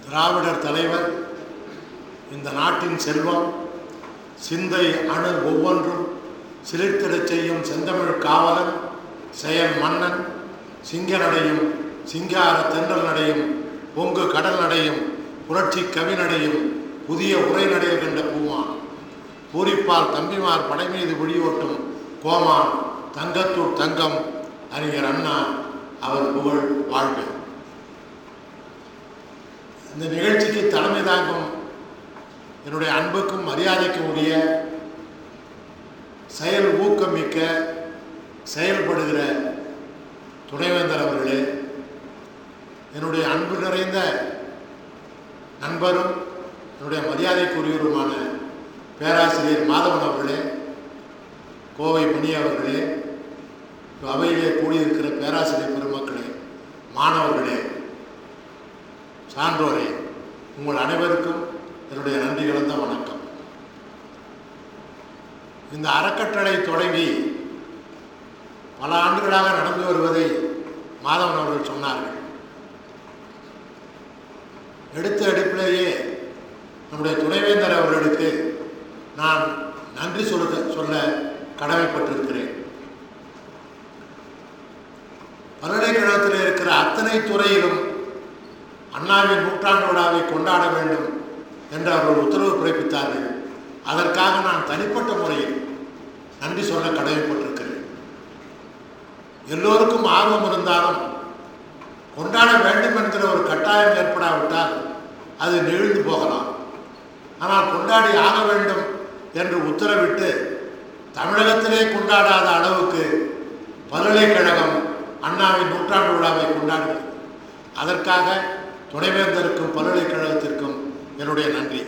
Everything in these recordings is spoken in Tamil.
திராவிடர் தலைவர், இந்த நாட்டின் செல்வம், சிந்தை அணு ஒவ்வொன்றும் சிலிர்த்திடச் செய்யும் செந்தமிழ் காவலன், செயல் மன்னன், சிங்க நடையும் சிங்கார தென்றல் நடையும் பொங்கு கடல் நடையும் புரட்சி கவி நடையும் புதிய உரை நடையில் கண்ட பூமான், பூரிப்பால் தம்பிமார் படைமீது விழியோட்டும் கோமான், தங்கத்தூர் தங்கம் அறிஞர் அண்ணா, அவர் புகழ் வாழ்க. இந்த நிகழ்ச்சிக்கு தலைமை தாங்கும் என்னுடைய அன்புக்கும் மரியாதைக்கும் உரிய செயல் ஊக்கமிக்க செயல்படுகிற துணைவேந்தர் அவர்களே, என்னுடைய அன்பு நிறைந்த நண்பரும் என்னுடைய மரியாதைக்குரியவருமான பேராசிரியர் மாதவன் அவர்களே, கோவை மணி அவர்களே, அவையிலே கூடியிருக்கிற பேராசிரியர் பெருமக்களே, மாணவர்களே, சான்றோரே, உங்கள் அனைவருக்கும் என்னுடைய நன்றி கலந்த வணக்கம். இந்த அறக்கட்டளை தொடங்கி பல ஆண்டுகளாக நடந்து வருவதை மாதவன் அவர்கள் சொன்னார்கள். எடுத்த எடுப்பிலேயே நம்முடைய துணைவேந்தர் அவர்களுக்கு நான் நன்றி சொல்ல கடமைப்பட்டிருக்கிறேன். பல்கலைக்கழகத்தில் இருக்கிற அத்தனை துறையிலும் அண்ணாவின் நூற்றாண்டு விழாவை கொண்டாட வேண்டும் என்று அவர்கள் உத்தரவு பிறப்பித்தார்கள். அதற்காக நான் தனிப்பட்ட முறையில் நன்றி சொல்ல கடமைப்பட்டிருக்கிறேன். எல்லோருக்கும் ஆர்வம் இருந்தாலும் கொண்டாட வேண்டும் என்கிற ஒரு கட்டாயம் ஏற்படாவிட்டால் அது நெகிழ்ந்து போகலாம். ஆனால் கொண்டாடி ஆக வேண்டும் என்று உத்தரவிட்டு தமிழகத்திலே கொண்டாடாத அளவுக்கு பல்கலைக்கழகம் அண்ணாவின் நூற்றாண்டு விழாவை கொண்டாடுகிறது. அதற்காக துணைவேந்தருக்கும் பல்கலைக்கழகத்திற்கும் என்னுடைய நன்றி.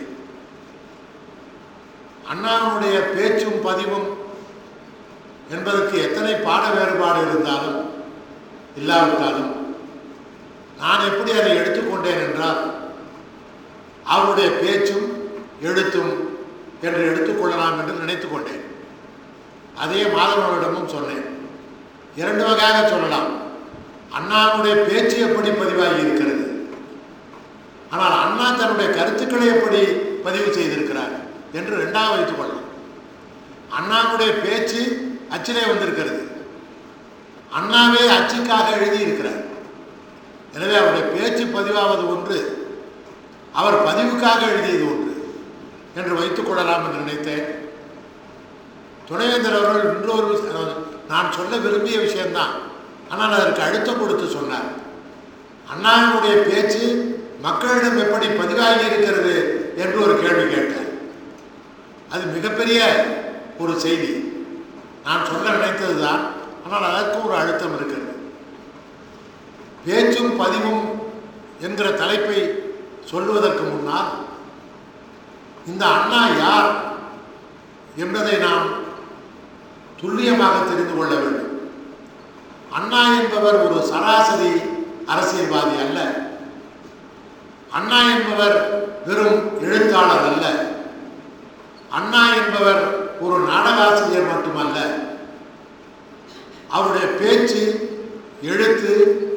அண்ணாவினுடைய பேச்சும் பதிவும் என்பதற்கு எத்தனை பாட வேறுபாடு இருந்தாலும் இல்லாவிட்டாலும் நான் எப்படி அதை எடுத்துக்கொண்டேன் என்றால், அவருடைய பேச்சும் எழுத்தும் என்று எடுத்துக்கொள்ளலாம் என்று நினைத்து கொண்டேன். அதே மாதவனிடமும் சொன்னேன். இரண்டு வகையாக சொல்லலாம். அண்ணாவுடைய பேச்சு எப்படி பதிவாகி இருக்கிறது, ஆனால் அண்ணா தன்னுடைய கருத்துக்களை எப்படி பதிவு செய்திருக்கிறார் என்று இரண்டாக வைத்துக் கொள்ளலாம். அண்ணாவுடைய பேச்சு அச்சிலே வந்திருக்கிறது, அண்ணாவே அச்சுக்காக எழுதியிருக்கிறார். எனவே அவருடைய பேச்சு பதிவாவது ஒன்று, அவர் பதிவுக்காக எழுதியது ஒன்று என்று வைத்துக் கொள்ளலாம் என்று நினைத்தேன். துணைவேந்தர் அவர்கள் இன்னொரு நான் சொல்ல விரும்பிய விஷயம்தான், ஆனால் அதற்கு அழுத்தம் கொடுத்து சொன்னார். அண்ணாவினுடைய பேச்சு மக்களிடம் எப்படி பதிவாகி இருக்கிறது என்று ஒரு கேள்வி கேட்டார். அது மிகப்பெரிய ஒரு செய்தி. நான் சொல்ல நினைத்தது தான், ஆனால் அதற்கு ஒரு அழுத்தம் இருக்கிறது. பேச்சும் பதிவும் என்கிற தலைப்பை சொல்லுவதற்கு முன்னால் இந்த அண்ணா யார் என்பதை நாம் துல்லியமாக தெரிந்து கொள்ள வேண்டும். அண்ணா என்பவர் ஒரு சராசரி அரசியல்வாதி அல்ல. அண்ணா என்பவர் வெறும் எழுத்தாளர் அல்ல. அண்ணா என்பவர் ஒரு நாடகாசிரியர் மட்டுமல்ல. அவருடைய பேச்சு, எழுத்து,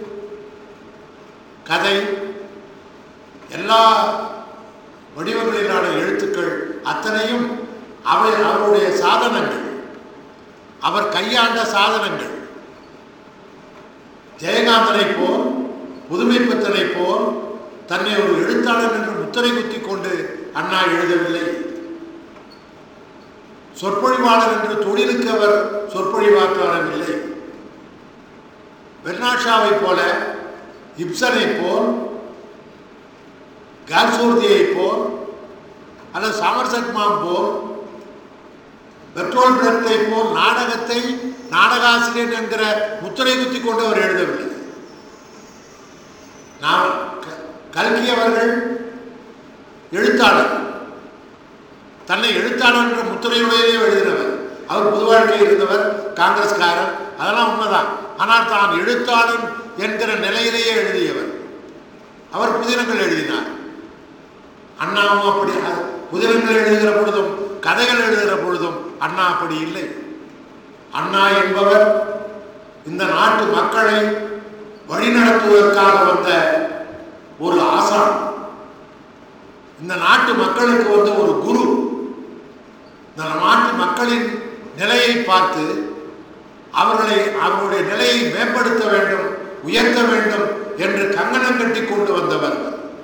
கதை, எல்லா வடிவங்களிலான எழுத்துக்கள் அத்தனையும் அவருடைய சாதனங்கள், அவர் கையாண்ட சாதனங்கள். ஜெயகாந்தனை போல், புதுமைப்பித்தனை போல் தன்னை ஒரு எழுத்தாளர் என்று முத்திரை குத்தி கொண்டு அண்ணா எழுதவில்லை. சொற்பொழிவாளர் என்று தொழிலுக்கு அவர் சொற்பொழிவாற்றவில்லை. பெர்னாட்ஷாவை போல, இப்சனை போல், கால்சோர்தியை போல், அல்லது சாமர்செட் மாம் போல், பெட்ரோல் பிரத்தை போல் நாடகத்தை நாடகாசிரியர் என்கிற முத்திரை குத்தி கொண்டு அவர் எழுதவில்லை. நாம் கல்கி அவர்கள் எழுத்தாளர், தன்னை எழுத்தாளர் என்ற முத்திரையுடையே எழுதினவர். அவர் பொது வாழ்க்கை இருந்தவர், காங்கிரஸ்காரர், அதெல்லாம் உண்மைதான். ஆனால் தான் எழுத்தாளர் என்கிற நிலையிலேயே எழுதியவர். அவர் புதினங்கள் எழுதினார். அண்ணாவும் அப்படி புதினங்கள் எழுதுகிற பொழுதும் கதைகள் எழுதுகிற பொழுதும் அண்ணா அப்படி இல்லை. அண்ணா என்பவர் இந்த நாட்டு மக்களை வழிநடத்துவதற்காக வந்த ஒரு ஆசான், இந்த நாட்டு மக்களுக்கு ஒரு குரு. இந்த நாட்டு மக்களின் நிலையை பார்த்து அவர்களுடைய நிலையை மேம்படுத்த வேண்டும், உயர்த்த வேண்டும் என்று கங்கணம் கட்டி கொண்டு வந்தவர்.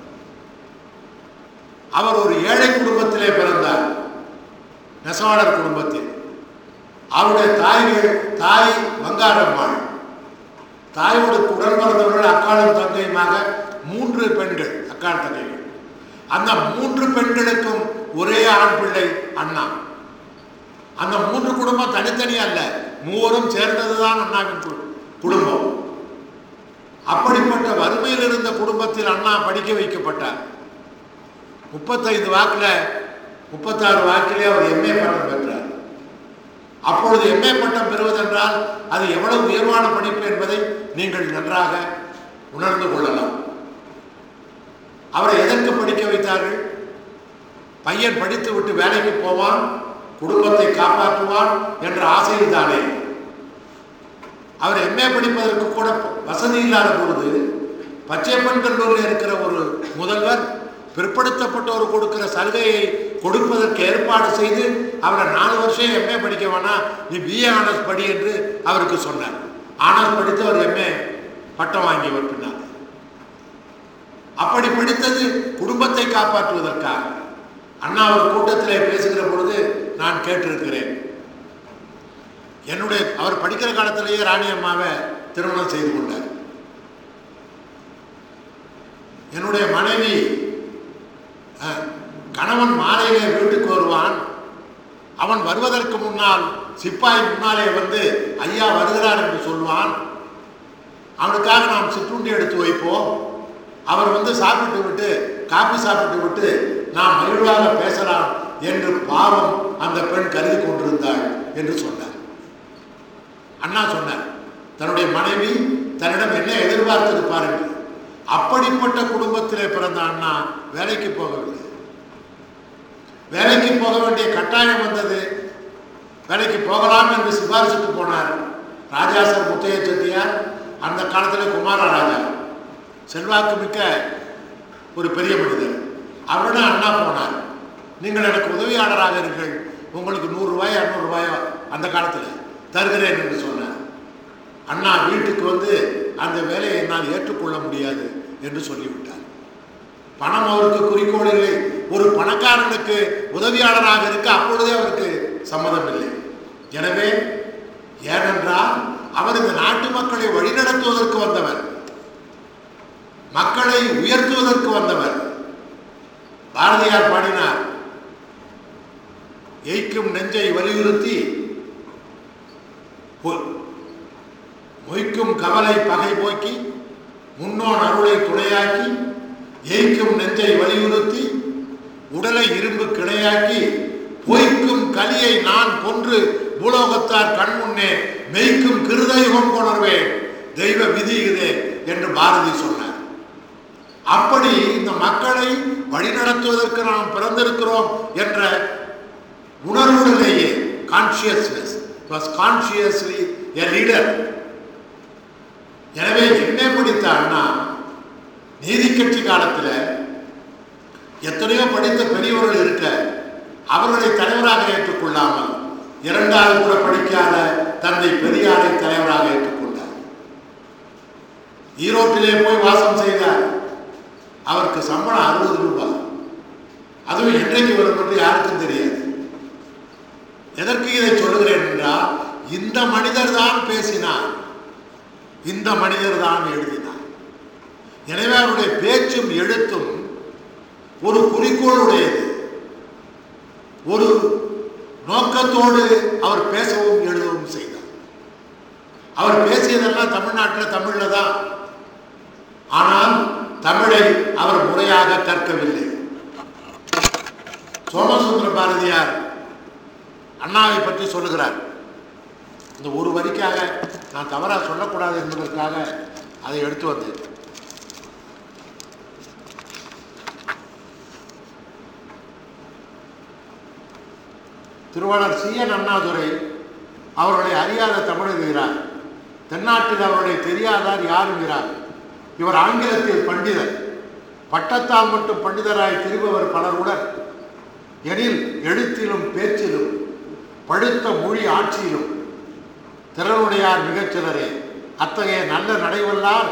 அவர் ஒரு ஏழை குடும்பத்திலே பிறந்தார், நெசவாளர் குடும்பத்தில். அவருடைய தாய் வங்காரம்மாள். தாயோடு உடன் பிறந்தவர்கள் அக்காலும் தங்கையுமாக 3 பெண்கள், அக்கால் தங்கைகள். அந்த 3 பெண்களுக்கும் ஒரே ஆண் பிள்ளை அண்ணா. அந்த 3 குடும்பம் தனித்தனி அல்ல, மூவரும் சேர்ந்ததுதான் அண்ணாவின் குடும்பம். அப்படிப்பட்ட வறுமையில் இருந்த குடும்பத்தில் அண்ணா படிக்க வைக்கப்பட்டார். 35 வாக்கில் 36 வாக்கிலே அவர் எம்ஏ பட்டம் பெற்றார். அப்பொழுது எம்ஏ பட்டம் பெறுவதென்றால் அது எவ்வளவு உயர்வான படிப்பு என்பதை நீங்கள் நன்றாக உணர்ந்து கொள்ளலாம். அவரை எதற்கு படிக்க வைத்தார்கள்? பையன் படித்து விட்டு வேலைக்கு போவான், குடும்பத்தை காப்பாற்றுவான் என்ற ஆசையில் தானே. அவர் எம்ஏ படிப்பதற்கு கூட வசதி இல்லாத பொழுது பச்சையப்பன் கல்லூரியில் இருக்கிற ஒரு முதல்வர் பிற்படுத்தப்பட்டவர் கொடுக்கிற சலுகையை கொடுப்பதற்கு ஏற்பாடு செய்து அவரை 4 வருஷம் எம்ஏ படிக்க வேணா, நீ பிஏ ஆனர்ஸ் படி என்று அவருக்கு சொன்னார். ஆனர்ஸ் படித்து அவர் எம்ஏ பட்டம் வாங்கியவர் பின்னால். அப்படி படித்தது குடும்பத்தை காப்பாற்றுவதற்காக. அண்ணா ஒரு கூட்டத்திலே பேசுகிற பொழுது நான் கேட்டிருக்கிறேன். அவர் படிக்கிற காலத்திலேயே ராணி அம்மாவை திருமணம் செய்து கொண்டார். என்னுடைய மனைவி கணவன் மாலையிலே வீட்டுக்கு வருவான். அவன் வருவதற்கு முன்னால் சிப்பாய் முன்னாலே ஐயா வருகிறார் என்று சொல்வான். அவனுக்காக நாம் சிற்றுண்டி எடுத்து வைப்போம். அவர் சாப்பிட்டு விட்டு காபி சாப்பிட்டு விட்டு நாம் மகிழ்வாக பேசலாம் என்று பாவம் அந்த பெண் கருதி கொண்டிருந்தாள் என்று சொன்னார். அண்ணா சொன்னார், தன்னுடைய மனைவி தன்னிடம் என்ன எதிர்பார்த்திருப்பார் என்று. அப்படிப்பட்ட குடும்பத்திலே பிறந்த அண்ணா வேலைக்கு போகவில்லை. வேலைக்கு போக வேண்டிய கட்டாயம் வந்தது. வேலைக்கு போகலாம் என்று சிபாரிசுக்கு போனார் ராஜாசர் முத்தைய செட்டியார். அந்த காலத்தில் குமாரராஜா செல்வாக்கு மிக்க ஒரு பெரிய மனிதர். அவருடன் அண்ணா போனார். நீங்கள் எனக்கு உதவியாளராக இருங்கள், உங்களுக்கு 100 ரூபாய் 200 ரூபாயோ அந்த காலத்தில் தருகிறேன் என்று சொன்னார். அண்ணா வீட்டுக்கு அந்த வேலையை என்னால் ஏற்றுக்கொள்ள முடியாது என்று சொல்லிவிட்டார். பணம் அவருக்கு குறிக்கோள் இல்லை. ஒரு பணக்காரனுக்கு உதவியாளராக இருக்க அப்பொழுதே அவருக்கு சம்மதம் இல்லை. எனவே ஏனென்றால் அவர் இந்த நாட்டு மக்களை வழிநடத்துவதற்கு வந்தவர், மக்களை உயர்த்துவதற்கு வந்தவர். பாரதியார் பாடினார், எய்க்கும் நெஞ்சை வலியுறுத்தி மொய்க்கும் கவலை பகை போக்கி முன்னோன் அருளை துணையாக்கி எய்க்கும் நெஞ்சை வலியுறுத்தி உடலை இரும்பு கிடையாக்கி பொய்க்கும் கலியை நான் கொன்று பூலோகத்தார் கண்முன்னே மெய்க்கும் கிருதயுகம் கொணர்வேன் தெய்வ விதி இதே என்று பாரதி சொன்னார். அப்படி இந்த மக்களை வழிநடத்துவதற்கு நாம் பிறந்திருக்கிறோம் என்ற உணர்வுடனேயே consciousness was consciously a leader. எனவே என்ன படித்த அண்ணா நீதி கட்சி காலத்தில் எத்தனையோ படித்த பெரியவர்கள் இருக்க அவர்களை தலைவராக ஏற்றுக்கொள்ளாமல் 2ஆவது கூட படிக்காத தந்தை பெரியாரை தலைவராக ஏற்றுக்கொண்டார். ஈரோட்டிலே போய் வாசம் செய்தார். அவருக்கு சம்பளம் 60 ரூபாய். அதுவும் என்றைக்கு வரும் என்று யாருக்கும் தெரியாது. எதற்கு இதை சொல்லுகிறேன் என்றால், இந்த மனிதர் தான் பேசினார், இந்த மனிதர் தான் எழுதினார். எனவே அவருடைய பேச்சும் எழுத்தும் ஒரு குறிக்கோளுடையது, ஒரு நோக்கத்தோடு அவர் பேசவும் எழுதவும் செய்தார். அவர் பேசியதெல்லாம் தமிழ்நாட்டில் தமிழில் தான். ஆனால் தமிழை அவர் முறையாக கற்கவில்லை. சோமசுந்தர பாரதியார் அண்ணாவை பற்றி சொல்லுகிறார். இந்த ஒரு வரிக்காக நான் தவறாக சொல்லக்கூடாது என்பதற்காக அதை எடுத்து வந்தேன். திருவாளர் C.N. அண்ணாதுரை அவர்களை அறியாத தமிழர், தென்னாட்டில் அவர்களை தெரியாதார் யாரும் இவர் ஆங்கிலத்தில் பண்டிதர். பட்டத்தால் மட்டும் பண்டிதராய் திரிபவர் பலருடன் எனில் எழுத்திலும் பேச்சிலும் படுத்த மொழி ஆட்சியிலும் திறனுடையார் மிகச்சிலரே. அத்தகைய நல்ல நடைவல்லார்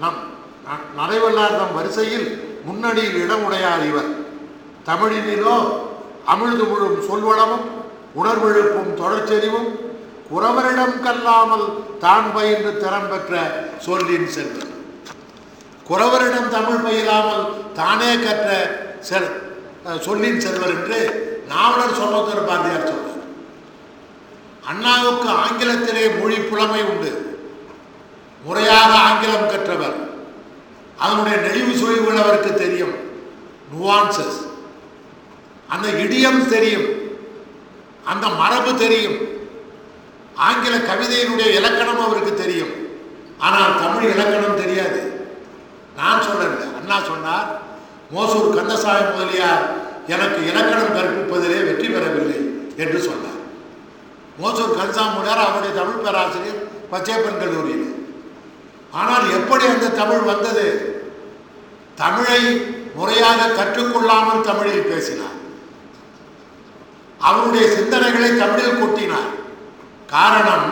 நம் வரிசையில் முன்னணியில் இடமுடையார் இவர். தமிழினிலோ அமிழ்து முழும் சொல்வளமும் உணர்வெழுப்பும் தொடர்ச்செறிவும் குறவரிடம் கல்லாமல் தான் பயின்று திறம் பெற்ற சொல்லின் செல்வர். குறவரிடம் தமிழ் பயிலாமல் தானே கற்ற சொல்லின் செல்வர் என்று நாவலர் சகோதரர் பாரதியார் சொல்றார். அண்ணாவுக்கு ஆங்கிலத்திலே மொழி புலமை உண்டு. முறையாக ஆங்கிலம் கற்றவர். அதனுடைய நெளிவு சுழிவுகள் அவருக்கு தெரியும். நுவான்சஸ், அந்த இடியம் தெரியும், அந்த மரபு தெரியும். ஆங்கில கவிதையினுடைய இலக்கணம் அவருக்கு தெரியும். ஆனால் தமிழ் இலக்கணம் தெரியாது. நான் சொல்லல, அண்ணா சொன்னார், மோசூர் கந்தசாமி முதலியார் எனக்கு இலக்கணம் கற்பிப்பதிலே வெற்றி பெறவில்லை என்று சொன்னார். மோசூர் கந்தசாமி முதலியார் அவருடைய தமிழ் பேராசிரியர் பச்சையப்பன் கல்லூரியில். ஆனால் எப்படி அந்த தமிழ் வந்தது? தமிழை முறையாக கற்றுக்கொள்ளாமல் தமிழில் பேசினார். அவருடைய சிந்தனைகளை தமிழில் கொட்டினார். காரணம்,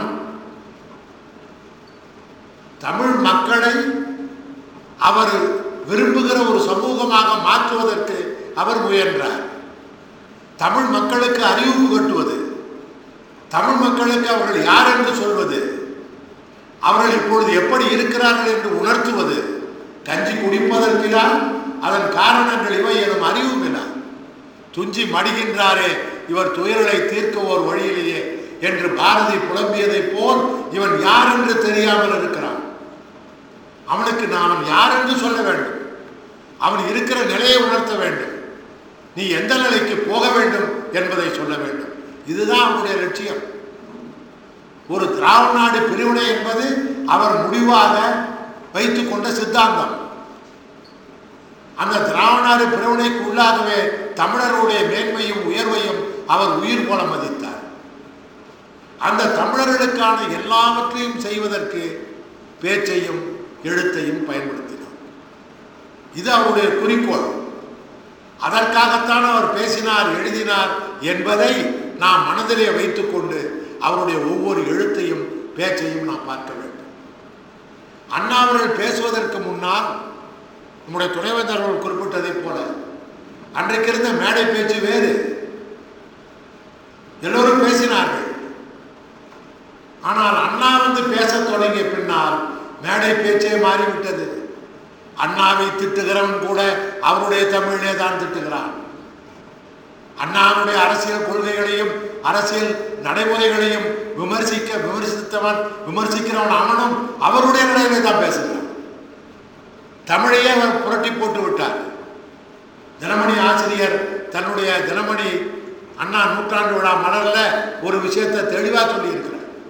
தமிழ் மக்களை அவர் விரும்புகிற ஒரு சமூகமாக மாற்றுவதற்கு அவர் முயன்றார். தமிழ் மக்களுக்கு அறிவு புகட்டுவது, தமிழ் மக்களுக்கு அவர்கள் யார் என்று சொல்வது, அவர்கள் இப்பொழுது எப்படி இருக்கிறார்கள் என்று உணர்த்துவது, கஞ்சி குடிப்பதற்கிறார் அதன் காரணங்கள் இவை எனும் அறிவும் என துஞ்சி மடிகின்றாரே இவர் துயர்களை தீர்க்க ஓர் வழியிலேயே என்று பாரதி புலம்பியதை போல் இவன் யார் என்று தெரியாமல் இருக்கிறான். அவனுக்கு நான் யார் என்று சொல்ல வேண்டும். அவன் இருக்கிற நிலையை உணர்த்த வேண்டும். நீ எந்த நிலைக்கு போக வேண்டும் என்பதை சொல்ல வேண்டும். இதுதான் அவனுடைய லட்சியம். ஒரு திராவிட நாடு பிரிவினை என்பது அவர் முடிவாக வைத்துக் கொண்ட சித்தாந்தம். அந்த திராவிட நாடு பிரிவினைக்கு உள்ளாகவே தமிழருடைய மேன்மையும் உயர்வையும் அவர் உயிர் போல மதித்தார். அந்த தமிழர்களுக்கான எல்லாவற்றையும் செய்வதற்கு பேச்சையும் எழுத்தையும் பயன்படுத்தினார். இது அவருடைய குறிக்கோள். அதற்காகத்தான் அவர் பேசினார், எழுதினார் என்பதை நாம் மனதிலே வைத்துக்கொண்டு அவருடைய ஒவ்வொரு எழுத்தையும் பேச்சையும் நாம் பார்க்க வேண்டும். அண்ணா அவர்கள் பேசுவதற்கு முன்னால் நம்முடைய துணைவேந்தர் அவர்கள் குறிப்பிட்டதை போல அன்றைக்கு இருந்த மேடை பேச்சு வேறு. எல்லோரும் பேசினார்கள். ஆனால் அண்ணா வந்து பேச தொடங்கிய பின்னால் மேடை பேச்சே மாறிவிட்டது. அண்ணாவை திட்டுகிறவன் கூட அவருடைய தமிழிலே தான் திட்டுகிறான். அண்ணாவுடைய அரசியல் கொள்கைகளையும் அரசியல் நடைமுறைகளையும் விமர்சிக்கிறவன் அவனும் அவருடைய நடையிலே தான் பேசுகிறான். தமிழையே அவர் புரட்டி போட்டு விட்டார். தினமணி ஆசிரியர் தன்னுடைய தினமணி அண்ணா நூற்றாண்டு விழா மலர்ல ஒரு விஷயத்தை தெளிவா சொல்லி இருக்கிறார்.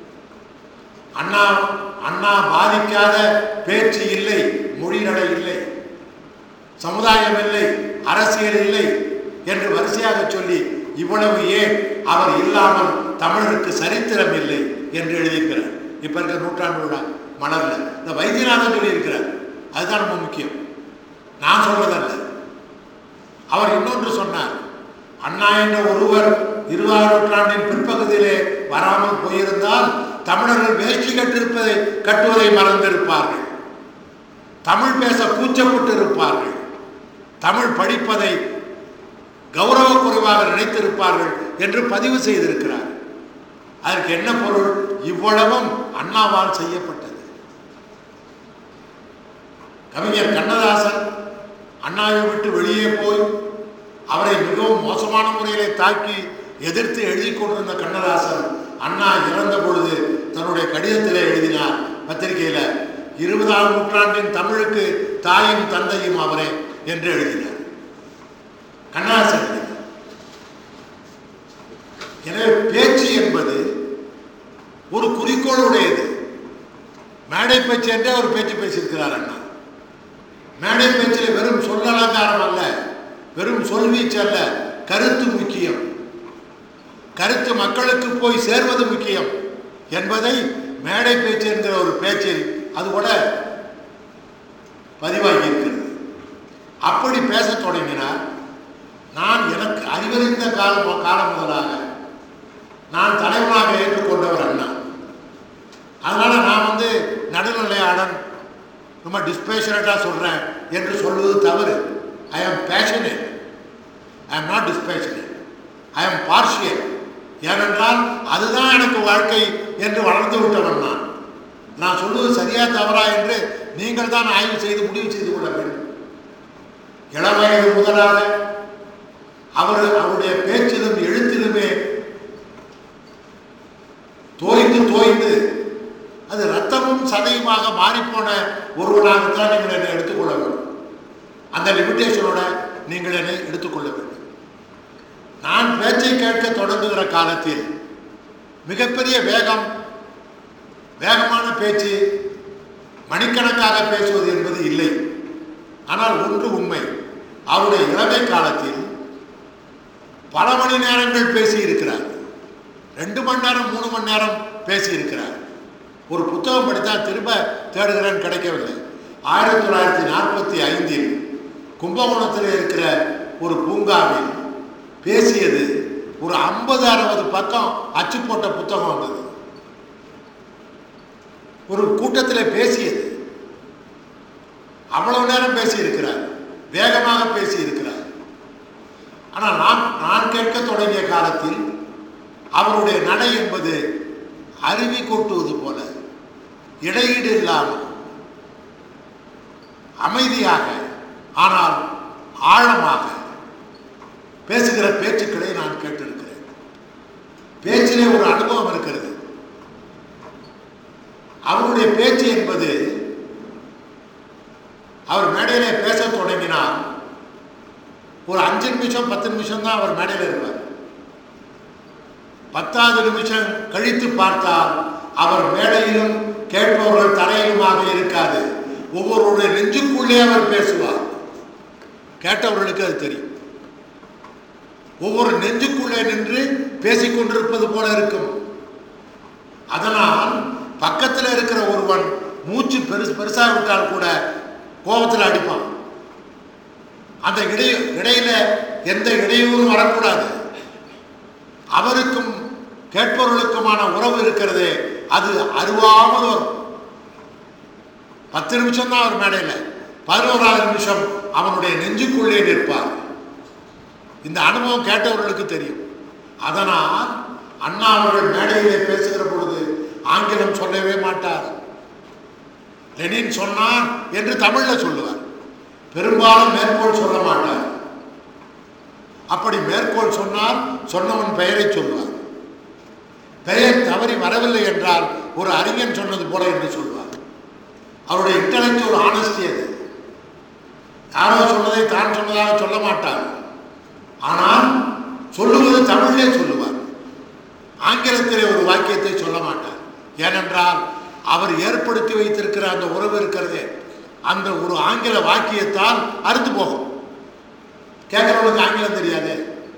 அண்ணா பாதிக்காத பேச்சு இல்லை, மொழி நடை இல்லை, சமுதாயம் இல்லை, அரசியல் இல்லை என்று வரிசையாக சொல்லி இவ்வளவு ஏன் அவர் இல்லாமல் தமிழருக்கு சரித்திரம் இல்லை என்று எழுதியிருக்கிறார். இப்ப இருக்க நூற்றாண்டு விழா மலர்ல இந்த வைத்தியநாதன் சொல்லி இருக்கிறார். அதுதான் ரொம்ப முக்கியம், நான் சொல்வதல்ல. அவர் இன்னொன்று சொன்னார். அண்ணா என்ற ஒருவர் 20ஆம் நூற்றாண்டின் பிற்பகுதியிலே வராமல் போயிருந்தால் தமிழர்கள் வேஷ்டி கட்டுவதை மறந்திருப்பார்கள், தமிழ் பேச கூச்சப்பட்டு இருப்பார்கள், தமிழ் படிப்பதை கௌரவ குறைவாக நினைத்திருப்பார்கள் என்று பதிவு செய்திருக்கிறார். அதற்கு என்ன பொருள்? இவ்வளவும் அண்ணாவால் செய்யப்பட்டது. கவிஞர் கண்ணதாசன் அண்ணாவை விட்டு வெளியே போய் அவரை மிகவும் மோசமான முறையிலே தாக்கி எதிர்த்து எழுதி கொண்டிருந்த கண்ணதாசன் அண்ணா இறந்த பொழுது தன்னுடைய கடிதத்திலே எழுதினார் பத்திரிகையில, 20ஆம் நூற்றாண்டின் தமிழுக்கு தாயும் தந்தையும் அவரே என்று எழுதினார் கண்ணதாசன். எனவே பேச்சு என்பது ஒரு குறிக்கோளுடையது. மேடை பேச்சு என்றே ஒரு பேச்சு பேசியிருக்கிறார் அண்ணா. மேடை பேச்சில் வெறும் சொல்லலங்காரம் அல்ல, வெறும் சொல்வீச்சு அல்ல, கருத்து முக்கியம், கருத்து மக்களுக்கு போய் சேர்வது முக்கியம் என்பதை மேடை பேச்சு என்கிற ஒரு பேச்சில் அது கூட பதிவாகி இருக்கிறது. அப்படி பேச தொடங்கினார். நான் எனக்கு அறிவறிந்த காலம் முதலாக நான் தலைவனாக ஏற்றுக்கொண்டவர் அண்ணா. அதனால நான் நடுநிலையாளன், ரொம்ப டிஸ்பேஷனட்டாக சொல்கிறேன் என்று சொல்வது தவறு. ஐ ஆம் பேஷனேட், ஐ ஆம் நாட் டிஸ்பேஷனேட், ஐ ஆம் பார்ஷியல். ஏனென்றால் அதுதான் எனக்கு வாழ்க்கை என்று வளர்ந்து விட்டவன் நான் சொல்வது சரியா தவறா என்று நீங்கள் தான் ஆய்வு செய்து முடிவு செய்து கொள்ள வேண்டும். இளவயது முதலாக அவருடைய பேச்சிலும் எழுத்திலுமே தோய்ந்து அது ரத்தமும் சதையுமாக மாறிப்போன ஒருவனாகத்தான் நீங்கள் என்னை எடுத்துக்கொள்ள வேண்டும். அந்த லிமிட்டேஷனோட நீங்கள் என்னை எடுத்துக்கொள்ள வேண்டும். நான் பேச்சை கேட்க தொடங்குகிற காலத்தில் மிகப்பெரிய வேகமான பேச்சு, மணிக்கணக்காக பேசுவது என்பது இல்லை. ஆனால் ஒன்று உண்மை, அவருடைய இளமை காலத்தில் பல மணி நேரங்கள் பேசியிருக்கிறார். 2 மணி நேரம் 3 மணி நேரம் பேசியிருக்கிறார். ஒரு புத்தகம் படித்தால் திரும்ப தேடுகிறேன், கிடைக்கவில்லை. 1945 கும்பகோணத்தில் இருக்கிற ஒரு பூங்காவில் பேசியது ஒரு 50-60 பக்கம் அச்சு போட்ட புத்தகம் வந்தது. ஒரு கூட்டத்தில் பேசியது. அவ்வளவு நேரம் பேசியிருக்கிறார், வேகமாக பேசியிருக்கிறார். ஆனால் நான் கேட்க தொடங்கிய காலத்தில் அவருடைய நடை என்பது அருவி கொட்டுவது போல இடையீடு இல்லாமல் அமைதியாக ஆனால் ஆழமாக பேசுகிற பேச்சுக்களை நான் கேட்டிருக்கிறேன். பேச்சிலே ஒரு அனுபவம் இருக்கிறது. அவருடைய பேச்சு என்பது, அவர் மேடையிலே பேச தொடங்கினால் ஒரு 5 நிமிஷம் 10 நிமிஷம் தான் அவர் மேடையில் இருப்பார். 10வது நிமிஷம் கழித்து பார்த்தால் அவர் மேடையிலும் கேட்பவர்கள் தரையிலுமாக இருக்காது. ஒவ்வொருடைய நெஞ்சுக்குள்ளே அவர் பேசுவார். கேட்டவர்களுக்கு அது தெரியும். ஒவ்வொரு நெஞ்சுக்குள்ளே நின்று பேசிக்கொண்டிருப்பது போல இருக்கும். அதனால் பக்கத்தில் இருக்கிற ஒருவன் மூச்சு பெருசாக விட்டால் கூட கோபத்தில் அடிப்பான். அந்த இடையில எந்த இடையூறும் வரக்கூடாது. அவருக்கும் கேட்பவர்களுக்குமான உறவு இருக்கிறது, அது அருவாமல் வரும். 10 நிமிஷம் தான் அவர் மேடையில், 11வது நிமிஷம் அவனுடைய நெஞ்சுக்குள்ளே நிற்பார். இந்த அனுபவம் கேட்டவர்களுக்கு தெரியும். அதனால் அண்ணா அவர்கள் மேடையிலே பேசுகிற பொழுது ஆங்கிலம் சொல்லவே மாட்டார். லெனின் சொன்னார் என்று தமிழ்ல சொல்லுவார். பெரும்பாலும் மேற்கோள் சொல்ல மாட்டார். அப்படி மேற்கோள் சொன்னால் சொன்னவன் பெயரை சொல்வார். பெயர் தவறி வரவில்லை என்றால் ஒரு அறிஞன் சொன்னது போல என்று சொல்வார். அவருடைய இன்டலெக்சுவல் ஆனஸ்டி அது. யாரோ சொன்னதை தான் சொன்னதாக சொல்ல மாட்டார். ஆனால் சொல்லுவது தமிழிலே சொல்லுவார். ஆங்கிலத்திலே ஒரு வாக்கியத்தை சொல்ல மாட்டார். ஏனென்றால் அவர் ஏற்படுத்தி வைத்திருக்கிற அந்த உறவு இருக்கிறதே, அந்த ஒரு ஆங்கில வாக்கியத்தால் அறுத்து போகும். கேட்கிறவனுக்கு ஆங்கிலம் தெரியாது.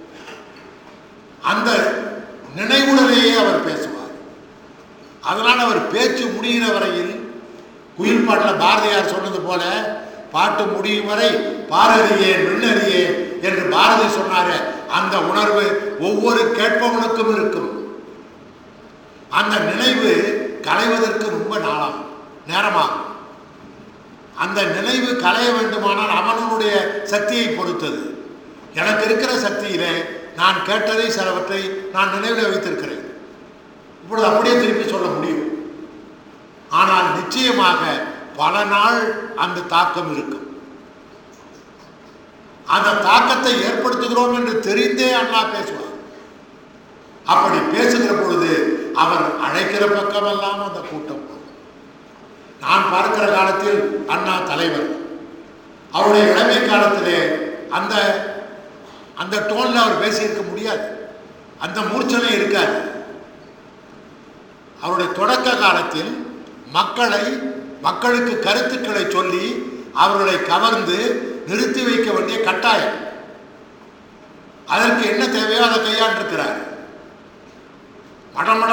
அந்த நினைவுடனேயே அவர் பேசுவார். அதனால் அவர் பேச்சு முடிகிற வரையில், குயில் பாட்டில் பாரதியார் சொன்னது போல, பாட்டு முடியும் வரை பாரதியேன் விண்ணறியேன் என்று பாரதி சொன்னாரே, அந்த உணர்வு ஒவ்வொரு கேட்பவனுக்கும் இருக்கும். அந்த நினைவு களைவதற்கு ரொம்ப நேரமாகும். அந்த நினைவு களைய வேண்டுமானால் அவனுடைய சக்தியை பொறுத்தது. எனக்கு இருக்கிற சக்தியிலே நான் கேட்டதை சிலவற்றை நான் நினைவில் வைத்திருக்கிறேன். இப்பொழுது அப்படியே திருப்பி சொல்ல முடியும். ஆனால் நிச்சயமாக பல நாள் அந்த தாக்கம் இருக்கும். அந்த தாக்கத்தை ஏற்படுத்துகிறோம் என்று தெரிந்தே அண்ணா பேசுவார். அப்படி பேசுகிற பொழுது அவர் அழைக்கிற பக்கமெல்லாம் அந்த கூட்டம். நான் பார்க்கிற காலத்தில் அண்ணா தலைவர். அவருடைய இளமை காலத்திலே அந்த டோன்ல அவர் பேசியிருக்க முடியாது. அந்த மூர்ச்சனை இருக்காது. அவருடைய தொடக்க காலத்தில் மக்களுக்கு கருத்துக்களை சொல்லி அவர்களை கவர்ந்து நிறுத்தி வைக்க வேண்டிய கட்டாயம். அதற்கு என்ன தேவையோ அதை கையாண்டிருக்கிறார்.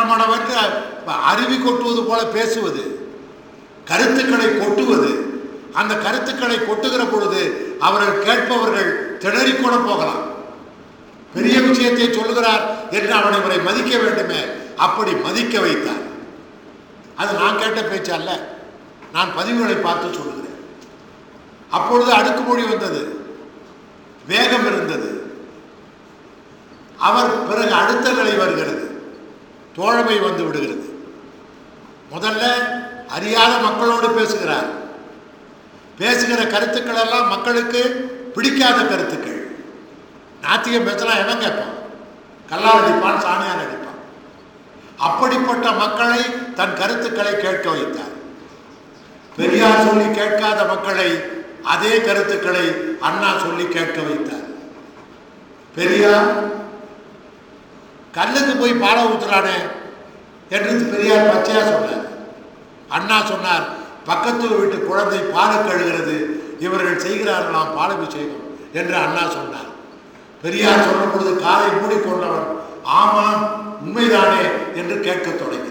மடமடமடவென்று அருவி கொட்டுவது போல பேசுவது, கருத்துக்களை கொட்டுவது, அந்த கருத்துக்களை கொட்டுகிற பொழுது அவர்கள் கேட்பவர்கள் திணறிக்கூட போகலாம். பெரிய விஷயத்தை சொல்லுகிறார் என்று அவனை இவரை மதிக்க வேண்டுமே, அப்படி மதிக்க வைத்தார். அது நான் கேட்ட பேச்சு அல்ல, நான் பதிவுகளை பார்த்து சொல்லுகிறேன். அப்பொழுது அடுக்குமொழி வந்தது, வேகம் இருந்தது. அவர் பிறகு அடுத்த நிலை வருகிறது, தோழமை வந்து விடுகிறது. முதல்ல அறியாத மக்களோடு பேசுகிறார். பேசுகிற கருத்துக்கள் எல்லாம் மக்களுக்கு பிடிக்காத கருத்துக்கள். நாத்திகம் பேசலாம், எவன் கேட்பான்? கல்லால் அடிப்பான், சாணியால் அடிப்பான். அப்படிப்பட்ட மக்களை தன் கருத்துக்களை கேட்க வைத்தார். பெரியார் சொல்லி கேட்காத மக்களை அதே கருத்துக்களை அண்ணா சொல்லி கேட்க வைத்தார். பெரியார் கல்லுக்கு போய் பாலை ஊத்துறானே என்று பெரியார் பச்சையா சொன்னார். அண்ணா சொன்னார், பக்கத்து வீட்டு குழந்தை பாலை கழுகிறது, இவர்கள் செய்கிறார்களாம் பாலபிஷேகம் என்று அண்ணா சொன்னார். பெரியார் சொன்ன பொழுது காலை மூடிக்கொண்டவன் ஆமாம் உண்மைதானே என்று கேட்க தொடங்கினார்.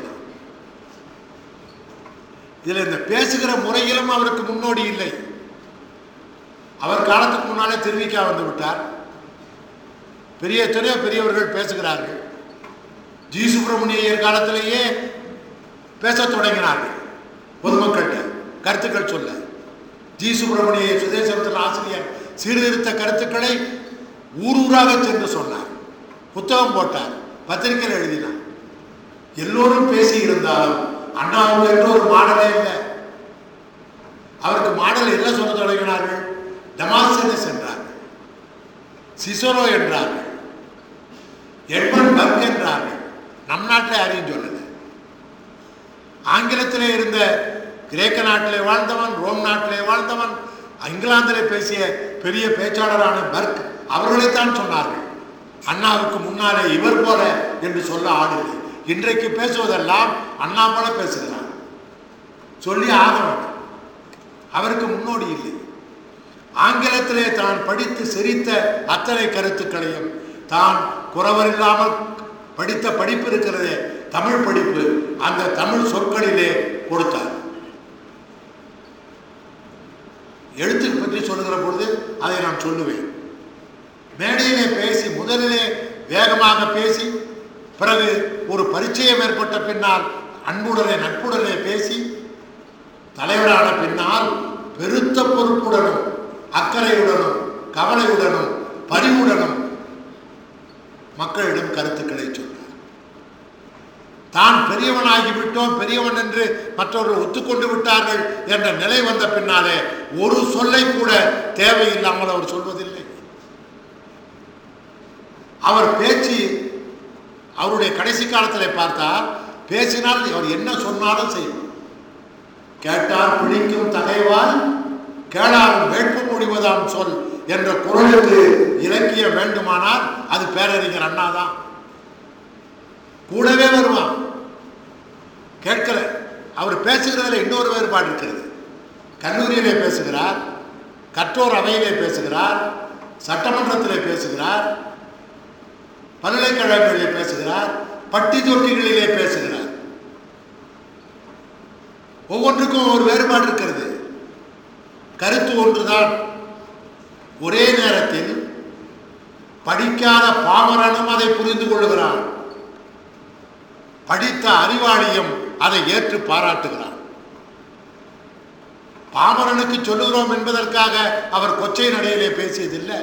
இதில் இந்த பேசுகிற முறையிலும் அவருக்கு முன்னோடி இல்லை. அவர் காலத்துக்கு முன்னாலே திருவிக்கா வந்து விட்டார். எத்தனையோ பெரியவர்கள் பேசுகிறார்கள். ஜி சுப்பிரமணியர் காலத்திலேயே பேச தொடங்கினார்கள். பொதுமக்கள்கிட்ட கருத்துக்கள் சொல்ல ஜி சுப்பிரமணிய சுதேசத்தின் ஆசிரியர் சீர்திருத்த கருத்துக்களை ஊரூராக சென்று சொன்னார். புத்தகம் போட்டார், பத்திரிகையில் எழுதினார். எல்லோரும் பேசி இருந்தாலும் அண்ணாவுக்கு என்று ஒரு மாடலே இல்லை. அவருக்கு மாடல் என்ன சொல்ல தொடங்கினார்கள்? டமாஸ்டஸ் என்றார்கள், சிசரோ என்றார்கள், எட்மண்ட் பர்க் என்றார்கள். நம் நாட்டில் யாரையும் சொல்லல. ஆங்கிலத்திலே இருந்த கிரேக்க நாட்டிலே வாழ்ந்தவன், ரோம் நாட்டிலே வாழ்ந்தவன், இங்கிலாந்திலே பேசிய பெரிய பேச்சாளரான பர்க் அவர்களைத்தான் சொன்னார்கள். அண்ணாவுக்கு முன்னாலே இவர் போல என்று சொல்ல ஆடில்லை. இன்றைக்கு பேசுவதெல்லாம் அண்ணா போல பேசுகிறார், சொல்லி ஆக வேண்டும். அவருக்கு முன்னோடி இல்லை. ஆங்கிலத்திலே தான் படித்து சிரித்த அத்தனை கருத்துக்களையும் தான் குறவரில்லாமல் படித்த படிப்பு இருக்கிறதே தமிழ் படிப்பு, அந்த தமிழ் சொற்களிலே கொடுத்தார். எழுத்து பற்றி சொல்லுகிற பொழுது அதை நான் சொல்லுவேன். மேடையிலே பேசி முதலிலே வேகமாக பேசி, பிறகு ஒரு பரிச்சயம் ஏற்பட்ட பின்னால் அன்புடனே நட்புடனே பேசி, தலைவரான பின்னால் பெருத்த பொறுப்புடனும் அக்கறையுடனும் கவலையுடனும் பரிவுடனும் மக்களிடம் கருத்துக்களை சொன்னார். தான் பெரியவனாகிவிட்டோம், பெரியவன் என்று மற்றவர்கள் ஒத்துக்கொண்டு விட்டார்கள் என்ற நிலை வந்த பின்னாலே ஒரு சொல்லை கூட தேவையில்லாமல் அவர் சொல்வதில்லை. அவர் பேச்சு, அவருடைய கடைசி காலத்தில் பார்த்தால் பேசினால் அவர் என்ன சொன்னாலும் செய்வார். கேட்டால் பிடிக்கும் தகைவால் கேளாரும் வேட்பு முடிவதாம் சொல் என்ற குரலுக்கு இலக்கியம் வேண்டுமானால் அது பேரறிஞர் அண்ணாதான். கூடவே வருவான். கேட்கல. அவர் பேசுகிறதுல இன்னொரு வேறுபாடு இருக்கிறது. கல்லூரியிலே பேசுகிறார், கற்றோர் அவையிலே பேசுகிறார், சட்டமன்றத்திலே பேசுகிறார், பல்கலைக்கழகங்களிலே பேசுகிறார், பட்டி தொட்டிகளிலே பேசுகிறார். ஒவ்வொன்றுக்கும் ஒரு வேறுபாடு இருக்கிறது. கருத்து ஒன்றுதான். ஒரே நேரத்தில் படிக்காத பாமரனும் அதை புரிந்து கொள்ளுகிறான், படித்த அறிவாளியும் அதை ஏற்று பாராட்டுகிறார். பாமரனுக்கு சொல்லுகிறோம் என்பதற்காக அவர் கொச்சை நடையிலே பேசியதில்லை.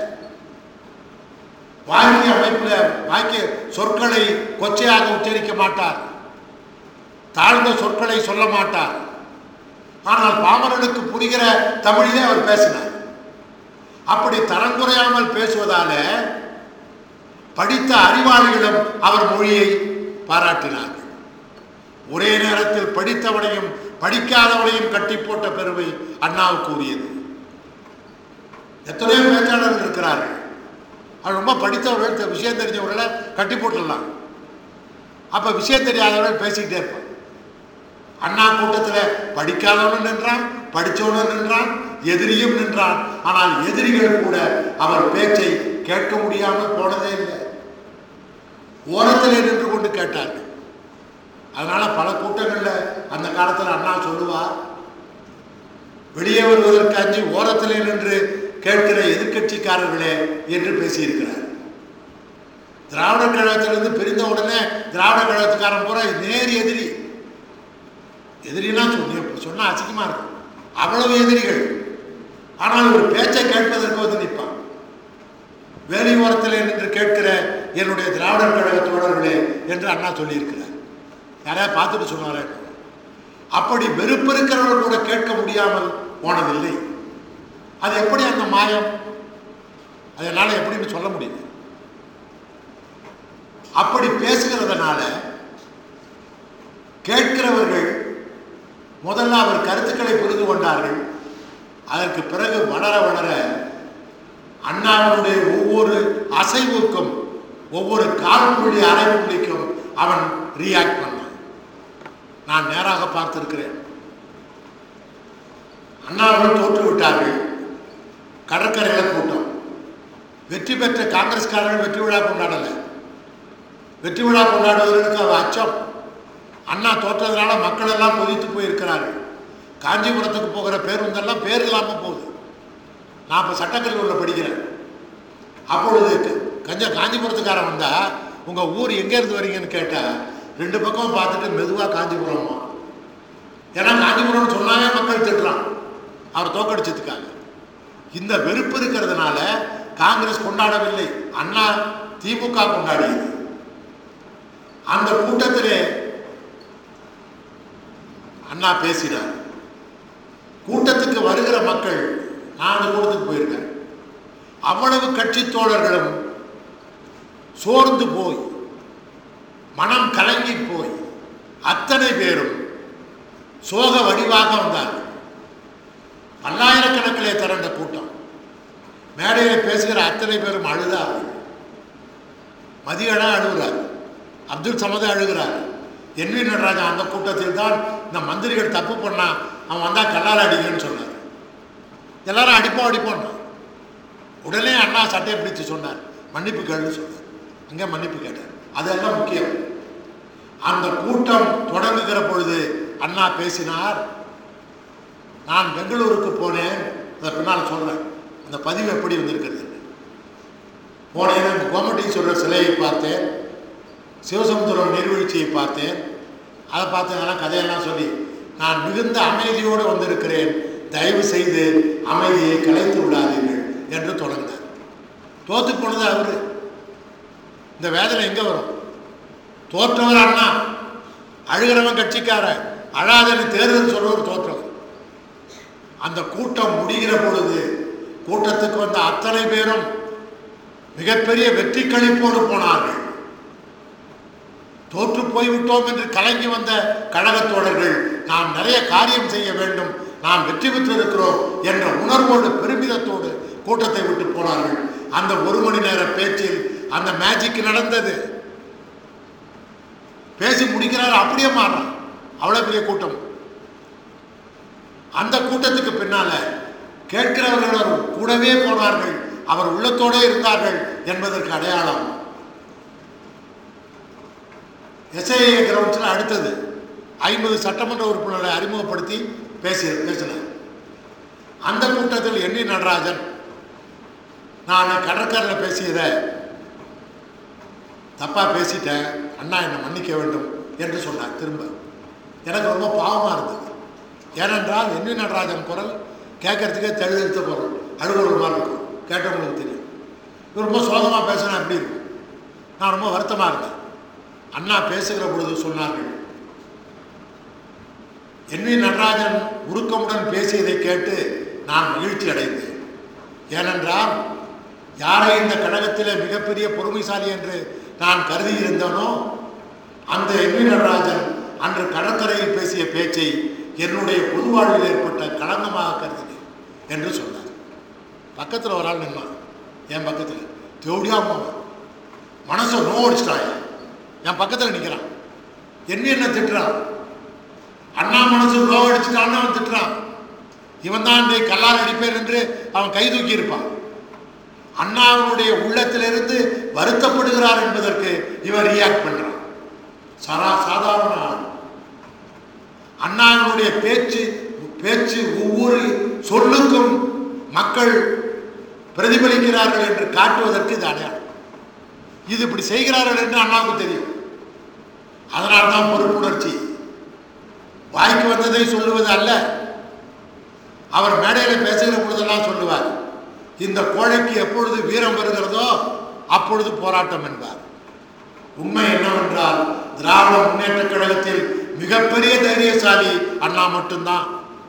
வாக்கிய அமைப்பில் வாக்கிய சொற்களை கொச்சையாக உச்சரிக்க மாட்டார், தாழ்ந்த சொற்களை சொல்ல மாட்டார். ஆனால் பாமரனுக்கு புரிகிற தமிழிலே அவர் பேசினார். அப்படி தரங்குறையாமல் பேசுவதால படித்த அறிவாளிகளும் அவர் மொழியை பாராட்டினார்கள். ஒரே நேரத்தில் படித்தவனையும் படிக்காதவனையும் கட்டி போட்ட பெருமை அண்ணாவுக்கு உரியது. எத்தனையோ பேச்சாளர்கள் இருக்கிறார்கள், அவர் ரொம்ப படித்தவர்கள், விஷயம் தெரிஞ்சவர்களை கட்டி போட்டுடலாம். அப்ப விஷயம் தெரியாதவர்கள் பேசிக்கிட்டே இருப்பான். அண்ணா கூட்டத்தில் படிக்காதவனும் நின்றான், படித்தவனும் நின்றான், எதிரியும் நின்றான். ஆனால் எதிரிகள் கூட அவர் பேச்சை கேட்க முடியாமல் போனதே இல்லை. ஓரத்திலே நின்று கொண்டு கேட்டார்கள். அதனால பல கூட்டங்களில் அந்த காலத்தில் அண்ணா சொல்லுவார், வெளியே வருவதற்கு அஞ்சு ஓரத்திலே நின்று கேட்கிற எதிர்கட்சிக்காரர்களே என்று பேசியிருக்கிறார். திராவிட கழகத்திலிருந்து பிரிந்த உடனே திராவிட கழகத்துக்காரன் பூரா நேர் எதிரி. எதிரிலாம் சொன்னா அசிங்கமா இருக்கும், அவ்வளவு எதிரிகள். ஆனால் ஒரு பேச்சை கேட்பதற்கு வந்து நிற்பான். வேலி ஓரத்திலே நின்று கேட்கிற என்னுடைய திராவிடர் கழக தோழர்களே என்று அண்ணா சொல்லியிருக்கிறார். யாரையா பார்த்துட்டு சொன்னாரே. அப்படி வெறுப்பு இருக்கிறவர்கள் கூட கேட்க முடியாமல் போனதில்லை. அது எப்படி அந்த மாயம்? அதனால எப்படின்னு சொல்ல முடியும். அப்படி பேசுகிறதுனால கேட்கிறவர்கள் முதல்ல அவர் கருத்துக்களை புரிந்து கொண்டார்கள். அதற்கு பிறகு வளர வளர அண்ணாவுடைய ஒவ்வொரு அசைவுக்கும் ஒவ்வொரு கால்புள்ளி அரைப்புள்ளிக்கும் அவன் ரியாக்ட் பண்ணான். நான் நேராக பார்த்திருக்கிறேன். அண்ணாவுடன் தோற்று விட்டார்கள். கடற்கரையில் கூட்டம். வெற்றி பெற்ற காங்கிரஸ்காரர்கள் வெற்றி விழா கொண்டாடல. வெற்றி விழா கொண்டாடுவதற்கு அவ அச்சம். அண்ணா தோற்றதுனால மக்கள் எல்லாம் கொதித்து போயிருக்கிறார்கள். காஞ்சிபுரத்துக்கு போகிற பேருந்தெல்லாம் பேர் இல்லாமல் போகுது. நான் இப்போ சட்டக்கல்லூரில் படிக்கிறேன். அப்பொழுது காஞ்சிபுரத்துக்காரன் வந்தா உங்க ஊர் எங்க இருந்து வரீங்கன்னு கேட்டா ரெண்டு பக்கம் பார்த்துட்டு மெதுவா காஞ்சிபுரமா. ஏன்னா காஞ்சிபுரம்னு சொன்னாவே மக்கள் திட்டுறான், அவர் தோக்கடிச்சதுக்காக. இந்த வெறுப்பு இருக்கிறதுனால காங்கிரஸ் கொண்டாடவில்லை, அண்ணா திமுக கொண்டாடியது. அந்த கூட்டத்திலே அண்ணா பேசினார். கூட்டத்துக்கு வருகிற மக்கள், நான் அந்த கூட்டத்துக்கு போயிருக்கேன், அவ்வளவு கட்சி தோழர்களும் சோர்ந்து போய் மனம் கலங்கி போய் அத்தனை பேரும் சோக வடிவாக வந்தார்கள். பல்லாயிரக்கணக்கிலே திரண்ட கூட்டம். மேடையில் பேசுகிற அத்தனை பேரும் அழுதார்கள். மதியனா அழுகிறார், அப்துல் சமது அழுகிறார், என் வி நடராஜன் அந்த கூட்டத்தில் தான் இந்த மந்திரிகள் தப்பு பண்ணா அவன் வந்தா கல்லால் அடிங்கன்னு சொன்னார். எல்லாரும் அடிப்போம். உடனே அண்ணா சட்டையை பிடிச்சு சொன்னார், மன்னிப்பு கேள்வி சொன்னார். அங்கே மன்னிப்பு கேட்டார். அதெல்லாம் முக்கியம். அந்த கூட்டம் தொடங்குகிற பொழுது அண்ணா பேசினார். நான் பெங்களூருக்கு போனேன், அதை பின்னால் சொல்றேன். அந்த பதிவு எப்படி வந்திருக்கிறது. போனேன், கோமட்டீஸ்வரர் சிலையை பார்த்தேன், சிவசமுத்திரம் நீர்வீழ்ச்சியை பார்த்தேன். அதை பார்த்ததெல்லாம் கதையெல்லாம் சொல்லி நான் மிகுந்த அமைதியோடு வந்திருக்கிறேன், தயவு செய்து அமைதியை கலைத்து விடாதீர்கள் என்று தொடர்ந்தார். தோத்து போனது அவரு. இந்த வேதனை எங்க வரும்? தோற்றவர் அண்ணா, அழுகிறவன் கட்சிக்கார, அழாதன்னு தேர்தல் சொல்றவர் தோற்றவர். அந்த கூட்டம் முடிகிற பொழுது கூட்டத்துக்கு வந்த அத்தனை பேரும் மிகப்பெரிய வெற்றி கழிப்போடு போனார்கள். தோற்று போய்விட்டோம் என்று கலங்கி வந்த கழகத்தோழர்கள் நாம் நிறைய காரியம் செய்ய வேண்டும், நாம் வெற்றி பெற்றிருக்கிறோம் என்ற உணர்வோடு பெருமிதத்தோடு கூட்டத்தை விட்டு போனார்கள். அந்த ஒரு மணி நேர பேச்சில் அந்த மேஜிக் நடந்தது. பேசி முடிக்கிறார், அப்படியே மாறான். அவ்வளவு பெரிய கூட்டம். அந்த கூட்டத்துக்கு பின்னால கேட்கிறவர்கள் கூடவே போனார்கள், அவர் உள்ளத்தோட இருந்தார்கள் என்பதற்கு அடையாளம் எஸ்ஐஏ கிரவுண்ட்ஸில் அடுத்தது 50 சட்டமன்ற உறுப்பினர்களை அறிமுகப்படுத்தி பேசினார். அந்த கூட்டத்தில் என் வி நடராஜன் நான் கடற்கரையில் பேசியதை தப்பா பேசிட்டேன், அண்ணா என்னை மன்னிக்க வேண்டும் என்று சொன்னார். திரும்ப எனக்கு ரொம்ப பாவமாக இருந்தது. ஏனென்றால் என் வி நடராஜன் குரல் கேட்கறதுக்கே தெளிவெடுத்த குரல், அழுகுறல் மாதிரி இருக்கும், கேட்டவங்களுக்கு தெரியும். இது ரொம்ப சோகமாக பேசினா எப்படி இருக்கும். நான் ரொம்ப வருத்தமாக இருந்தேன். அண்ணா பேசுகிற பொழுது சொன்னார்கள், என் வி நடராஜன் உருக்கமுடன் பேசியதை கேட்டு நான் மகிழ்ச்சி அடைந்தேன். ஏனென்றால் யாரை இந்த கழகத்திலே மிகப்பெரிய பொறுமைசாலி என்று நான் கருதி இருந்தேனோ அந்த என் வி நடராஜன் அன்று கடற்கரையில் பேசிய பேச்சை என்னுடைய பொது வாழ்வில் ஏற்பட்ட களங்கமாக கருதினேன் என்று சொன்னார். பக்கத்தில் ஒரு ஆள் நின்னான், என் பக்கத்தில் தேவடியா மனசை நோடிச்சிட்டான். என் பக்கத்தில் நிற்கிறான், என்ன திட்டுறான். அண்ணா மனசு நோவடிச்சுட்டான்னு அவன் திட்டுறான். இவன் தான் இன்றைய கல்லால் அடிப்பேன் என்று அவன் கை தூக்கி இருப்பான். அண்ணாவுடைய உள்ளத்திலிருந்து வருத்தப்படுகிறார் என்பதற்கு இவன் ரியாக்ட் பண்றான். சாதாரண ஆள். அண்ணாவினுடைய பேச்சு பேச்சு ஒவ்வொரு சொல்லுக்கும் மக்கள் பிரதிபலிக்கிறார்கள் என்று காட்டுவதற்கு இது அடையாளம். இது இப்படி செய்கிறார்கள் என்று அண்ணாவுக்கு தெரியும். அதனால்தான் பொறுப்புணர்ச்சி. வாய்க்கு வந்ததை சொல்லுவது அல்ல. அவர் மேடையில் பேசுகிற பொழுதெல்லாம் சொல்லுவார், இந்த கோழைக்கு எப்பொழுது வீரம் வருகிறதோ அப்பொழுது போராட்டம் என்பார். உண்மை என்னவென்றால் திராவிட முன்னேற்ற கழகத்தில் மிகப்பெரிய தைரியசாலி அண்ணா மட்டும்தான்.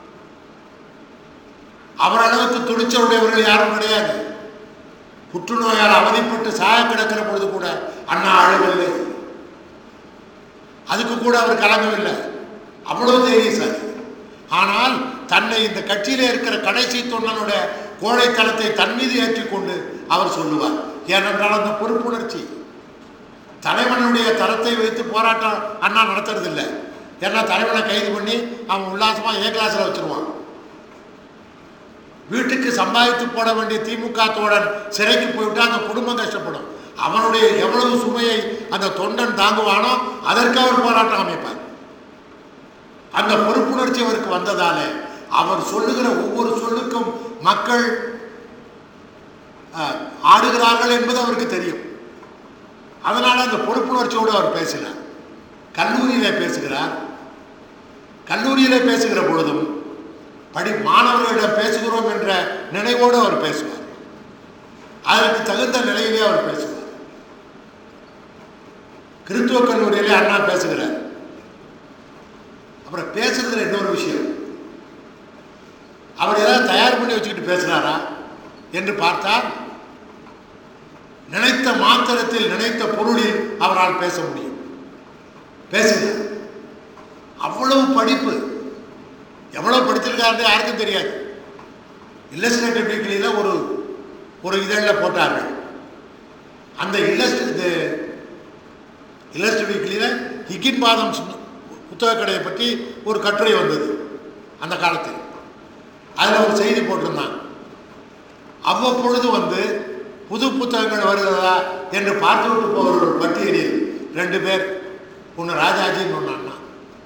அவரளவுக்கு துணிச்சலுடையவர்கள் யாரும் கிடையாது. புற்றுநோயால் அவதிப்பட்டு சாய கிடக்கிற பொழுது கூட அண்ணா அழவில்லை, அதுக்கு கூட அவர் கலங்கவில்லை. அவ்வளவு தைரியசாலி. ஆனால் தன்னை இந்த கட்சியிலே இருக்கிற கடைசி தொண்டனுடைய கோழைத்தனத்தை தன் மீது ஏற்றிக்கொண்டு அவர் சொல்லுவார். ஏனென்றால் அந்த பொறுப்புணர்ச்சி. தலைவனுடைய தரத்தை வைத்து போராட்டம் அண்ணா நடத்துறதில்லை. ஏன்னா தலைவனை கைது பண்ணி அவன் உல்லாசமா ஏ கிளாஸ்ல வச்சிருவான். வீட்டுக்கு சம்பாதித்து போட வேண்டிய திமுக தோழன் சிறைக்கு போய்விட்டா அந்த குடும்பம் கஷ்டப்படும். அவனுடைய எவ்வளவு சுமையை அந்த தொண்டன் தாங்குவானோ அதற்கு அவர் போராட்டம் அமைப்பார். அந்த பொறுப்புணர்ச்சி அவருக்கு வந்ததாலே அவர் சொல்லுகிற ஒவ்வொரு சொல்லுக்கும் மக்கள் ஆடுகிறார்கள் என்பது அவருக்கு தெரியும். அதனால அந்த பொறுப்புணர்ச்சியோடு அவர் பேசினார். கல்லூரியிலே பேசுகிறார். கல்லூரியிலே பேசுகிற பொழுதும் மாணவர்களிடம் பேசுகிறோம் என்ற நினைவோடு அவர் பேசுவார். அதற்கு தகுந்த நிலையிலே அவர் பேசுவார். கிறிஸ்துவ கல்லூரியிலே அண்ணா பேசுகிறார். அப்புறம் பேசுறதுல இன்னொரு விஷயம், அவர் ஏதாவது தயார் பண்ணி வச்சுக்கிட்டு பேசுறாரா என்று பார்த்தால் நினைத்த மாத்திரத்தில் நினைத்த பொருளில் அவரால் பேச முடியும். பேசுகிறார். அவ்வளவு படிப்பு. எவ்வளவு படிச்சிருக்காரு யாருக்கும் தெரியாது. இல்லஸ்ட்ரேட்டிவ் வீக்லியில ஒரு இதழில் போட்டார்கள். அந்த இல்லஸ்ட்ரேட்டிவ் வீக்லியில ஹிகின்பாதம் புத்தக கடையை பற்றி ஒரு கட்டுரை வந்தது அந்த காலத்தில். அதில் ஒரு செய்தி போட்டிருந்தாங்க. அவ்வப்பொழுது புது புத்தகங்கள் வருகிறதா என்று பார்த்து விட்டு போவர்கள் பட்டியலில் 2 பேர், ஒன்று ராஜாஜின்னு ஒன்று அண்ணா.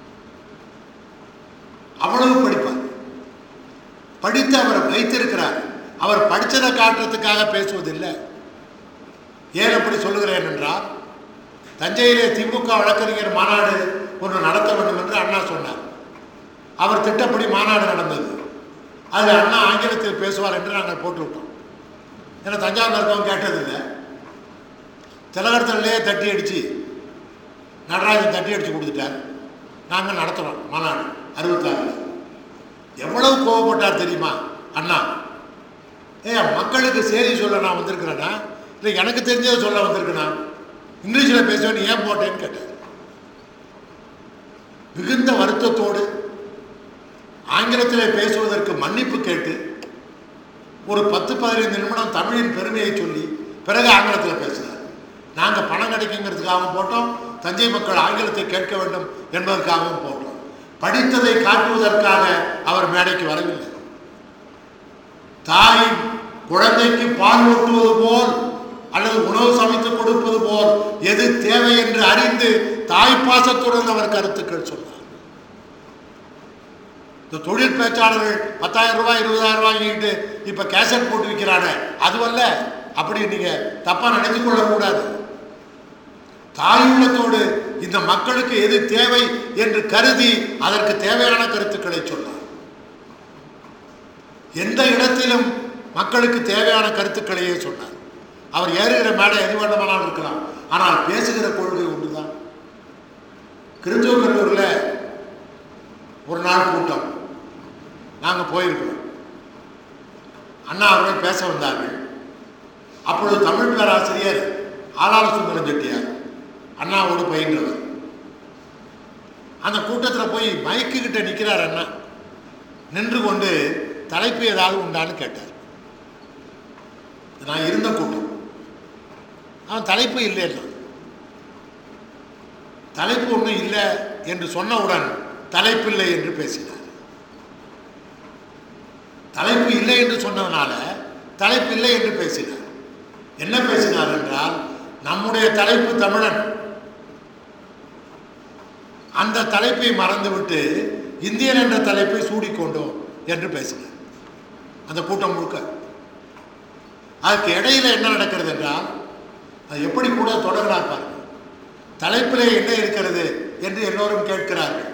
அவ்வளவு படிப்பார். படித்து அவரை வைத்திருக்கிறார். அவர் படித்ததை காட்டுறதுக்காக பேசுவதில்லை. ஏன் அப்படி சொல்லுகிறேன் என்றால், தஞ்சையிலே திமுக வழக்கறிஞர் மாநாடு ஒன்று நடத்த வேண்டும் என்று அண்ணா சொன்னார். அவர் திட்டப்படி மாநாடு நடந்தது. அதில் அண்ணா ஆங்கிலத்தில் பேசுவார் என்று நாங்கள் போட்டுவிட்டோம். ஏன்னா தஞ்சாவூர் இருக்கவங்க கேட்டதில்லை. திலகர்த்தன்லேயே தட்டி அடித்து நடராஜன் தட்டி அடித்து கொடுத்துட்டார். நாங்கள் நடத்துகிறோம் மாநாடு 66. எவ்வளவு கோவப்பட்டார் தெரியுமா அண்ணா? மக்களுக்கு செய்தி சொல்ல நான் வந்திருக்கிறேன்னா இல்லை எனக்கு தெரிஞ்சதை சொல்ல வந்திருக்கேனா? இங்கிலீஷில் பேசுவேன் ஏன் போட்டேன்னு கேட்டார். மிகுந்த வருத்தத்தோடு ஆங்கிலத்தில் பேசுவதற்கு மன்னிப்பு கேட்டு ஒரு 10-15 நிமிடம் தமிழின் பெருமையை சொல்லி பிறகு ஆங்கிலத்தில் பேசினார். நாங்கள் பணம் கிடைக்குங்கிறதுக்காகவும் போட்டோம், தஞ்சை மக்கள் ஆங்கிலத்தை கேட்க வேண்டும் என்பதற்காகவும் போட்டோம். படித்ததை காட்டுவதற்காக அவர் மேடைக்கு வரவில்லை. தாய் குழந்தைக்கு பால் ஊட்டுவது போல் அல்லது உணவு சமைத்து கொடுப்பது போல் எது தேவை என்று அறிந்து தாய்ப்பாசத்துடன் அவர் கருத்துக்கள் சொன்னார். இந்த தொழில் பேச்சாளர்கள் 10,000 ரூபாய் 20,000 ரூபாய் வாங்கிட்டு இப்ப கேசட் போட்டு விற்கிறாங்க, அதுவல்ல. அப்படி நீங்க தப்பா நினைத்து கொள்ளக்கூடாது. தாயுள்ளத்தோடு இந்த மக்களுக்கு எது தேவை என்று கருதி அதற்கு தேவையான கருத்துக்களை சொன்னார். எந்த இடத்திலும் மக்களுக்கு தேவையான கருத்துக்களையே சொன்னார். அவர் ஏறுகிற மேடை எது வேண்டுமானாலும் இருக்கலாம், ஆனால் பேசுகிற கொள்கை ஒன்றுதான். கிறிஸ்துவ கல்லூரியில் ஒரு நாள் கூட்டம் நாங்கள் போயிருக்கிறோம். அண்ணா அவர்கள் பேச வந்தார்கள். அப்பொழுது தமிழ் பேராசிரியர் ஆளாள சுந்தரம் செட்டியார் அண்ணாவோடு பயின்றவர். அந்த கூட்டத்தில் போய் மைக்கு கிட்ட நிற்கிறார். அண்ணா நின்று கொண்டு தலைப்பு ஏதாவது உண்டான்னு கேட்டார். நான் இருந்த கூட்டம். அவன் தலைப்பு இல்லைன்னா, தலைப்பு ஒன்றும் இல்லை என்று சொன்னவுடன் தலைப்பில்லை என்று பேசினார். தலைப்பு இல்லை என்று சொன்னதுனால தலைப்பு இல்லை என்று பேசினார். என்ன பேசினார் என்றால், நம்முடைய தலைப்பு தமிழன், அந்த தலைப்பை மறந்துவிட்டு இந்தியன் என்ற தலைப்பை சூடிக்கொண்டோம். என்று பேசினார் அந்த கூட்டம் முழுக்க. அதுக்கு இடையில என்ன நடக்கிறது என்றால், அது எப்படி கூட தொடர்கிறார் பாருங்க. தலைப்பிலே என்ன இருக்கிறது என்று எல்லோரும் கேட்கிறார்கள்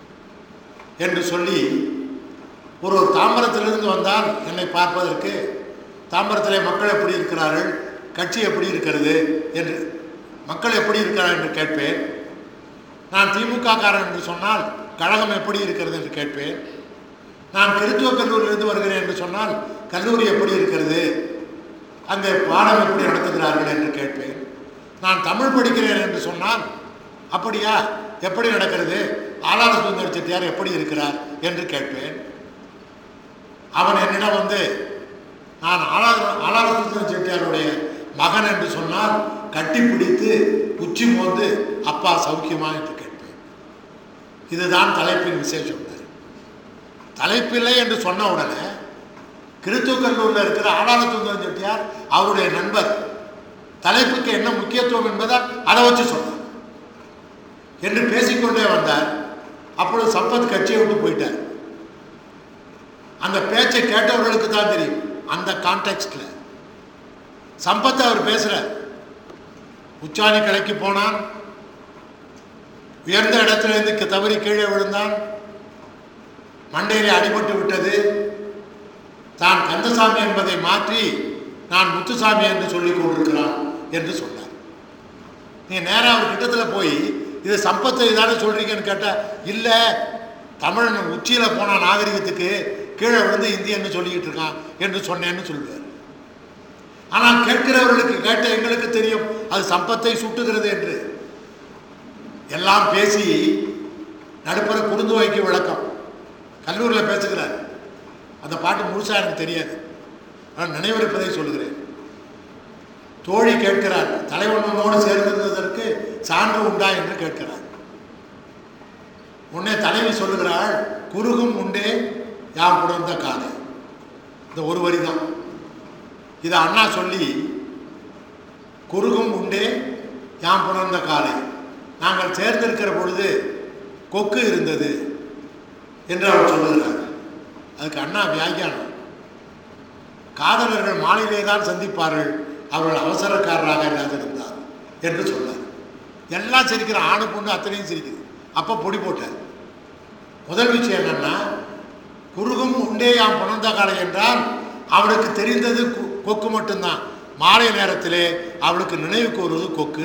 என்று சொல்லி, ஒரு தாம்பரத்திலிருந்து வந்தால் என்னை பார்ப்பதற்கு, தாம்பரத்திலே மக்கள் எப்படி இருக்கிறார்கள், கட்சி எப்படி இருக்கிறது என்று, மக்கள் எப்படி இருக்கிறார் என்று கேட்பேன். நான் திமுக காரன் என்று சொன்னால் கழகம் எப்படி இருக்கிறது என்று கேட்பேன். நான் கிறித்துவ கல்லூரியிலிருந்து வருகிறேன் என்று சொன்னால் கல்லூரி எப்படி இருக்கிறது, அங்கே பாடம் எப்படி நடத்துகிறார்கள் என்று கேட்பேன். நான் தமிழ் படிக்கிறேன் என்று சொன்னால், அப்படியா, எப்படி நடக்கிறது, ஆளாள சுந்தர செட்டியார் எப்படி இருக்கிறார் என்று கேட்பேன். அவன் என்னிடம் வந்து, நான் ஆளாள சுந்தர செட்டியாருடைய மகன் என்று சொன்னால் கட்டி பிடித்து உச்சி மோந்து அப்பா சௌக்கியமா என்று கேட்பேன். இதுதான் தலைப்பின் விசேஷம். தலைப்பில்லை என்று சொன்ன உடனே கிறித்துவ கல்லூரியில் இருக்கிற ஆளாள சுந்தர செட்டியார் அவருடைய நண்பர், தலைப்புக்கு என்ன முக்கியத்துவம் என்பதால் அதை வச்சு சொன்னார் என்று பேசிக்கொண்டே வந்தார். அப்பொழுது சம்பத் கட்சியை விட்டு போயிட்டார். அந்த பேச்சை கேட்டவர்களுக்கு தான் தெரியும். அந்த கான்டெக்ஸ்ட்ல சம்பத் அவர் பேசுறார். உச்சாணி கலைக்கு போனான், உயர்ந்த இடத்திலிருந்து தவறி கீழே விழுந்தான், மண்டையிலே அடிபட்டு விட்டது, தான் கந்தசாமி என்பதை மாற்றி நான் முத்துசாமி என்று சொல்லிக் கொண்டிருக்கிறான் என்று சொன்னார். நீ நேராக அவர் கிட்டத்தில் போய் இது சம்பத்தை தானே சொல்றீங்கன்னு கேட்டா, இல்லை தமிழன் உச்சியில் போன நாகரிகத்துக்கு கீழே விழுந்து இந்தியன்னு சொல்லிக்கிட்டு இருக்கான் என்று சொன்னேன்னு சொல்லுவார். ஆனால் கேட்கிறவர்களுக்கு, கேட்ட எங்களுக்கு தெரியும் அது சம்பத்தை சுட்டுகிறது என்று. எல்லாம் பேசி நடுப்புற குறுந்தோய்க்கு விளக்கம் கல்லூரியில் பேசுகிறார். அந்த பாட்டு முழுசா எனக்கு தெரியாது, நான் நினைவிருப்பதை சொல்லுகிறேன். தோழி கேட்கிறார், தலைவனோடு சேர்ந்திருந்ததற்கு சான்று உண்டா என்று கேட்கிறார். உடனே தலைவி சொல்லுகிறாள், குறுகும் உண்டே யாம் புணர்ந்த காலை. இந்த ஒரு வரி தான். இதை அண்ணா சொல்லி, குறுகும் உண்டே யாம் புணர்ந்த காலை, நாங்கள் சேர்ந்திருக்கிற பொழுது கொக்கு இருந்தது என்று அவர் சொல்லுகிறார். அதுக்கு அண்ணா வியாக்கியானம், காதலர்கள் மாலையிலே தான் சந்திப்பார்கள், அவர்கள் அவசரக்காரராக இல்லாதிருந்தார் என்று சொன்னார். எல்லாம் சிரிக்கிற, ஆணு பொண்ணு அத்தனையும் சிரிக்குது. அப்போ பொடி போட்டார். முதல் விஷயம் என்னன்னா, குறுகும் உண்டே யாம் புணர்ந்த காலை என்றால் அவளுக்கு தெரிந்தது கொக்கு மட்டும்தான். மாலை நேரத்திலே அவளுக்கு நினைவுக்கு வருவது கொக்கு.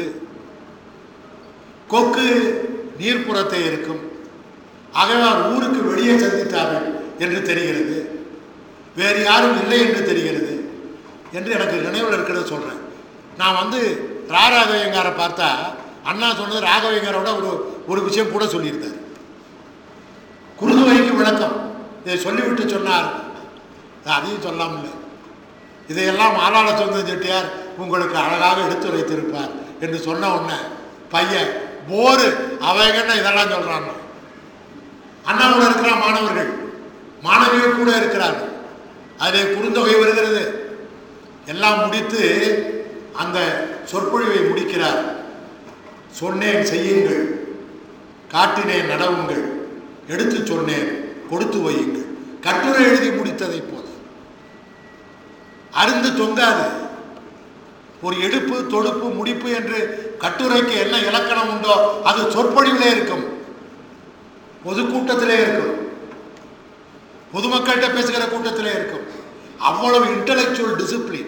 கொக்கு நீர்ப்புறத்தை இருக்கும். ஆகவே அவர் ஊருக்கு வெளியே சந்தித்தார்கள் என்று தெரிகிறது, வேறு யாரும் இல்லை என்று தெரிகிறது என்று எனக்கு நினைவில் இருக்கிறத சொல்கிறேன். நான் வந்து ராகவையங்காரை பார்த்தா அண்ணா சொன்னது ராகவையங்காரோட ஒரு விஷயம் கூட சொல்லியிருந்தார். குறுதுவைக்கு விளக்கம் இதை சொல்லிவிட்டு சொன்னார். அதையும் சொல்லாமல் இதையெல்லாம் ஆளாள சுந்தர செட்டியார் உங்களுக்கு அழகாக எடுத்து வைத்திருப்பார் என்று சொன்ன உடனே பையன் போரு அவங்க இதெல்லாம் சொல்றாங்க. அண்ணாவோட இருக்கிற மாணவர்கள் மாணவிகள் கூட இருக்கிறார்கள். அதிலே குறுந்தொகை வருகிறது. எல்லாம் முடித்து அந்த சொற்பொழிவை முடிக்கிறார். சொன்னேன் செய்யுங்கள், காட்டினேன் நடவுங்கள், எடுத்து சொன்னேன் கொடுத்து வையுங்கள். கட்டுரை எழுதி முடித்ததை போல அருந்து தொங்காது. ஒரு எடுப்பு தொடுப்பு முடிப்பு என்று கட்டுரைக்கு என்ன இலக்கணம் உண்டோ அது சொற்பொழிவிலே இருக்கும், பொதுக்கூட்டத்திலே இருக்கும், பொதுமக்கள்கிட்ட பேசுகிற கூட்டத்திலே இருக்கும். அவ்வளவு இன்டலெக்சுவல் டிசிப்ளின்,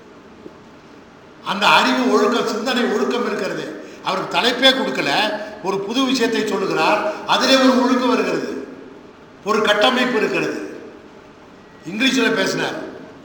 அந்த அறிவு ஒழுக்கம், சிந்தனை ஒழுக்கம் இருக்கிறது. அவருக்கு தலைப்பே கொடுக்கல, ஒரு புது விஷயத்தை சொல்லுகிறார், அதிலே ஒரு ஒழுக்கம் வருகிறது, ஒரு கட்டமைப்பு இருக்கிறது. இங்கிலீஷில் பேசினார்,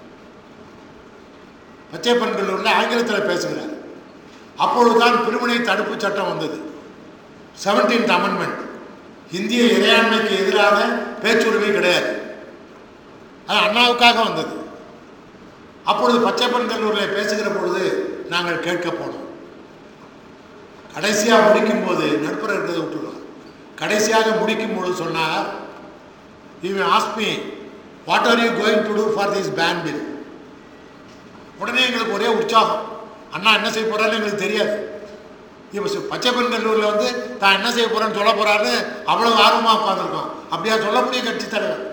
பச்சைப்பன் கல்லூரில் ஆங்கிலத்தில் பேசுகிறார். அப்பொழுதுதான் பிரிவினை தடுப்பு சட்டம் வந்தது, 17th அமெண்ட்மெண்ட். இந்திய இறையாண்மைக்கு எதிராக பேச்சுரிமை கிடையாது, அது அண்ணாவுக்காக வந்தது. அப்பொழுது பச்சைப்பன் கல்லூரியில் பேசுகிற பொழுது நாங்கள் கேட்க போனோம். கடைசியாக முடிக்கும் போது நடுப்புற இருக்கிறத விட்டுருவோம். கடைசியாக முடிக்கும் பொழுது சொன்னார், "You may ask me, what are you going to do for this ban bill?" உடனே எங்களுக்கு ஒரே உற்சாகம். அண்ணா என்ன செய்ய போறாருன்னு எங்களுக்கு தெரியாது. இப்போ பச்சைப்பன் கல்லூரியில் வந்து தான் என்ன செய்ய போறேன்னு சொல்ல போறாருன்னு அவ்வளவு ஆர்வமாக உட்காந்துருக்கோம். அப்படியா சொல்லக்கூடிய கட்சி தலைவர்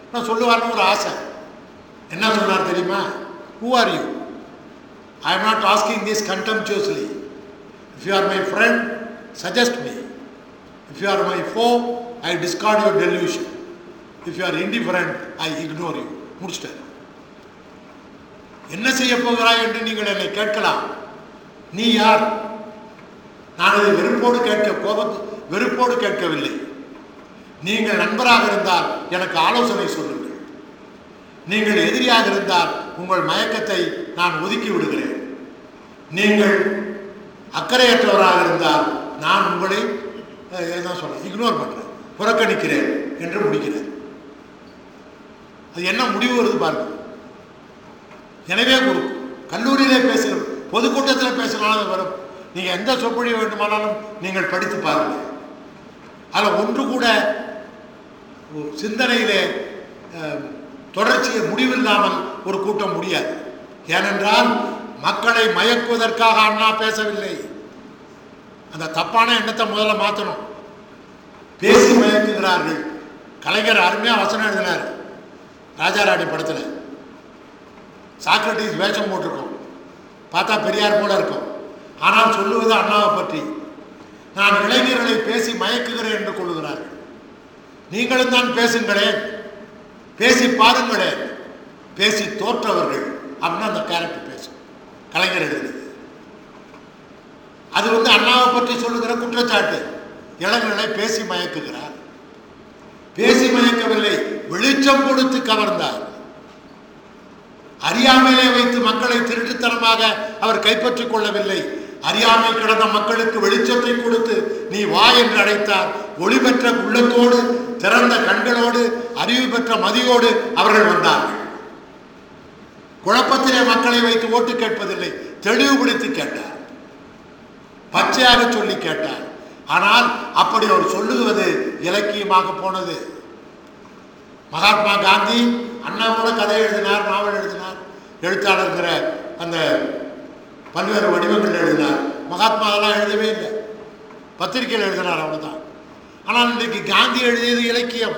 நான் சொல்லுவார்னு ஒரு ஆசை. என்ன சொன்னார் தெரியுமா? Who are you? I am not asking this contemptuously. If you are my friend, suggest me. If you are my foe, I discard your delusion. If you are indifferent, I ignore you. முடிச்சிட்டார். என்ன செய்ய போகிறாய் என்று நீங்கள் என்னை கேட்கலாம். நீ யார்? நான் இதை வெறுப்போடு கேட்கவில்லை. நீங்கள் நண்பராக இருந்தால் எனக்கு ஆலோசனை சொல்லுங்கள். நீங்கள் எதிரியாக இருந்தால் உங்கள் மயக்கத்தை நான் ஒதுக்கி விடுகிறேன். நீங்கள் அக்கறையற்றவராக இருந்தால் நான் உங்களை இக்னோர் பண்றேன், புறக்கணிக்கிறேன் என்று முடிக்கிறேன். அது என்ன முடிவு வருது பாருங்க. எனவே ஒரு கல்லூரியிலே பேசுகிற பொதுக்கூட்டத்தில் பேசினாலும் வரும். நீங்கள் எந்த சொற்பொழிவு வேண்டுமானாலும் நீங்கள் படித்து பாருங்கள். அதில் ஒன்று கூட சிந்தனையிலே தொடர்ச்சியை முடிவில்லாமல் ஒரு கூட்டம் முடியாது. ஏனென்றால் மக்களை மயக்குவதற்காக அண்ணா பேசவில்லை. அந்த தப்பான எண்ணத்தை முதல்ல மாற்றணும். பேசி மயக்குகிறார்கள். கலைஞர் அருமையாக வசனம் எழுதினார் ராஜாராணி படத்தில். சாக்ரட்டிஸ் வேஷம் போட்டிருக்கோம், பார்த்தா பெரியார் போல இருக்கும், ஆனால் சொல்லுவது அண்ணாவை பற்றி. நான் இளைஞர்களை பேசி மயக்குகிறேன் என்று கொள்ளுகிறார்கள். நீங்களும் தான் பேசுங்களேன், பேசி பாருங்களேன். பேசி தோற்றவர்கள் அப்படின்னா அந்த கேரக்டர் பேசும். கலைஞர் எழுதுகிறது அது அண்ணாவை பற்றி சொல்லுகிற குற்றச்சாட்டு. இளைஞர்களை பேசி மயக்குகிறார். பேசி மயக்கவில்லை, வெளிச்சம் கொடுத்து கவர்ந்தார். அறியாமையிலே வைத்து மக்களை திருட்டுத்தனமாக அவர் கைப்பற்றிக் கொள்ளவில்லை. அறியாமை கிடந்த மக்களுக்கு வெளிச்சத்தை கொடுத்து நீ வா என்று அழைத்தார். ஒளி பெற்ற உள்ளத்தோடு, திறந்த கண்களோடு, அறிவு பெற்ற மதியோடு அவர்கள் வந்தார்கள். குழப்பத்திலே மக்களை வைத்து ஓட்டு கேட்பதில்லை, தெளிவுபடுத்தி கேட்டார், பச்சையாக சொல்லி கேட்டார். ஆனால் அப்படி அவர் சொல்லுவது இலக்கியமாக போனது. மகாத்மா காந்தி அண்ணாவோட கதை எழுதினார், நாவல் எழுதினார், எழுத்தாளர்கிற அந்த பல்வேறு வடிவங்கள் எழுதினார். மகாத்மா அதெல்லாம் எழுதவே இல்லை, பத்திரிகையில் எழுதினார், அவ்வளவுதான். ஆனால் இன்றைக்கு காந்தி எழுதியது இலக்கியம்.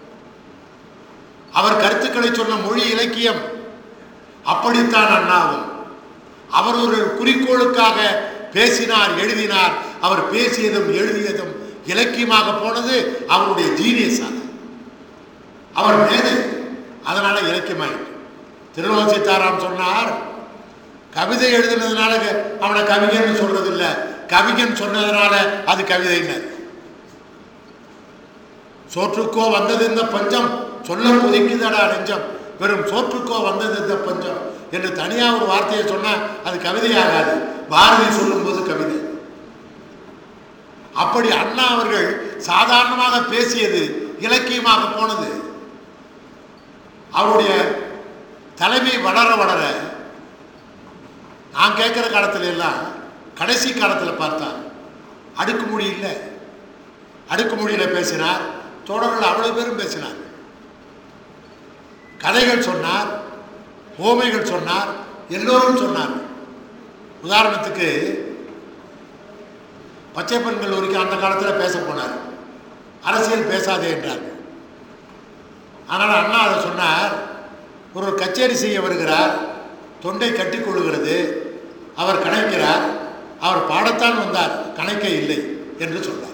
அவர் கருத்துக்களை சொன்ன மொழி இலக்கியம். அப்படித்தான் அண்ணாவும். அவர் ஒரு குறிக்கோளுக்காக பேசினார், எழுதினார். அவர் பேசியதும் எழுதியதும் இலக்கியமாக போனது அவருடைய ஜீனியஸ். அவர் மேதை, அதனால இலக்கியமாயிட்டு. திருலோக சீதாராம் சொன்னார், கவிதை எழுதுனதுனால அவனை கவிஞன் சொல்றது இல்லை, கவிஞன் சொன்னதுனால அது கவிதைன்னு. சோற்றுக்கோ வந்தது இந்த பஞ்சம், சொல்ல ஒதுக்குதடா நெஞ்சம், வெறும் சோற்றுக்கோ வந்தது இந்த பஞ்சம் என்று தனியா ஒரு வார்த்தையை சொன்னா அது கவிதையாகாது. பாரதி சொல்லும் போது கவிதை. அப்படி அண்ணா அவர்கள் சாதாரணமாக பேசியது இலக்கியமாக போனது. அவருடைய தலைமை வளர வளர நான் கேட்கிற காலத்துல எல்லாம் கடைசி காலத்தில் பார்த்தா அடுக்குமொழி இல்லை. அடுக்குமொழியில பேசினார், தொடர்கள் அவ்வளவு பேரும் பேசினார், கதைகள் சொன்னார், ஓமைகள் சொன்னார், எல்லோரும் சொன்னார். உதாரணத்துக்கு பச்சைப்பன் கல்லூரிக்கு அந்த காலத்தில் பேச போனார். அரசியல் பேசாதே என்றார். ஆனால் அண்ணா அதை சொன்னார். ஒரு கச்சேரி செய்ய வருகிறார், தொண்டை கட்டிக்கொள்ளுகிறது, அவர் கணைக்கிறார், அவர் பாடத்தான் வந்தார், கணைக்க இல்லை என்று சொன்னார்.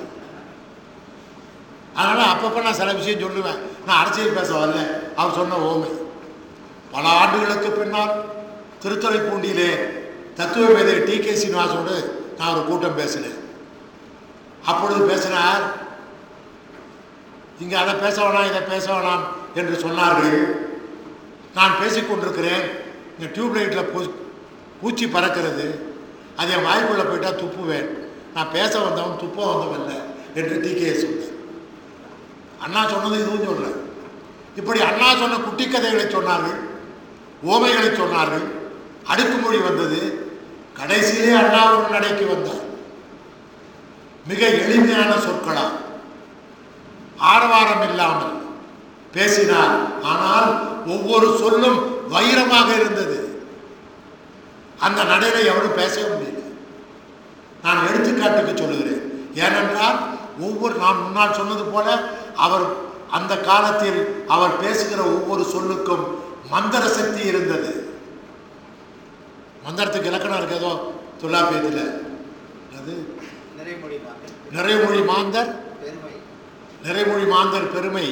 அதனால் அப்பப்போ நான் சில விஷயம் சொல்லுவேன், நான் அரசியல் பேச வரல. அவர் சொன்ன ஓமை. பல ஆண்டுகளுக்கு பின்னால் திருத்துறைப்பூண்டியிலே தத்துவ மேதை டி.கே. சீனிவாசோடு நான் ஒரு கூட்டம் பேசினேன். அப்பொழுது பேசினார், இங்கே அதை பேச வேணாம், இதை பேச வேணாம் என்று சொன்னார்கள். நான் பேசிக்கொண்டிருக்கிறேன், இங்கே டியூப்லைட்டில் பூச்சி பறக்கிறது, அது என் வாய்க்குள்ளே போயிட்டால் துப்புவேன், நான் பேச வந்தவன் துப்ப வந்தவன் இல்லை என்று டி.கே. சொன்னார். அண்ணா சொன்னது இதுவும் சொல்கிறேன். இப்படி அண்ணா சொன்ன குட்டி கதைகளை சொன்னார்கள், ஓமைகளை சொன்னார்கள், அடுக்குமொழி வந்தது. கடைசியிலே அண்ணா ஒரு நடைக்கு வந்தார். மிக எளிமையான சொற்களா, ஆரவாரம் இல்லாமல் பேசினார். ஆனால் ஒவ்வொரு சொல்லும் வைரமாக இருந்தது. அந்த நடையில எவரும் பேசவே முடியல. நான் எடுத்துக்காட்டுக்கு சொல்லுகிறேன். ஏனென்றால் ஒவ்வொரு, நான் முன்னால் சொன்னது போல அவர் அந்த காலத்தில் அவர் பேசுகிற ஒவ்வொரு சொல்லுக்கும் மந்திர சக்தி இருந்தது. மந்திரத்துக்கு இலக்கணம் இருக்கு ஏதோ தொல்லாப்பியத்தில். அது நிறைமொழி மாந்தர் நிறைமொழி மாந்தர் பெருமை.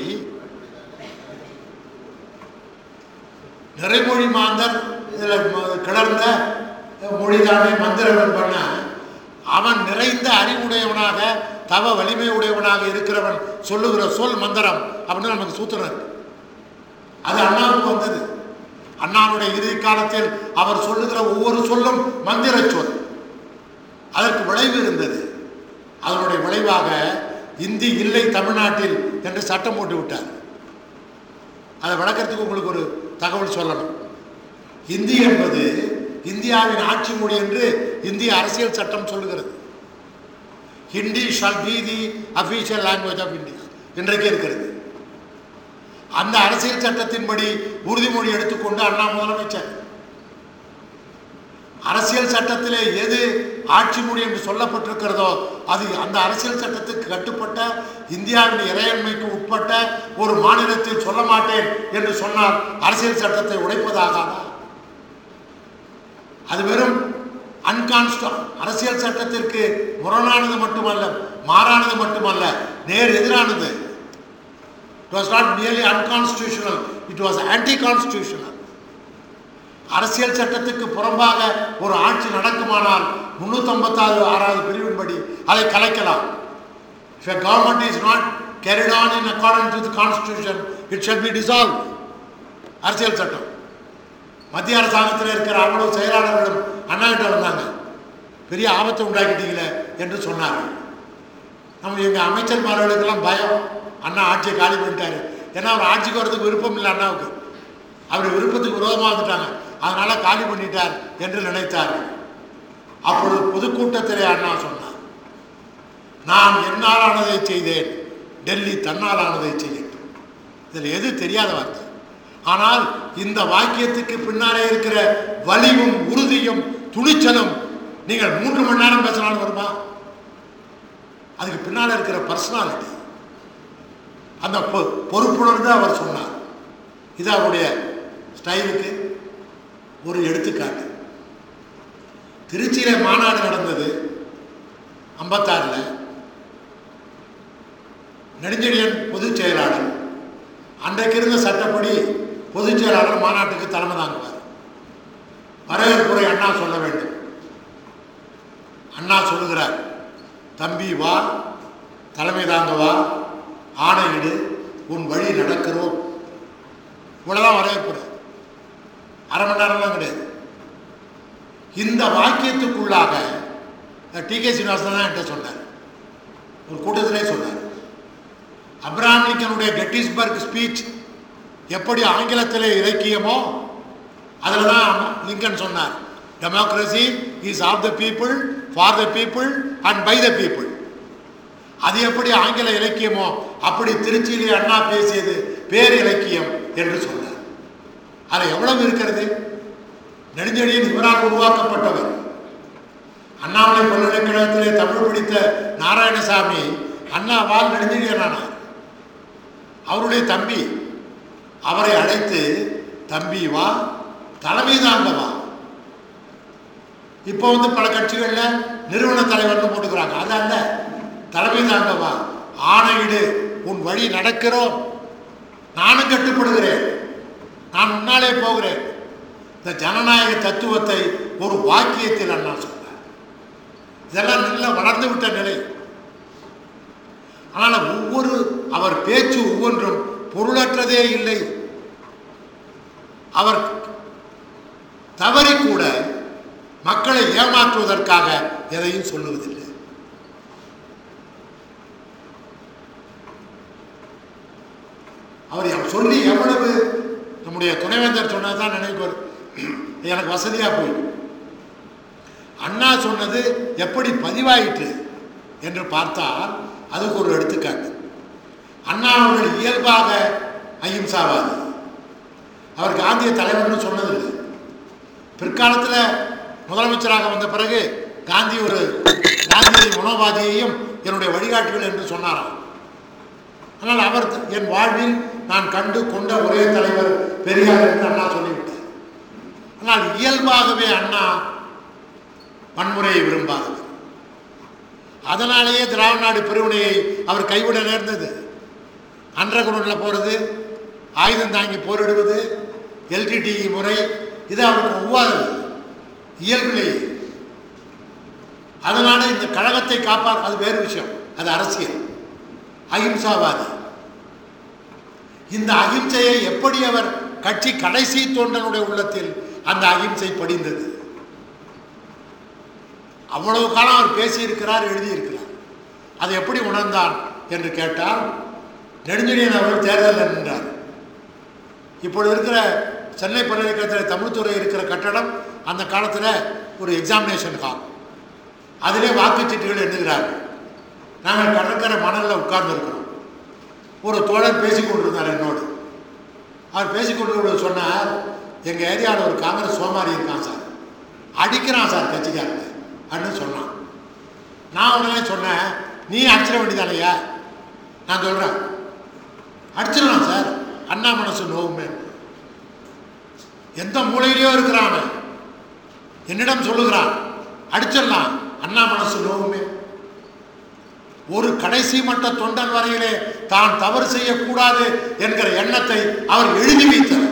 நிறைமொழி மாந்தர் கிளர்ந்த மொழிதானே மந்திரவன் பண்ண. அவன் நிறைந்த அறிவுடையவனாக தவ வலிமை உடையவனாக இருக்கிறவன் சொல்லுகிற சொல் மந்திரம் அப்படின்னு நமக்கு சூத்திரம் இருக்கு. அது அண்ணாவுக்கு வந்தது. அண்ணாவுடைய இறுதி காலத்தில் அவர் சொல்லுகிற ஒவ்வொரு சொல்லும் மந்திர சொல். அதற்கு விளைவு இருந்தது. அதனுடைய விளைவாக இந்தி இல்லை தமிழ்நாட்டில் என்று சட்டம் போட்டு விட்டார். அதை விளக்கத்துக்கு உங்களுக்கு ஒரு தகவல் சொல்லணும். இந்தி என்பது இந்தியாவின் ஆட்சி மொழி என்று இந்திய அரசியல் சட்டம் சொல்லுகிறது. Hindi shall be the official language of India இன்றைக்கு இருக்கிறது. அந்த அரசியல் சட்டத்தின்படி உறுதிமொழி எடுத்துக்கொண்டு அண்ணா முதலமைச்சர். அரசியல் சட்டத்திலே எது ஆட்சி மொழி என்று சொல்லப்பட்டிருக்கிறதோ அது அந்த அரசியல் சட்டத்துக்கு கட்டுப்பட்ட இந்தியாவின் இறையாண்மைக்கு உட்பட்ட ஒரு மாநிலத்தில் சொல்ல மாட்டேன் என்று சொன்னால் அரசியல் சட்டத்தை உடைப்பதாகாதா? அது வெறும் அரசியல் சட்டத்திற்கு முரணானது மட்டுமல்ல, மாறானது மட்டுமல்ல, நேர் எதிரானது. It was not merely unconstitutional, it was anti-constitutional. அரசியல் சட்டத்துக்கு புறம்பாக ஒரு ஆட்சி நடக்குமானால் 356வது பிரிவின்படி அதை கலைக்கலாம். If a government is not carried on in accordance with the constitution, it shall be dissolved. அரசியல் சட்டம். மத்திய அரசாங்கத்தில் இருக்கிற அவ்வளவு செயலாளர்களும் அண்ணா கிட்ட வந்தாங்க. பெரிய ஆபத்தை உண்டாக்கிட்டீங்களே என்று சொன்னார்கள். நம்ம எங்கள் அமைச்சர்மார்களுக்கெல்லாம் பயம். அண்ணா ஆட்சியை காலி பண்ணிட்டாரு. ஏன்னா அவர் ஆட்சிக்கு வர்றதுக்கு விருப்பம் இல்லை அண்ணாவுக்கு. அவர் விருப்பத்துக்கு விரோதமாக வந்துட்டாங்க. அதனால காலி பண்ணிட்டார் என்று நினைத்தார்கள். அப்பொழுது பொதுக்கூட்டத்திலே அண்ணா சொன்னார், நான் என்னாலானதை செய்தேன், டெல்லி தன்னாலானதை செய்யட்டும். இதில் எது தெரியாத வார்த்தை. ஆனால் இந்த வாக்கியத்துக்கு பின்னாலே இருக்கிற வலிவும் உறுதியும் துணிச்சலும் நீங்கள் 3 மணி நேரம் பேசினாலும் வருமா? அதுக்கு பின்னால் இருக்கிற பர்சனாலிட்டி, அந்த பொறுப்புணர்ந்து அவர் சொன்னார். இது அவருடைய ஸ்டைலுக்கு ஒரு எடுத்துக்காட்டு. திருச்சியில மாநாடு நடந்தது 56. நெடுஞ்செழியன் பொதுச் செயலாளர். அன்றைக்கு இருந்த சட்டப்படி பொதுச் செயலாளர் மாநாட்டுக்கு தலைமை தாங்குவார். வரவேற்புரை அண்ணா சொல்ல வேண்டும். அண்ணா சொல்லுகிறார், தம்பி வா, தலைமை தாங்க வா, ஆணையிடு, உன் வழி நடக்கிறோம். இவ்வளவுதான் வரவேற்புரை. அரை மணி நேரம்லாம் கிடையாது. இந்த வாக்கியத்துக்குள்ளாக டி.கே. சீனிவாசன் தான் என்கிட்ட சொன்னார், ஒரு கூட்டத்திலே சொன்னார், அப்ரஹாம் லிங்கனுடைய கெட்டிஸ்பர்க் ஸ்பீச் எப்படி ஆங்கிலத்திலே இலக்கியமோ அதில் தான் லிங்கன் சொன்னார், democracy is of the people, for the people and by the people. அது எப்படி ஆங்கில இலக்கியமோ அப்படி திருச்சியிலே அண்ணா பேசியது பேர் இலக்கியம் என்று சொன்னார். அதில் எவ்வளவு இருக்கிறது? நெடுஞ்செழியன் இவரால் உருவாக்கப்பட்டவர். அண்ணாமலை பல்கலைக்கழகத்திலே தமிழ் படித்த நாராயணசாமி அண்ணாவால் நெடுஞ்செழியனானார். அவருடைய தம்பி. அவரை அழைத்து, தம்பி வா, தலைமை தாங்க வா. இப்போ பல கட்சிகளில் நிறுவன தலைவர்னு போட்டுக்கிறாங்க. அதல்ல, தலைமை தாங்க வா, ஆணையிடு, உன் வழி நடக்கிறோம், நானும் கட்டுப்படுகிறேன், நான் முன்னாலே போகிறேன். இந்த ஜனநாயக தத்துவத்தை ஒரு வாக்கியத்தில் அண்ணா சொன்னார். இதெல்லாம் நல்ல வளர்ந்து விட்ட நிலை. ஆனால் அவர் பேச்சு ஒவ்வொன்றும் பொருளற்றதே இல்லை. அவர் தவறி கூட மக்களை ஏமாற்றுவதற்காக எதையும் சொல்லுவதில்லை. அவர் சொல்லி எவ்வளவு, நம்முடைய துணைவேந்தர் சொன்னதுதான் நினைவு எனக்கு வசதியா போய், அண்ணா சொன்னது எப்படி பதிவாயிற்று என்று பார்த்தால் அதுக்கு ஒரு எடுத்துக்காட்டு. அண்ணா அவர்கள் இயல்பாக அஹிம்சாவாதி. அவர் காந்திய தலைவர்னு சொன்னதில்லை. பிற்காலத்தில் முதலமைச்சராக வந்த பிறகு காந்திய மனோபாதியையும் என்னுடைய வழிகாட்டுகள் என்று சொன்னாராம். ஆனால் அவர் என் வாழ்வில் நான் கண்டு கொண்ட ஒரே தலைவர் பெரியார் என்று அண்ணா சொல்லிவிட்டார். ஆனால் இயல்பாகவே அண்ணா வன்முறையை விரும்பாதவர். அதனாலேயே திராவிட நாடு பிரிவினையை அவர் கைவிட நேர்ந்தது. அண்டர்கிரவுண்டில் போகிறது, ஆயுதம் தாங்கி போரிடுவது, எல்டிடிஇ முறை, இது அவருக்கு ஒவ்வாதது இயல்பிலேயே. அதனால இந்த கழகத்தை காப்பார், அது வேறு விஷயம், அது அரசியல், அகிம்சாவாதி. இந்த அகிம்சையை எப்படி அவர் கட்சி கடைசி தொண்டனுடைய உள்ளத்தில் அந்த அகிம்சை படிந்தது. அவ்வளவு காலம் அவர் பேசியிருக்கிறார், எழுதியிருக்கிறார். அதை எப்படி உணர்ந்தான் என்று கேட்டால், நெடுஞ்செழியன் அவர்கள் தேர்தலில் நின்றார். இப்பொழுது இருக்கிற சென்னை பல்கலைக்கழகத்தில் தமிழ்துறை இருக்கிற கட்டடம் அந்த காலத்தில் ஒரு எக்ஸாமினேஷன் ஹால், அதிலே வாக்குச்சீட்டுகள் எண்ணுகிறார்கள். நாங்கள் கடற்கரை மணலில் உட்கார்ந்துருக்கிறோம். ஒரு தோழர் பேசிக்கொண்டிருந்தார் என்னோடு. அவர் பேசிக்கொண்டு சொன்னார், எங்கள் ஏரியாவில் ஒரு காங்கிரஸ் சோமாரி இருக்கான் சார், அடிக்கிறான் சார் கட்சிக்காரங்க அப்படின்னு சொன்னான். நான் உடனே சொன்னேன், நீ அடிச்சிட வேண்டியதானையா? நான் சொல்கிறேன், அடிச்சிடலாம் சார், அண்ணா மனசு நோவுமே. எந்த மூலையிலையோ இருக்கிறான், என்னிடம் சொல்லுகிறான், அடிச்சிடலாம், அண்ணா மனசு நோவுமே. ஒரு கடைசி மட்ட தொண்டன் வரையிலே தான் தவறு செய்யக்கூடாது என்கிற எண்ணத்தை அவர் எழுதி வைத்தார்.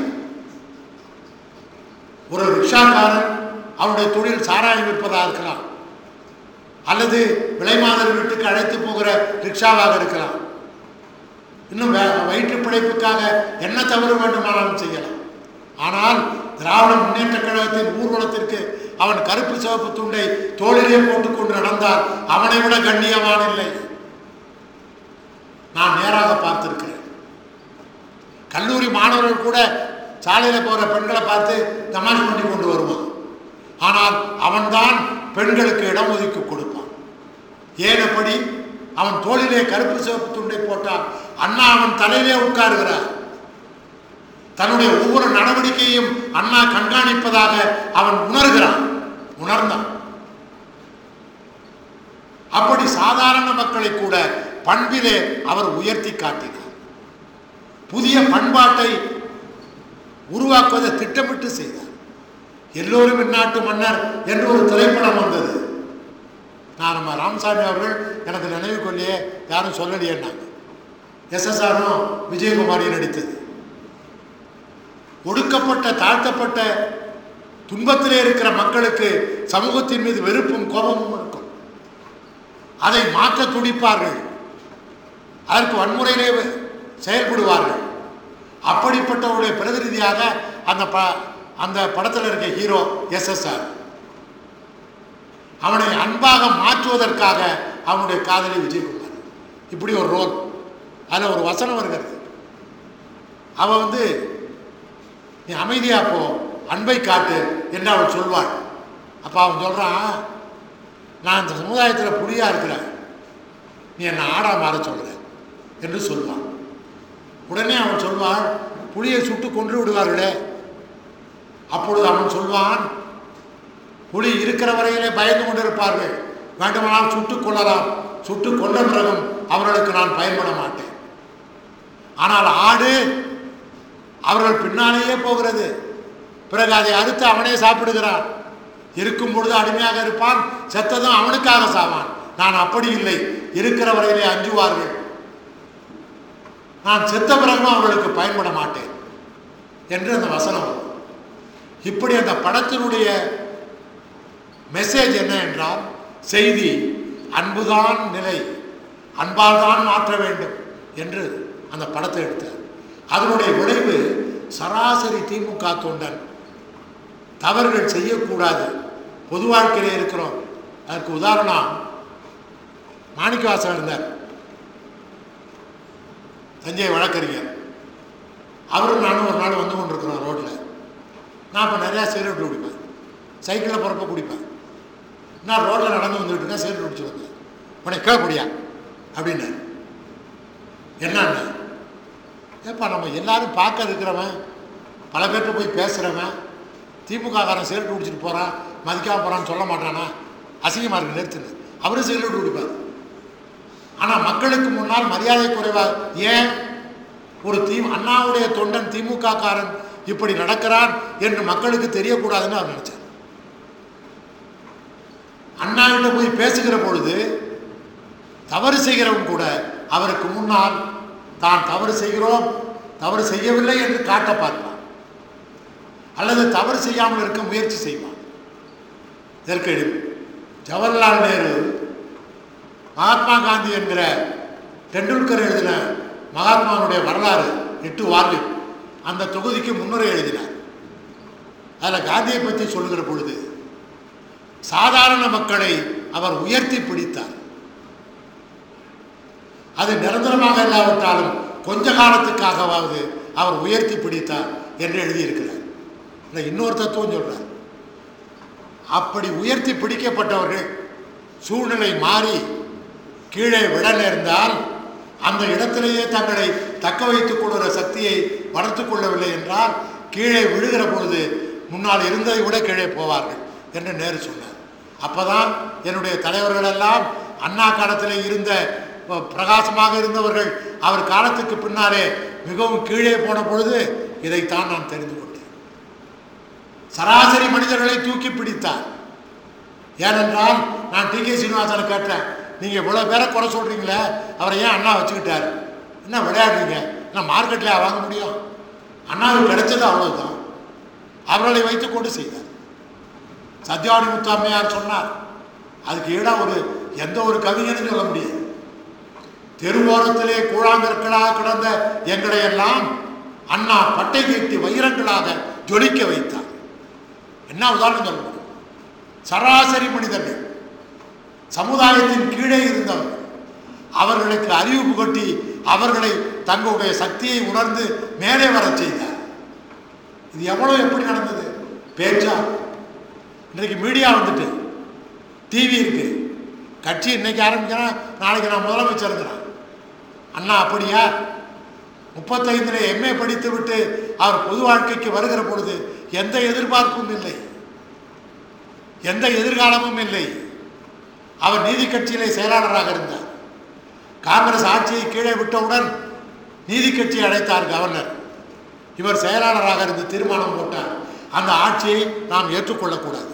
ஒரு ரிக்ஷாக்காரன் அவருடைய தொழில் சாராயம் விற்பதாக இருக்கலாம், அல்லது விலைமாதர் வீட்டுக்கு அழைத்து போகிற ரிக்ஷாவாக இருக்கலாம். இன்னும் வயிற்று பிழைப்புக்காக என்ன தவறு வேண்டுமானாலும் செய்யலாம். ஆனால் திராவிட முன்னேற்ற கழகத்தின் ஊர்வலத்திற்கு அவன் கருப்பு சிவப்பு துண்டை தோளிலே போட்டுக்கொண்டு நடந்தால் அவனை விட கண்ணியவான் இல்லை. நான் நேராக பார்த்திருக்கிறேன். கல்லூரி மாணவர்கள் கூட சாலையில் போகிற பெண்களை பார்த்து தமாஷ் பண்ணி கொண்டு வருவான். ஆனால் அவன்தான் பெண்களுக்கு இடம் ஒதுக்கி கொடுப்பான். ஏன் அப்படி? அவன் தோளிலே கருப்பு சிவப்பு துண்டை போட்டால் அண்ணா அவன் தலையிலே உட்காருகிறார். தன்னுடைய ஒவ்வொரு நடவடிக்கையும் அண்ணா கண்காணிப்பதாக அவன் உணர்ந்தான். அப்படி சாதாரண மக்களை கூட பண்பிலே அவர் உயர்த்தி காட்டினார். புதிய பண்பாட்டை உருவாக்குவதை திட்டமிட்டு செய்தார். எல்லோரும் இந்நாட்டு மன்னர் என்று ஒரு திரைப்படம் வந்தது. நான் நம்ம ராமசாமி அவர்கள் எனக்கு நினைவு கொள்ளையே யாரும் சொல்லலையேன்னாங்க. எஸ்எஸ்ஆரும் விஜயகுமாரியும் நடித்தது. ஒடுக்கப்பட்ட தாழ்த்தப்பட்ட துன்பத்திலே இருக்கிற மக்களுக்கு சமூகத்தின் மீது வெறுப்பும் கோபமும் இருக்கும். அதை மாற்ற துடிப்பார்கள், அதற்கு வன்முறையிலே செயல்படுவார்கள். அப்படிப்பட்டவருடைய பிரதிநிதியாக அந்த படத்தில் இருக்க ஹீரோ எஸ்எஸ்ஆர். அவனை அன்பாக மாற்றுவதற்காக அவனுடைய காதலி விஜயகுமார். இப்படி ஒரு ரோல். அதில் ஒரு வசனம் வருகிறது. அவன் நீ அமைதியா போ, அன்பை காட்டு என்று அவள் சொல்வாள். அப்போ அவன் சொல்கிறான், நான் இந்த சமுதாயத்தில் புலியா இருக்கிறேன், நீ என்னை ஆடா மாற சொல்கிற என்று சொல்வான். உடனே அவன் சொல்வான், புலியை சுட்டு கொன்று விடுவார்களே. அப்பொழுது அவன் சொல்வான், புலி இருக்கிற வரையிலே பயந்து கொண்டிருப்பார்கள், வேண்டுமானால் சுட்டுக் கொள்ளலாம், சுட்டு கொண்ட பிறகும் அவர்களுக்கு நான் பயன்பட மாட்டேன். ஆனால் ஆடு அவர்கள் பின்னாலேயே போகிறது, பிறகு அதை அறுத்து அவனே சாப்பிடுகிறான். இருக்கும் பொழுது அடிமையாக இருப்பான், செத்ததும் அவனுக்காக சாவான். நான் அப்படி இல்லை, இருக்கிற வரையிலே அஞ்சுவார்கள், நான் செத்த பிறகும் அவர்களுக்கு பயன்பட மாட்டேன் என்று அந்த வசனம். இப்படி அந்த படத்தினுடைய மெசேஜ் என்ன என்றால், செய்தி அன்புதான் நிலை, அன்பால் தான் மாற்ற வேண்டும் என்று அந்த படத்தை எடுத்தார். அதனுடைய விளைவு சராசரி திமுக தொண்டன் தவறுகள் செய்யக்கூடாது, பொது வாழ்க்கையிலே இருக்கிறோம். அதற்கு உதாரணம் மாணிக்கவாசகர் இருந்தார், தஞ்சை வழக்கறிஞர். அவரும் நானும் ஒரு நாள் வந்து கொண்டிருக்கிறோம் ரோட்டில். நான் இப்போ நிறையா சிகரெட் குடிப்பேன், சைக்கிளில் போகிறப்ப குடிப்பேன். நான் ரோட்டில் நடந்து வந்துக்கிட்டு இருக்கேன், சிகரெட் குடிச்சு வந்தேன். உனக்கு கேட்கக்கூடியா அப்படின்னாரு. என்னன்னு? ஏப்பா, நம்ம எல்லாரும் பார்க்க இருக்கிறவன், பல பேர்கிட்ட போய் பேசுகிறவன், திமுககாரன் சிகரெட் குடிச்சிட்டு போகிறான், மதிக்காம போகிறான்னு சொல்ல மாட்டானா? அசிங்கமாக இருக்கு, நிறுத்துன்னு. அவரும் சிகரெட் குடிப்பார். ஆனால் மக்களுக்கு முன்னால் மரியாதை குறைவாக. ஏன்? ஒரு அண்ணாவுடைய தொண்டன் திமுக காரன் இப்படி நடக்கிறான் என்று மக்களுக்கு தெரியக்கூடாதுன்னு அவர் நினைச்சார். அண்ணாவிட்ட போய் பேசுகிற பொழுது தவறு செய்கிறவன் கூட அவருக்கு முன்னால் தான் தவறு செய்கிறோம், தவறு செய்யவில்லை என்று காட்ட பார்ப்பான், அல்லது தவறு செய்யாமல் இருக்க முயற்சி செய்வான். இதற்கு ஜவஹர்லால் நேரு மகாத்மா காந்தி என்கிற டெண்டுல்கர் எழுதின மகாத்மாவுடைய வரலாறு 8 வால்யூம் அந்த தொகுதிக்கு முன்னுரை எழுதினார். அதில் காந்தியை பற்றி சொல்லுகிற பொழுது சாதாரண மக்களை அவர் உயர்த்தி பிடித்தார். அது நிரந்தரமாக இல்லாவிட்டாலும் கொஞ்ச காலத்துக்காகவாவது அவர் உயர்த்தி பிடித்தார் என்று எழுதியிருக்கிறார். இல்லை, இன்னொரு தத்துவம் சொல்றார். அப்படி உயர்த்தி பிடிக்கப்பட்டவர்கள் சூழ்நிலை மாறி கீழே விட நேர்ந்தால் அந்த இடத்திலேயே தங்களை தக்க வைத்துக் கொள்கிற சக்தியை வளர்த்து கொள்ளவில்லை என்றால் கீழே விழுகிற பொழுது முன்னால் இருந்ததை விட கீழே போவார்கள் என்று நேரு சொன்னார். அப்போதான் என்னுடைய தலைவர்களெல்லாம் அண்ணா காலத்திலே இருந்த பிரகாசமாக இருந்தவர்கள் அவர் காலத்துக்கு பின்னாலே மிகவும் கீழே போன பொழுது இதைத்தான் நான் தெரிந்து கொண்டேன். சராசரி மனிதர்களை தூக்கி பிடித்தார். ஏனென்றால் நான் டி கே சீனிவாசனை கேட்டேன், நீங்கள் இவ்வளோ பேரை குறை சொல்கிறீங்களே, அவரை ஏன் அண்ணா வச்சுக்கிட்டார்? என்ன விளையாடுறீங்க? என்ன மார்க்கெட்டில் வாங்க முடியும்? அண்ணாவுக்கு கிடைச்சது அவ்வளவுதான். அவர்களை வைத்துக்கொண்டு செய்தார். சத்யவாணி முத்தாமையார் சொன்னார், அதுக்கு ஈடாக எந்த ஒரு கவிஞனும் சொல்ல முடியாது. தெருவோரத்திலே கூழாங்கற்களாக கிடந்த எங்களை எல்லாம் அண்ணா பட்டை கட்டி வைரங்களாக ஜொலிக்க வைத்தார். என்ன உதாரணம் சொல்ல முடியும்? சராசரி மனிதர்கள், சமுதாயத்தின் கீழே இருந்தவர்கள், அவர்களுக்கு அறிவு புகட்டி அவர்களை தங்களுடைய சக்தியை உணர்ந்து மேலே வர செய்தார். இது எவ்வளவு எப்படி நடந்தது? பேச்சா? இன்றைக்கு மீடியா வந்துட்டு, டிவி இருக்கு, கட்சி இன்னைக்கு ஆரம்பிக்கிறேன், நாளைக்கு நான் முதலமைச்சருங்கிறேன். அண்ணா அப்படியா? 35 MA படித்து விட்டு அவர் பொது வாழ்க்கைக்கு வருகிற பொழுது எந்த எதிர்பார்ப்பும் இல்லை, எந்த எதிர்காலமும் இல்லை. அவர் நீதி கட்சியிலே செயலாளராக இருந்தார். காங்கிரஸ் ஆட்சியை கீழே விட்டவுடன் நீதி கட்சியை அழைத்தார் கவர்னர். இவர் செயலாளராக இருந்து தீர்மானம் போட்டார், அந்த ஆட்சியை நாம் ஏற்றுக்கொள்ளக்கூடாது.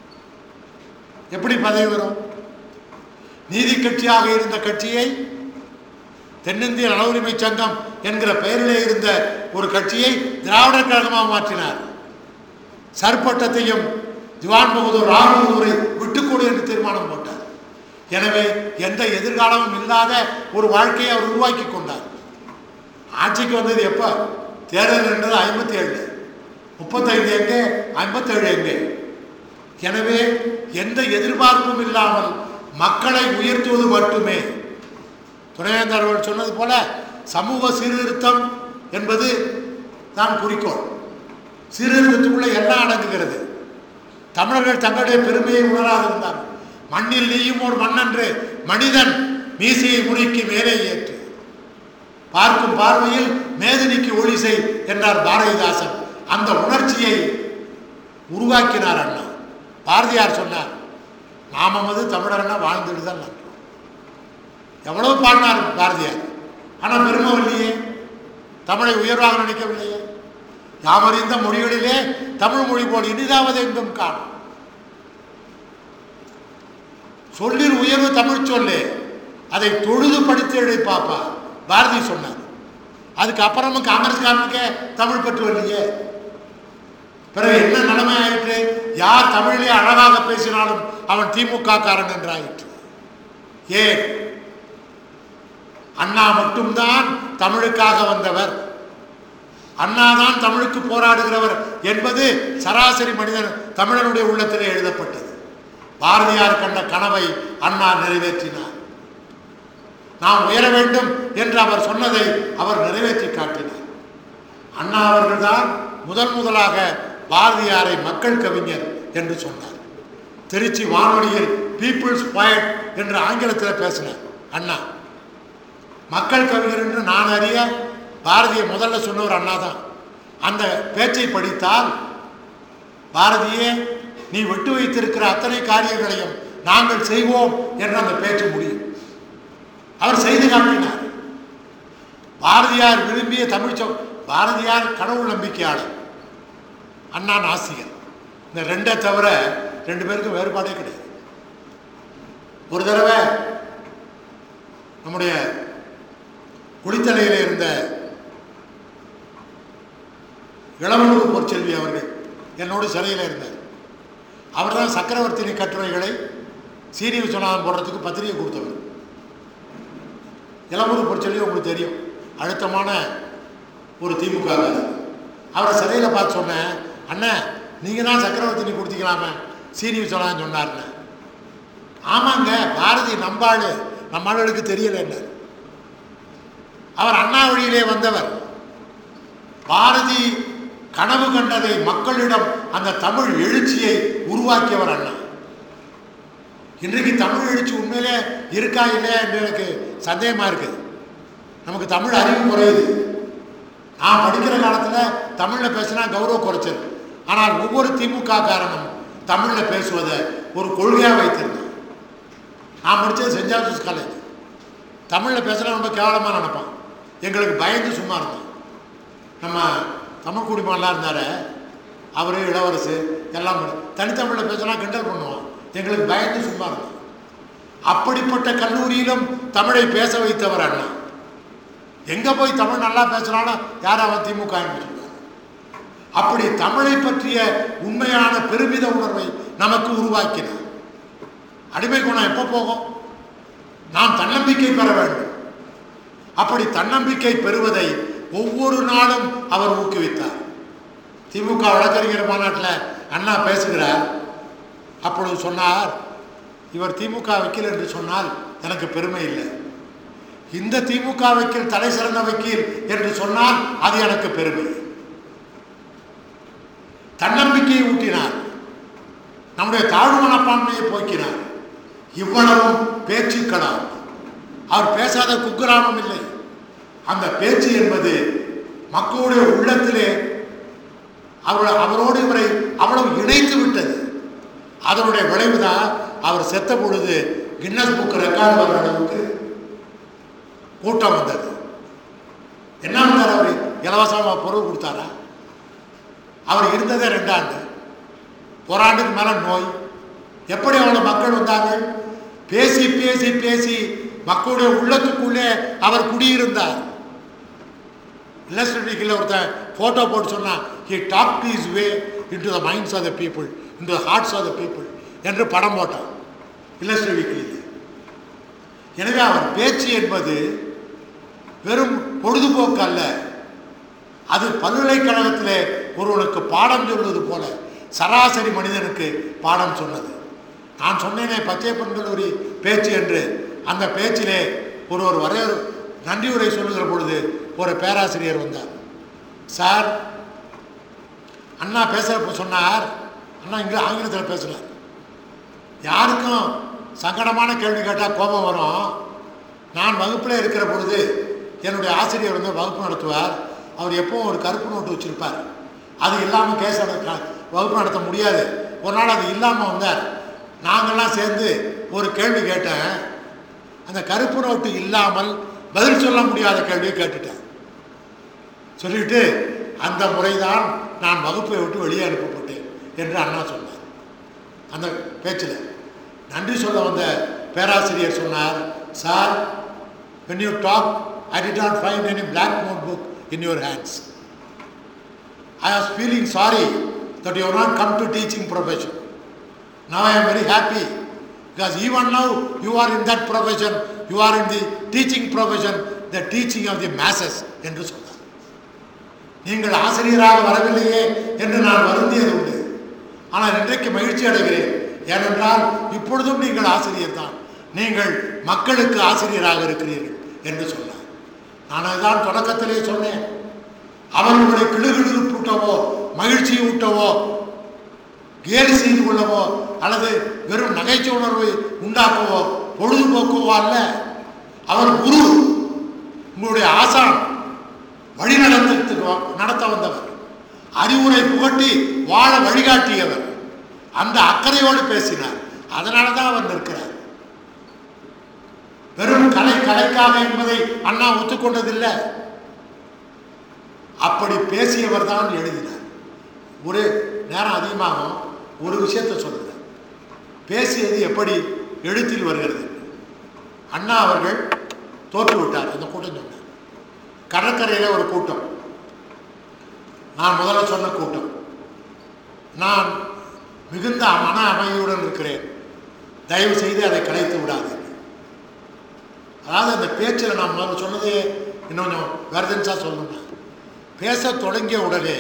எப்படி பதவி வரும்? நீதி கட்சியாக இருந்த கட்சியை தென்னிந்திய நல உரிமை சங்கம் என்கிற பெயரிலே இருந்த ஒரு கட்சியை திராவிடர் கழகமாக மாற்றினார். சர்பட்டத்தையும் திவான் பகதூர் ராவ் பகதூரை விட்டுக்கொடு என்று தீர்மானம் போட்டார். எனவே எந்த எதிர்காலமும் இல்லாத ஒரு வாழ்க்கையை அவர் உருவாக்கி கொண்டார். ஆட்சிக்கு வந்தது எப்ப? தேர்தல் என்றது 57, 35 எங்கே, 57 எங்கே? எனவே எந்த எதிர்பார்ப்பும் இல்லாமல் மக்களை உயர்த்துவது மட்டுமே. துணைவேந்தர் அவர்கள் சொன்னது போல சமூக சீர்திருத்தம் என்பது தான் குறிக்கோள். சீர்திருத்தத்துக்குள்ள எல்லாம் அடங்குகிறது. தமிழர்கள் தங்களுடைய பெருமையை உணராதிருந்தார். மண்ணில் நீயும் ஒரு மண்ணென்று மனிதன் மீசையை முறுக்கி மேலே ஏற்று பார்க்கும் பார்வையில் மேதினிக்கு ஒளி செய் என்றார் பாரதிதாசன். அந்த உணர்ச்சியை உருவாக்கினார் அண்ணா. பாரதியார் சொன்னார், நாமது தமிழர்னா வாழ்ந்துட்டு தான் நன்றோம். எவ்வளவு பாடினார் பாரதியார், ஆனால் பெருமை இல்லையே, தமிழை உயர்வாக நினைக்கவில்லையே. யாமறிந்த மொழிகளிலே தமிழ் மொழி போல் இனிதாவது எங்கும் காணும். சொல்லில் உயர்வு தமிழ் சொல்லு, அதை தொழுது படித்து எழுப்பாப்பா பாரதி சொன்னார். அதுக்கு அப்புறமும் காங்கிரஸ்காரனுக்கே தமிழ் பற்று வரலையே. பிறகு என்ன நிலைமை ஆயிற்று? யார் தமிழிலே அழகாக பேசினாலும் அவன் திமுக காரன் என்றாயிற்று. ஏன்? அண்ணா மட்டும்தான் தமிழுக்காக வந்தவர், அண்ணாதான் தமிழுக்கு போராடுகிறவர் என்பது சராசரி மனிதன் தமிழனுடைய உள்ளத்திலே எழுதப்பட்டது. பாரதியார் கண்ட கனவை அண்ணா நிறைவேற்றினார். நாம் உயர வேண்டும் என்று அவர் சொன்னதை அவர் நிறைவேற்றி காட்டினார். அண்ணா அவர்கள்தான் முதலாக பாரதியாரை மக்கள் கவிஞர் என்று சொன்னார். திருச்சி வானொலியில் பீப்புள்ஸ் பாய்ட் என்று ஆங்கிலத்தில் பேசினார் அண்ணா. மக்கள் கவிஞர் என்று நான் அறிய பாரதியை முதல்ல சொன்னவர் அண்ணா தான். அந்த பேச்சை படித்தால் பாரதியே நீ விட்டு வைத்திருக்கிற அத்தனை காரியங்களையும் நாங்கள் செய்வோம் என்று அந்த பேச்சு முடியும். அவர் செய்து காட்டினார். பாரதியார் விரும்பிய தமிழ் பாரதியார் கடவுள் நம்பிக்கையாளர், அண்ணா நாஸ்திகர். இந்த ரெண்டை தவிர ரெண்டு பேருக்கும் வேறுபாடே கிடையாது. ஒரு தடவை நம்முடைய குளித்தலையில் இருந்த இளவனூர் பொற்செல்வி அவர்கள் என்னோடு சிறையில் இருந்தார். அவர் தான் சக்கரவர்த்தினி கட்டுரைகளை சீனி விஸ்வநாதன் போடுறதுக்கு பத்திரிகை கொடுத்தவர். இளவனூர் பொற்செல்வி உங்களுக்கு தெரியும், அழுத்தமான ஒரு திமுக. அவரை சிறையில் பார்த்து சொன்னேன், அண்ணன் நீங்கள் தான் சக்கரவர்த்தினி கொடுத்தீங்களாமே சீனி விஸ்வநாதன் சொன்னார்ண்ணே. ஆமாங்க, பாரதி நம்பாளு, நம்மளுக்கு தெரியல என்ன. அவர் அண்ணா வழியிலே வந்தவர். பாரதி கனவு கண்டதை மக்களிடம் அந்த தமிழ் எழுச்சியை உருவாக்கியவர் அண்ணா. இன்றைக்கு தமிழ் எழுச்சி உண்மையிலே இருக்கா இல்லையா என்று எனக்கு சந்தேகமா இருக்கு. நமக்கு தமிழ் அறிவு குறையுது. நான் படிக்கிற காலத்தில் தமிழில் பேசினா கௌரவ குறைச்சல். ஆனால் ஒவ்வொரு திமுக காரணம் தமிழில் பேசுவதை ஒரு கொள்கையாக வைத்திருந்தேன். நான் படித்தது சென்ட் ஜான்ஸ் காலேஜ். தமிழில் பேசுனா ரொம்ப கேவலமாக நினைப்பான். எங்களுக்கு பயந்து சும்மா இருந்தோம். நம்ம தமிழ் குடிமகன்லாம் இருந்தார், அவர் இளவரசு எல்லாம் தனித்தமிழில் பேசினா கிண்டல் பண்ணுவான். எங்களுக்கு பயந்து சும்மா இருந்தோம். அப்படிப்பட்ட கல்லூரியிலும் தமிழை பேச வைத்தவர் அண்ணா. எங்கே போய் தமிழ் நல்லா பேசுகிறாலும் யார் அவன் திமுக என்று சொல்வார். அப்படி தமிழை பற்றிய உண்மையான பெருமித உணர்வை நமக்கு உருவாக்கினார். அடிமை குணம் எப்போ போகும்? நாம் தன்னம்பிக்கை பெற வேண்டும். அப்படி தன்னம்பிக்கை பெறுவதை ஒவ்வொரு நாளும் அவர் ஊக்குவித்தார். திமுக வழக்கறிஞர் மாநாட்டில் அண்ணா பேசுகிறார். அப்பொழுது சொன்னார், இவர் திமுக வக்கீல் என்று சொன்னால் எனக்கு பெருமை இல்லை, இந்த திமுக வக்கீல் தலை சிறந்த வக்கீல் என்று சொன்னால் அது எனக்கு பெருமை. தன்னம்பிக்கையை ஊட்டினார், நம்முடைய தாழ்வு மனப்பான்மையை போக்கினார். இவ்வளவும் பேச்சுக்களால் அவர் பேசாத குக்கிராமம் இல்லை. அந்த பேச்சு என்பது மக்களுடைய உள்ளத்திலே அவரோடு இவரை அவ்வளவு இணைத்து விட்டது. அதனுடைய விளைவுதான் அவர் செத்த பொழுது கின்னஸ் புக் ரெக்கார்டு வர அளவுக்கு கூட்டம் வந்தது. என்ன வந்தார்? அவர் இலவசமாக பொருள் கொடுத்தாரா? அவர் இருந்ததே 2 ஆண்டு, ஓராண்டுக்கு மேலே நோய். எப்படி அவ்வளோ மக்கள் வந்தார்கள்? பேசி பேசி பேசி மக்களுடைய உள்ளத்துக்குள்ளே அவர் குடியிருந்தார். இல்லஸ்ட்ரேட்டிவ்ல ஒருத்தன் ஃபோட்டோ போட்டு சொன்னான், he talked his way into the minds of the people, into the hearts of the people என்று படம் போட்டான் இல்லஸ்ட்ரேட்டிவ்ல. எனவே அவர் பேச்சு என்பது வெறும் பொழுதுபோக்கு அல்ல, அது பல்கலைக்கழகத்திலே ஒருவனுக்கு பாடம் சொல்வது போல சராசரி மனிதனுக்கு பாடம் சொன்னது. நான் சொன்னேனே பச்சையப்பன் கல்லூரி பேச்சு என்று, அந்த பேச்சிலே ஒருவர் நன்றி உரை சொல்லுகிற பொழுது ஒரு பேராசிரியர் வந்தார். சார், அண்ணா பேசுகிறப்ப சொன்னார், அண்ணா இங்கே ஆங்கிலத்தில் பேசுகிறார், யாருக்கும் சங்கடமான கேள்வி கேட்டால் கோபம் வரும். நான் வகுப்பில் இருக்கிற பொழுது என்னுடைய ஆசிரியர் வந்து வகுப்பு நடத்துவார். அவர் எப்பவும் ஒரு கருப்பு நோட்டு வச்சுருப்பார். அது இல்லாமல் கேஸ் வகுப்பு நடத்த முடியாது. ஒரு நாள் அது இல்லாமல் வந்தார். நாங்கள்லாம் சேர்ந்து ஒரு கேள்வி கேட்டேன். அந்த கருப்பு நோட்டு இல்லாமல் பதில் சொல்ல முடியாத கேள்வியை கேட்டுட்டேன். சொல்லிவிட்டு அந்த முறைதான் நான் வகுப்பை விட்டு வெளியே அனுப்பப்பட்டேன் என்று அண்ணா சொன்னார். அந்த பேச்சில் நன்றி சொல்ல வந்த பேராசிரியர் சொன்னார், sir, when you talk, I did not find any black notebook in your hands. I was feeling sorry that you have not come to teaching profession. Now I am very happy because even now you are in that profession, you are in the teaching profession, the teaching of the masses என்று சொன்னார். நீங்கள் ஆசிரியராக வரவில்லையே என்று நான் வருந்தியது உண்டு. ஆனால் இன்றைக்கு மகிழ்ச்சி அடைகிறேன். ஏனென்றால் இப்பொழுதும் நீங்கள் ஆசிரியர் தான், நீங்கள் மக்களுக்கு ஆசிரியராக இருக்கிறீர்கள் என்று சொன்னார். நான் அதுதான் தொடக்கத்திலே சொன்னேன். அவர்களை கிளுகிழுப்பூட்டவோ மகிழ்ச்சி ஊட்டவோ கேலி செய்து கொள்ளவோ அல்லது வெறும் நகைச்சுவை உணர்வை உண்டாக்கவோ பொழுதுபோக்கவோ அல்ல. அவர் குரு, உங்களுடைய ஆசான், வழி நடத்த வந்தவர், அறிவுரை புகட்டி வாழ வழிகாட்டியவர். அந்த அக்கறையோடு பேசினார். அதனால தான் அவர் நிற்கிறார். வெறும் கலை கதைக்காக என்பதை அண்ணா ஒத்துக்கொண்டதில்லை. அப்படி பேசியவர் தான் எழுதினார். ஒரு நேரம் அதிகமாகும், ஒரு விஷயத்தை சொல்லுகிறார். பேசியது எப்படி எழுத்தில் வருகிறது. அண்ணா அவர்கள் தோற்று விட்டார். அந்த கூட்டம் சொன்னார். கடற்கரையில் ஒரு கூட்டம், நான் முதல்ல சொன்ன கூட்டம். நான் மிகுந்த மன அமைதியுடன் இருக்கிறேன், தயவு செய்து அதை கலைத்து விடாது. அதாவது அந்த பேச்சில் நான் முதல்ல சொன்னதே இன்னும் வேர்தன்ஸாக சொல்லணும். பேச தொடங்கிய உடனே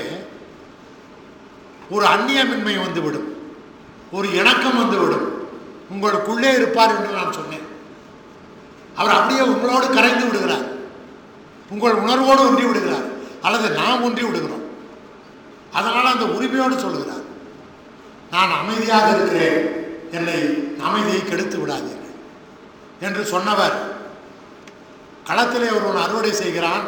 ஒரு அந்நியமின்மை வந்துவிடும், ஒரு இணக்கம் வந்துவிடும். உங்களுக்குள்ளே இருப்பார் என்று நான் சொன்னேன். அவர் அப்படியே உங்களோடு கரைந்து விடுகிறார், உங்கள் உணர்வோடு ஒன்றி விடுகிறார், அல்லது நாம் ஒன்றி விடுகிறோம். அதனால் அந்த உரிமையோடு சொல்லுகிறார், நான் அமைதியாக இருக்கிறேன், என்னை அமைதியை கெடுத்து விடாதீர்கள் என்று சொன்னவர் களத்திலே ஒருவன் அறுவடை செய்கிறான்.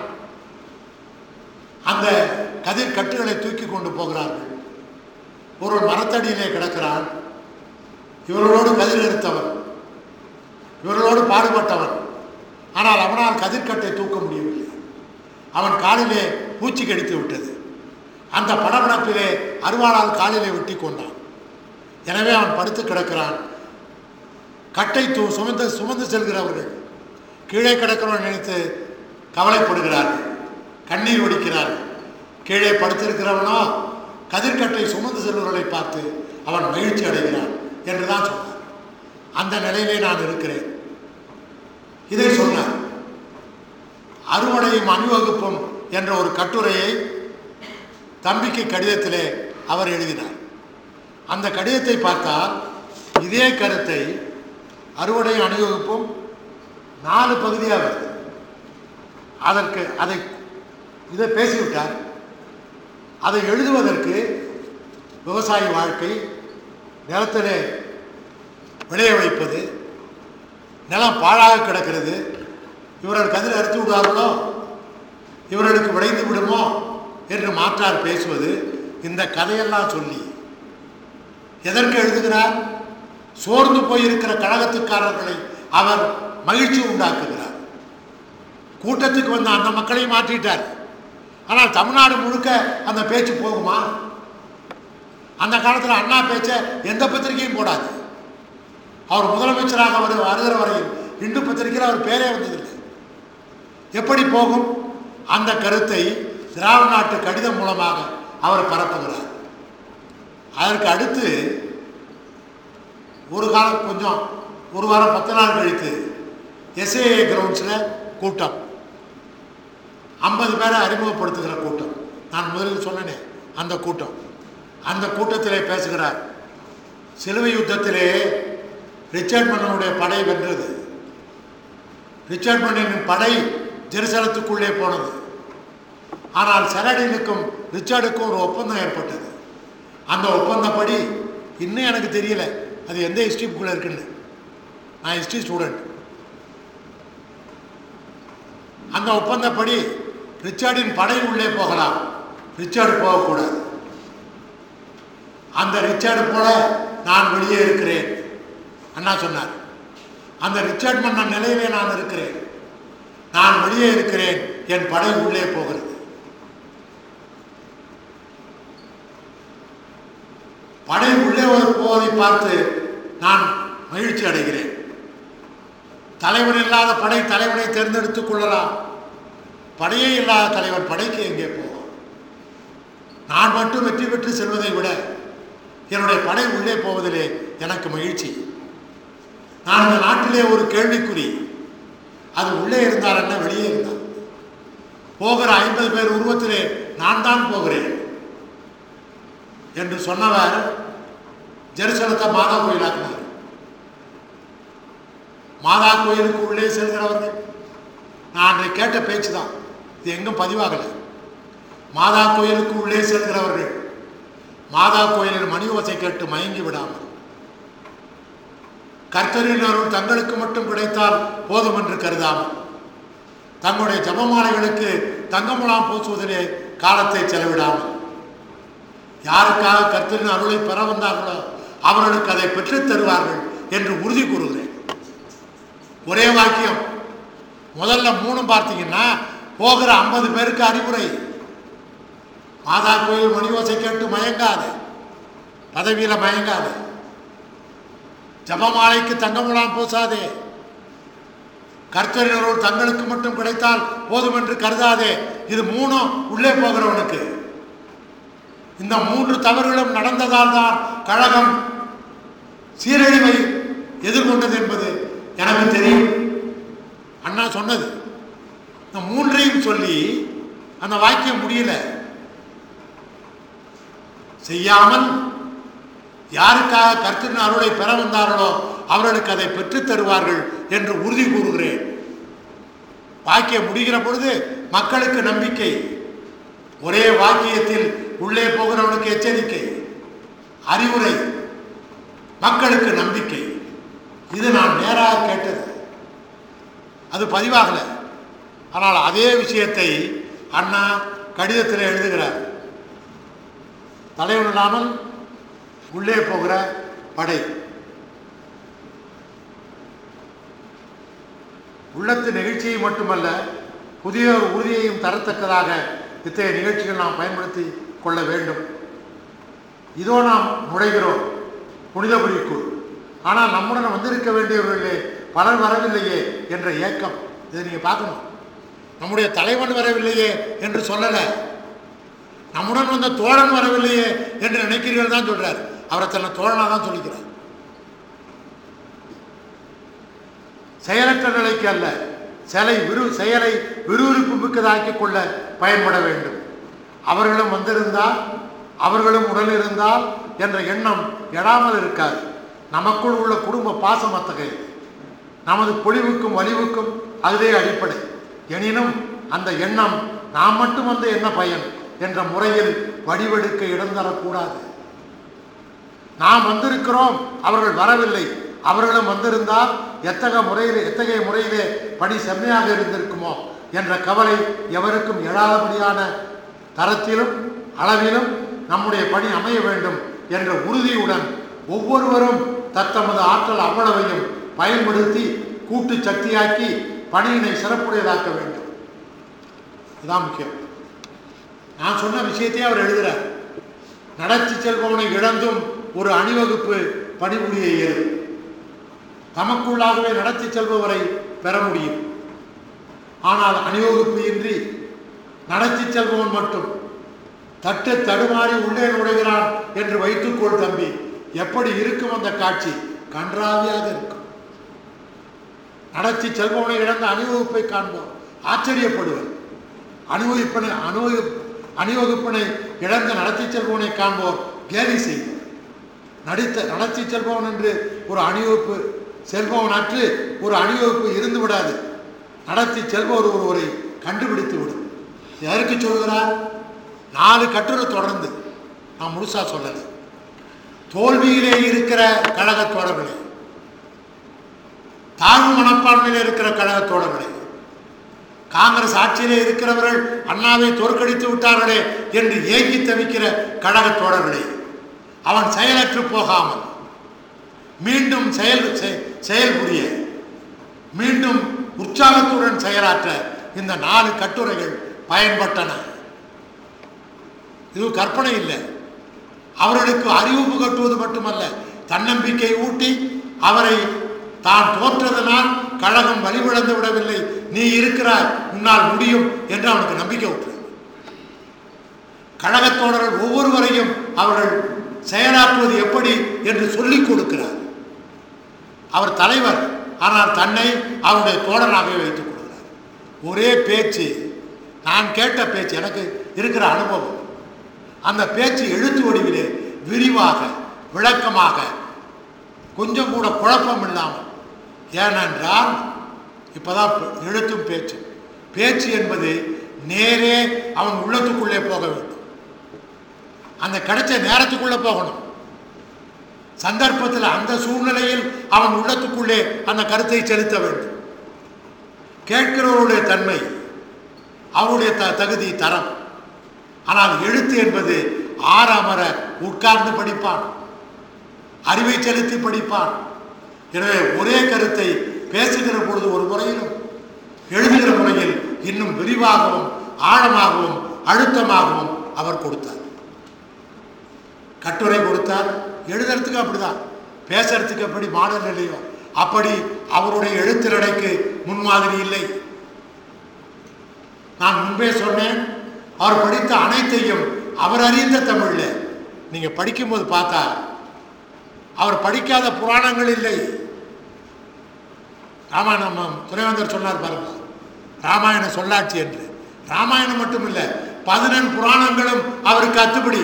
அந்த கதிர் கட்டுகளை தூக்கி கொண்டு போகிறார்கள். ஒரு மரத்தடியிலே கிடக்கிறான். இவர்களோடு கதிர் எடுத்தவன், இவர்களோடு பாடுபட்டவன். ஆனால் அவனால் கதிர்கட்டை தூக்க முடியவில்லை. அவன் காலிலே பூச்சி கடித்து விட்டது. அந்த படபடப்பிலே அருவாளால் காலிலே வெட்டி கொண்டான். எனவே அவன் படுத்து கிடக்கிறான். கட்டை சுமந்து செல்கிறவர்கள் கீழே கிடக்கிறவன் நினைத்து கவலைப்படுகிறார்கள், கண்ணீர் வடிக்கிறார்கள். கீழே படுத்திருக்கிறவனோ கதிர்கட்டை சுமந்து செல்வர்களை பார்த்து அவன் மகிழ்ச்சி அடைகிறான் என்றுதான் சொன்னார். அந்த நிலையிலே நான் இருக்கிறேன். இதை சொன்னார். அறுவடையும் அணிவகுப்பும் என்ற ஒரு கட்டுரையை தம்பிக்கு கடிதத்திலே அவர் எழுதினார். அந்த கடிதத்தை பார்த்தால் இதே கருத்தை அறுவடையும் அணிவகுப்பும் 4 பகுதியாக வருது. அதற்கு இதை பேசிவிட்டார். அதை எழுதுவதற்கு விவசாய வாழ்க்கை, நிலத்திலே விளைய வைப்பது, நிலம் பாழாக கிடக்கிறது, இவர்கள் கதிர் அறுத்து விடுவார்களோ, இவர்களுக்கு விளைந்து விடுமோ என்று மாற்றார் பேசுவது, இந்த கதையெல்லாம் சொல்லி எதற்கு எழுதுகிறார்? சோர்ந்து போயிருக்கிற கழகத்துக்காரர்களை அவர் மகிழ்ச்சி உண்டாக்குகிறார். கூட்டத்துக்கு வந்த அந்த மக்களையும் மாற்றிட்டார். ஆனால் தமிழ்நாடு முழுக்க அந்த பேச்சு போகுமா? அந்த காலத்தில் அண்ணா பேச்ச எந்த பத்திரிகையும் போடாது. அவர் முதலமைச்சராக வருகிற வரையில் இந்து பத்திரிகையில் அவர் பேரே வந்ததில்லை. எப்படி போகும்? அந்த கருத்தை திராவிட நாட்டு கடிதம் மூலமாக அவர் பரப்புகிறார். அதற்கு அடுத்து ஒரு காலம் கொஞ்சம் ஒரு வாரம் 10 நாள் கழித்து எஸ்ஏஏ கிரவுண்ட்ஸில் கூட்டம், 50 பேரை அறிமுகப்படுத்துகிற கூட்டம். நான் முதலில் சொன்னேனே அந்த கூட்டம். அந்த கூட்டத்திலே பேசுகிறார். சிலுவை யுத்தத்திலே ரிச்சர்ட் மன்னனுடைய படை வென்றது. ரிச்சர்ட் மன்னனின் படை ஜெருசலத்துக்குள்ளே போனது. ஆனால் சரடினுக்கும் ரிச்சர்டுக்கும் ஒரு ஒப்பந்தம் ஏற்பட்டது. அந்த ஒப்பந்தப்படி இன்னும் எனக்கு தெரியல அது எந்த ஹிஸ்ட்ரி புக்கில் இருக்குன்னு. நான் ஹிஸ்ட்ரி ஸ்டூடெண்ட். அந்த ஒப்பந்தப்படி ரிச்சர்டின் படை உள்ளே போகலாம், ரிச்சர்டு போகக்கூடாது. அந்த ரிச்சர்டு போல நான் வெளியே இருக்கிறேன் அண்ணா சொன்னார். அந்த ரிச்சர்ட் மன்னன் நிலையிலே நான் இருக்கிறேன், நான் வெளியே இருக்கிறேன், என் படை உள்ளே போகிறது. படை உள்ளே போவதை பார்த்து நான் மகிழ்ச்சி அடைகிறேன். தலைவன் இல்லாத படை தலைவனை தேர்ந்தெடுத்துக் கொள்ளலாம். படையே இல்லாத தலைவன் படைக்கு எங்கே போவான்? நான் மட்டும் வெற்றி பெற்று செல்வதை விட என்னுடைய படை உள்ளே போவதிலே எனக்கு மகிழ்ச்சி. நான் இந்த நாட்டிலே ஒரு கேள்விக்குறி. அது உள்ளே இருந்தார் என்ன, வெளியே இருந்தார். போகிற 50 பேர் உருவத்திலே நான் தான் போகிறேன் என்று சொன்னவர் ஜெருசலத்தை மாதா கோயிலாக்கினார். மாதா கோயிலுக்கு உள்ளே செல்கிறவர்கள், நான் அன்றைக்கு கேட்ட பேச்சு தான், இது எங்கும் பதிவாகலை. மாதா கோயிலுக்கு உள்ளே செல்கிறவர்கள் மாதா கோயிலில் மணி ஓசை கேட்டு மயங்கி விடாமல், கர்த்தரின் அருள் தங்களுக்கு மட்டும் கிடைத்தால் போதும் என்று கருதாமல், தங்களுடைய ஜபமாலைகளுக்கு தங்கமுலாம் பூசுவதிலே காலத்தை செலவிடாமல், யாருக்காக கர்த்தரின் அருளை பெற வந்தார்களோ அவர்களுக்கு அதை பெற்றுத் தருவார்கள் என்று உறுதி கூறுகிறேன். ஒரே வாக்கியம், முதல்ல 3 பார்த்தீங்கன்னா போகிற 50 பேருக்கு அறிவுரை. மாதா கோயில் மணி ஓசை கேட்டு மயங்காது, பதவியில மயங்காது. ஜபமாலைக்கு தங்கமுலாம் பூசாதே, கர்த்தரின் தங்களுக்கு மட்டும் கிடைத்தால் போதும் என்று கருதாதே. இது 3 உள்ளே போகிறவனுக்கு. இந்த 3 தவறுகளும் நடந்ததால் தான் கழகம் சீரழிவை எதிர்கொண்டது என்பது எனக்கு தெரியும். அண்ணா சொன்னது இந்த 3ஐயும் சொல்லி அந்த வாக்கியம் முடியல. செய்யாமல் யாருக்காக கர்த்தரின் அருளை பெற வந்தார்களோ அவர்களுக்கு அதை பெற்றுத் தருவார்கள் என்று உறுதி கூறுகிறேன். வாக்கியம் முடிகிற பொழுது மக்களுக்கு நம்பிக்கை. ஒரே வாக்கியத்தில் உள்ளே போகிறவனுக்கு எச்சரிக்கை, அறிவுரை, மக்களுக்கு நம்பிக்கை. இது நான் நேராக கேட்டது, அது பதிவாகலை. ஆனால் அதே விஷயத்தை அண்ணா கடிதத்தில் எழுதுகிறார். தலைவன் இல்லாமல் உள்ளே போகிற படை. உள்ளத்து நிகழ்ச்சியை மட்டுமல்ல, புதிய ஒரு உறுதியையும் தரத்தக்கதாக இத்தகைய நிகழ்ச்சிகள் நாம் பயன்படுத்தி கொள்ள வேண்டும். இதோ நாம் நுழைகிறோம் புனிதபலிக்குள். ஆனால் நம்முடன் வந்திருக்க வேண்டியவர்களே பலர் வரவில்லையே என்ற ஏக்கம். இதை நீங்கள் பார்க்கணும். நம்முடைய தலைவன் வரவில்லையே என்று சொல்லலை, நம்முடன் வந்த தோழன் வரவில்லையே என்று நினைக்கிறீர்கள் தான் சொல்றார். அவரை தன்னை தோழனாக தான் சொல்லிக்கிறார். செயலற்ற நிலைக்கு அல்ல, செயலை விறுவிறுப்பு மிக்கதாக்கி கொள்ள பயன்பட வேண்டும். அவர்களும் வந்திருந்தால், அவர்களும் உடல் இருந்தால் என்ற எண்ணம் எடாமல் இருக்காது. நமக்குள் உள்ள குடும்ப பாசம் அத்தகையது. நமது பொலிவுக்கும் வலிவுக்கும் அதுவே அடிப்படை. எனினும் அந்த எண்ணம் நாம் மட்டும் வந்து என்ன பயன் என்ற முறையில் வடிவெடுக்க இடம் தரக்கூடாது. நாம் வந்திருக்கிறோம், அவர்கள் வரவில்லை, அவர்களும் வந்திருந்தால் எத்தகைய முறையிலே பணி செம்மையாக இருந்திருக்குமோ என்ற கவலை எவருக்கும் எழாதபடியான தரத்திலும் அளவிலும் நம்முடைய பணி அமைய வேண்டும் என்ற உறுதியுடன் ஒவ்வொருவரும் தத்தமது ஆற்றல் அவ்வளவையும் பயன்படுத்தி கூட்டு சக்தியாக்கி பணியினை சிறப்புடையதாக்க வேண்டும். இதுதான் முக்கியம். நான் சொன்ன விஷயத்தையே அவர் எழுதுகிறார். நடத்தி செல்பவனை இழந்தும் ஒரு அணிவகுப்பு பணிபுரிய இயலும். தமக்குள்ளாகவே நடத்தி செல்பவரை பெற முடியும். ஆனால் அணிவகுப்பு இன்றி நடத்தி செல்பவன் மட்டும் தட்டு தடுமாறி உள்ளே நுழைகிறான் என்று வைத்துக்கொள் தம்பி. எப்படி இருக்கும் அந்த காட்சி? கன்றாவியாக இருக்கும். நடத்தி செல்பவனை இழந்த அணிவகுப்பை காண்போம், ஆச்சரியப்படுவர். அணிவகுப்பினை இழந்த நடத்தி செல்பவனை காண்போர் கேலி செய்வோர். நடத்தி செல்பவன் என்று ஒரு அணிவகுப்பு செல்பவன் அற்று ஒரு அணிவகுப்பு இருந்து விடாது. நடத்தி செல்பவர் ஒருவரை கண்டுபிடித்து விடும். எதற்கு சொல்கிறார்? 4 கட்டுரை தொடர்ந்து, நான் முழுசா சொல்லலை. தோல்வியிலே இருக்கிற கழக தோழர்களே, தாழ்வு மனப்பான்மையில் இருக்கிற கழக தோழர்களே, காங்கிரஸ் ஆட்சியிலே இருக்கிறவர்கள் அண்ணாவை தோற்கடித்து விட்டார்களே என்று ஏங்கி தவிக்கிற கழக தோழர்களே, அவன் செயலற்று போகாமல் மீண்டும் செயல்புரிய, மீண்டும் உற்சாகத்துடன் செயலாற்ற இந்த 4 கட்டுரைகள் பயன்பட்டன. இது கற்பனை இல்லை. அவர்களுக்கு அறிவிப்பு கட்டுவது மட்டுமல்ல, தன்னம்பிக்கை ஊட்டி அவரை தான் தோற்றதனால் கழகம் வழிவிழந்து விடவில்லை, நீ இருக்கிறாய், உன்னால் முடியும் என்று அவனுக்கு நம்பிக்கை ஊற்று. கழகத்தோழர்கள் ஒவ்வொருவரையும் அவர்கள் செயலாற்றுவது எப்படி என்று சொல்லிக் கொடுக்கிறார். அவர் தலைவர், ஆனால் தன்னை அவருடைய தோழனாகவே வைத்துக் கொள்கிறார். ஒரே பேச்சு, நான் கேட்ட பேச்சு, எனக்கு இருக்கிற அனுபவம், அந்த பேச்சு எழுத்து வடிவிலே விரிவாக விளக்கமாக, கொஞ்சம் கூட குழப்பம் இல்லாமல். ஏனென்றால் இப்போதான் எழுத்தும் பேச்சு என்பது நேரே அவன் உள்ளத்துக்குள்ளே போக வேண்டும். அந்த கிடைச்ச நேரத்துக்குள்ளே போகணும். சந்தர்ப்பத்தில் அந்த சூழ்நிலையில் அவன் உள்ளத்துக்குள்ளே அந்த கருத்தை செலுத்த வேண்டும். கேட்கிறவருடைய தன்மை, அவருடைய தகுதி, தரம். ஆனால் எழுத்து என்பது ஆறாமர உட்கார்ந்து படிப்பான், அறிவை செலுத்தி படிப்பான். எனவே ஒரே கருத்தை பேசுகிற பொழுது ஒரு முறையிலும், எழுதுகிற முறையில் இன்னும் விரிவாகவும் ஆழமாகவும் அழுத்தமாகவும் அவர் கொடுத்தார். கட்டுரை கொடுத்தார். எழுதுறதுக்கு அப்படிதான், பேசுறதுக்கு எப்படி மாடல் இல்லையோ அப்படி அவருடைய எழுத்துநடைக்கு முன்மாதிரி இல்லை. நான் முன்பே சொன்னேன், அவர் படித்த அனைத்தையும் அவர் அறிந்த தமிழ்ல நீங்க படிக்கும்போது பார்த்தா அவர் படிக்காத புராணங்கள் இல்லை. ராமாயணம் துணைவேந்தர் சொன்னார் பாருங்க, ராமாயண சொல்லாட்சி என்று. ராமாயணம் மட்டும் இல்லை, 11 புராணங்களும் அவருக்கு அத்துப்படி,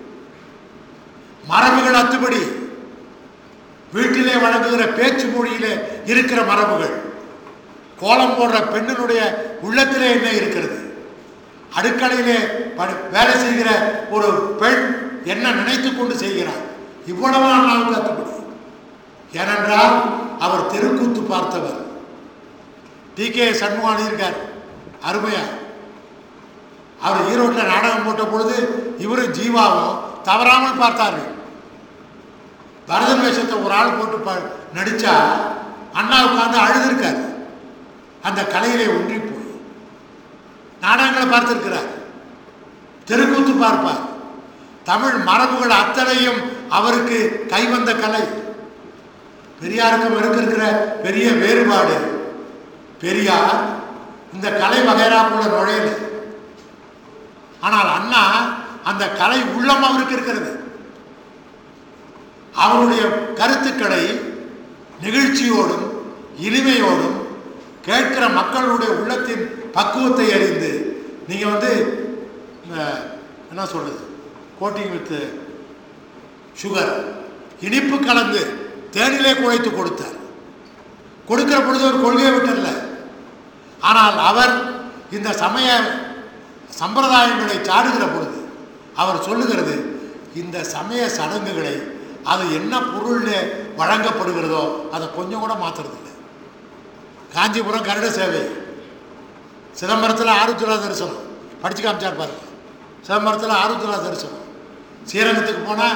மரபுகள் அத்துப்படி. வீட்டிலே வழங்குகிற பேச்சு மொழியிலே இருக்கிற மரபுகள், கோலம் போடுற பெண்ணினுடைய உள்ளத்திலே என்ன இருக்கிறது, அடுக்கலையிலே வேலை செய்கிற ஒரு பெண் என்ன நினைத்து கொண்டு செய்கிறார், இவ்வளவு அண்ணாவுக்கு அத்துப்படி. ஏனென்றால் அவர் தெருக்கூத்து பார்த்தவர். டி.கே. சண்முகாணி இருக்கார், அருமையா. அவர் ஈரோட்டில் நாடகம் போட்ட பொழுது இவரும் ஜீவாவும் தவறாமல் பார்த்தார்கள். பரதன் வேஷத்தை ஒரு ஆள் போட்டு நடிச்சா அண்ணா உட்கார்ந்து அழுதுருக்கார். அந்த கலையிலே ஒன்றி போய் நாடகங்களை பார்த்திருக்கிறார், தெருக்கூத்து பார்ப்பார். தமிழ் மரபுகள் அத்தனையும் அவருக்கு கைவந்த கலை. பெரியாருக்கும் இருக்கிற பெரிய வேறுபாடு, பெரியார் இந்த கலை வகைராக்குள்ள நுழையல. ஆனால் அண்ணா அந்த கலை உள்ளம் அவருக்கு இருக்கிறது. அவருடைய கருத்துக்களை நெகிழ்ச்சியோடும் இனிமையோடும் கேட்கிற மக்களுடைய உள்ளத்தின் பக்குவத்தை அறிந்து, நீங்க என்ன சொல்றது, கோட்டிங் வித் சுகர், இனிப்பு கலந்து தேனிலே குழைத்து கொடுத்தார். கொடுக்கிற பொழுது ஒரு கொள்கையை விட்டல்ல. ஆனால் அவர் இந்த சமய சம்பிரதாயங்களை சாடுகிற பொழுது அவர் சொல்லுகிறது, இந்த சமய சடங்குகளை அது என்ன பொருளில் வழங்கப்படுகிறதோ அதை கொஞ்சம் கூட மாற்றுறதில்லை. காஞ்சிபுரம் கருட சேவை, சிதம்பரத்தில் ஆருத்ரா தரிசனம் படித்து காமிச்சார் பாருங்க. சிதம்பரத்தில் ஆருத்ரா தரிசனம், ஸ்ரீரங்கத்துக்கு போனால்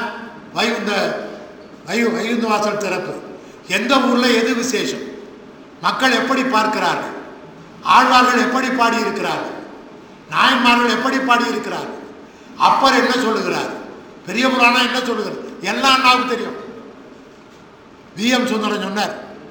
வைகுந்த வாசல் திறப்பு. எந்த ஊரில் எது விசேஷம், மக்கள் எப்படி பார்க்கிறார்கள், ஆழ்வார்கள் எப்படி பாடியிருக்கிறார்கள், நாயன்மார்கள் எப்படி பாடியிருக்கிறார்கள், அப்பர் என்ன சொல்லுகிறார், பெரிய புராணம் என்ன சொல்லுகிறது, எல்லாம் அண்ணாவுக்கு தெரியும். வி.எம். சுந்தரம் சொன்னார்,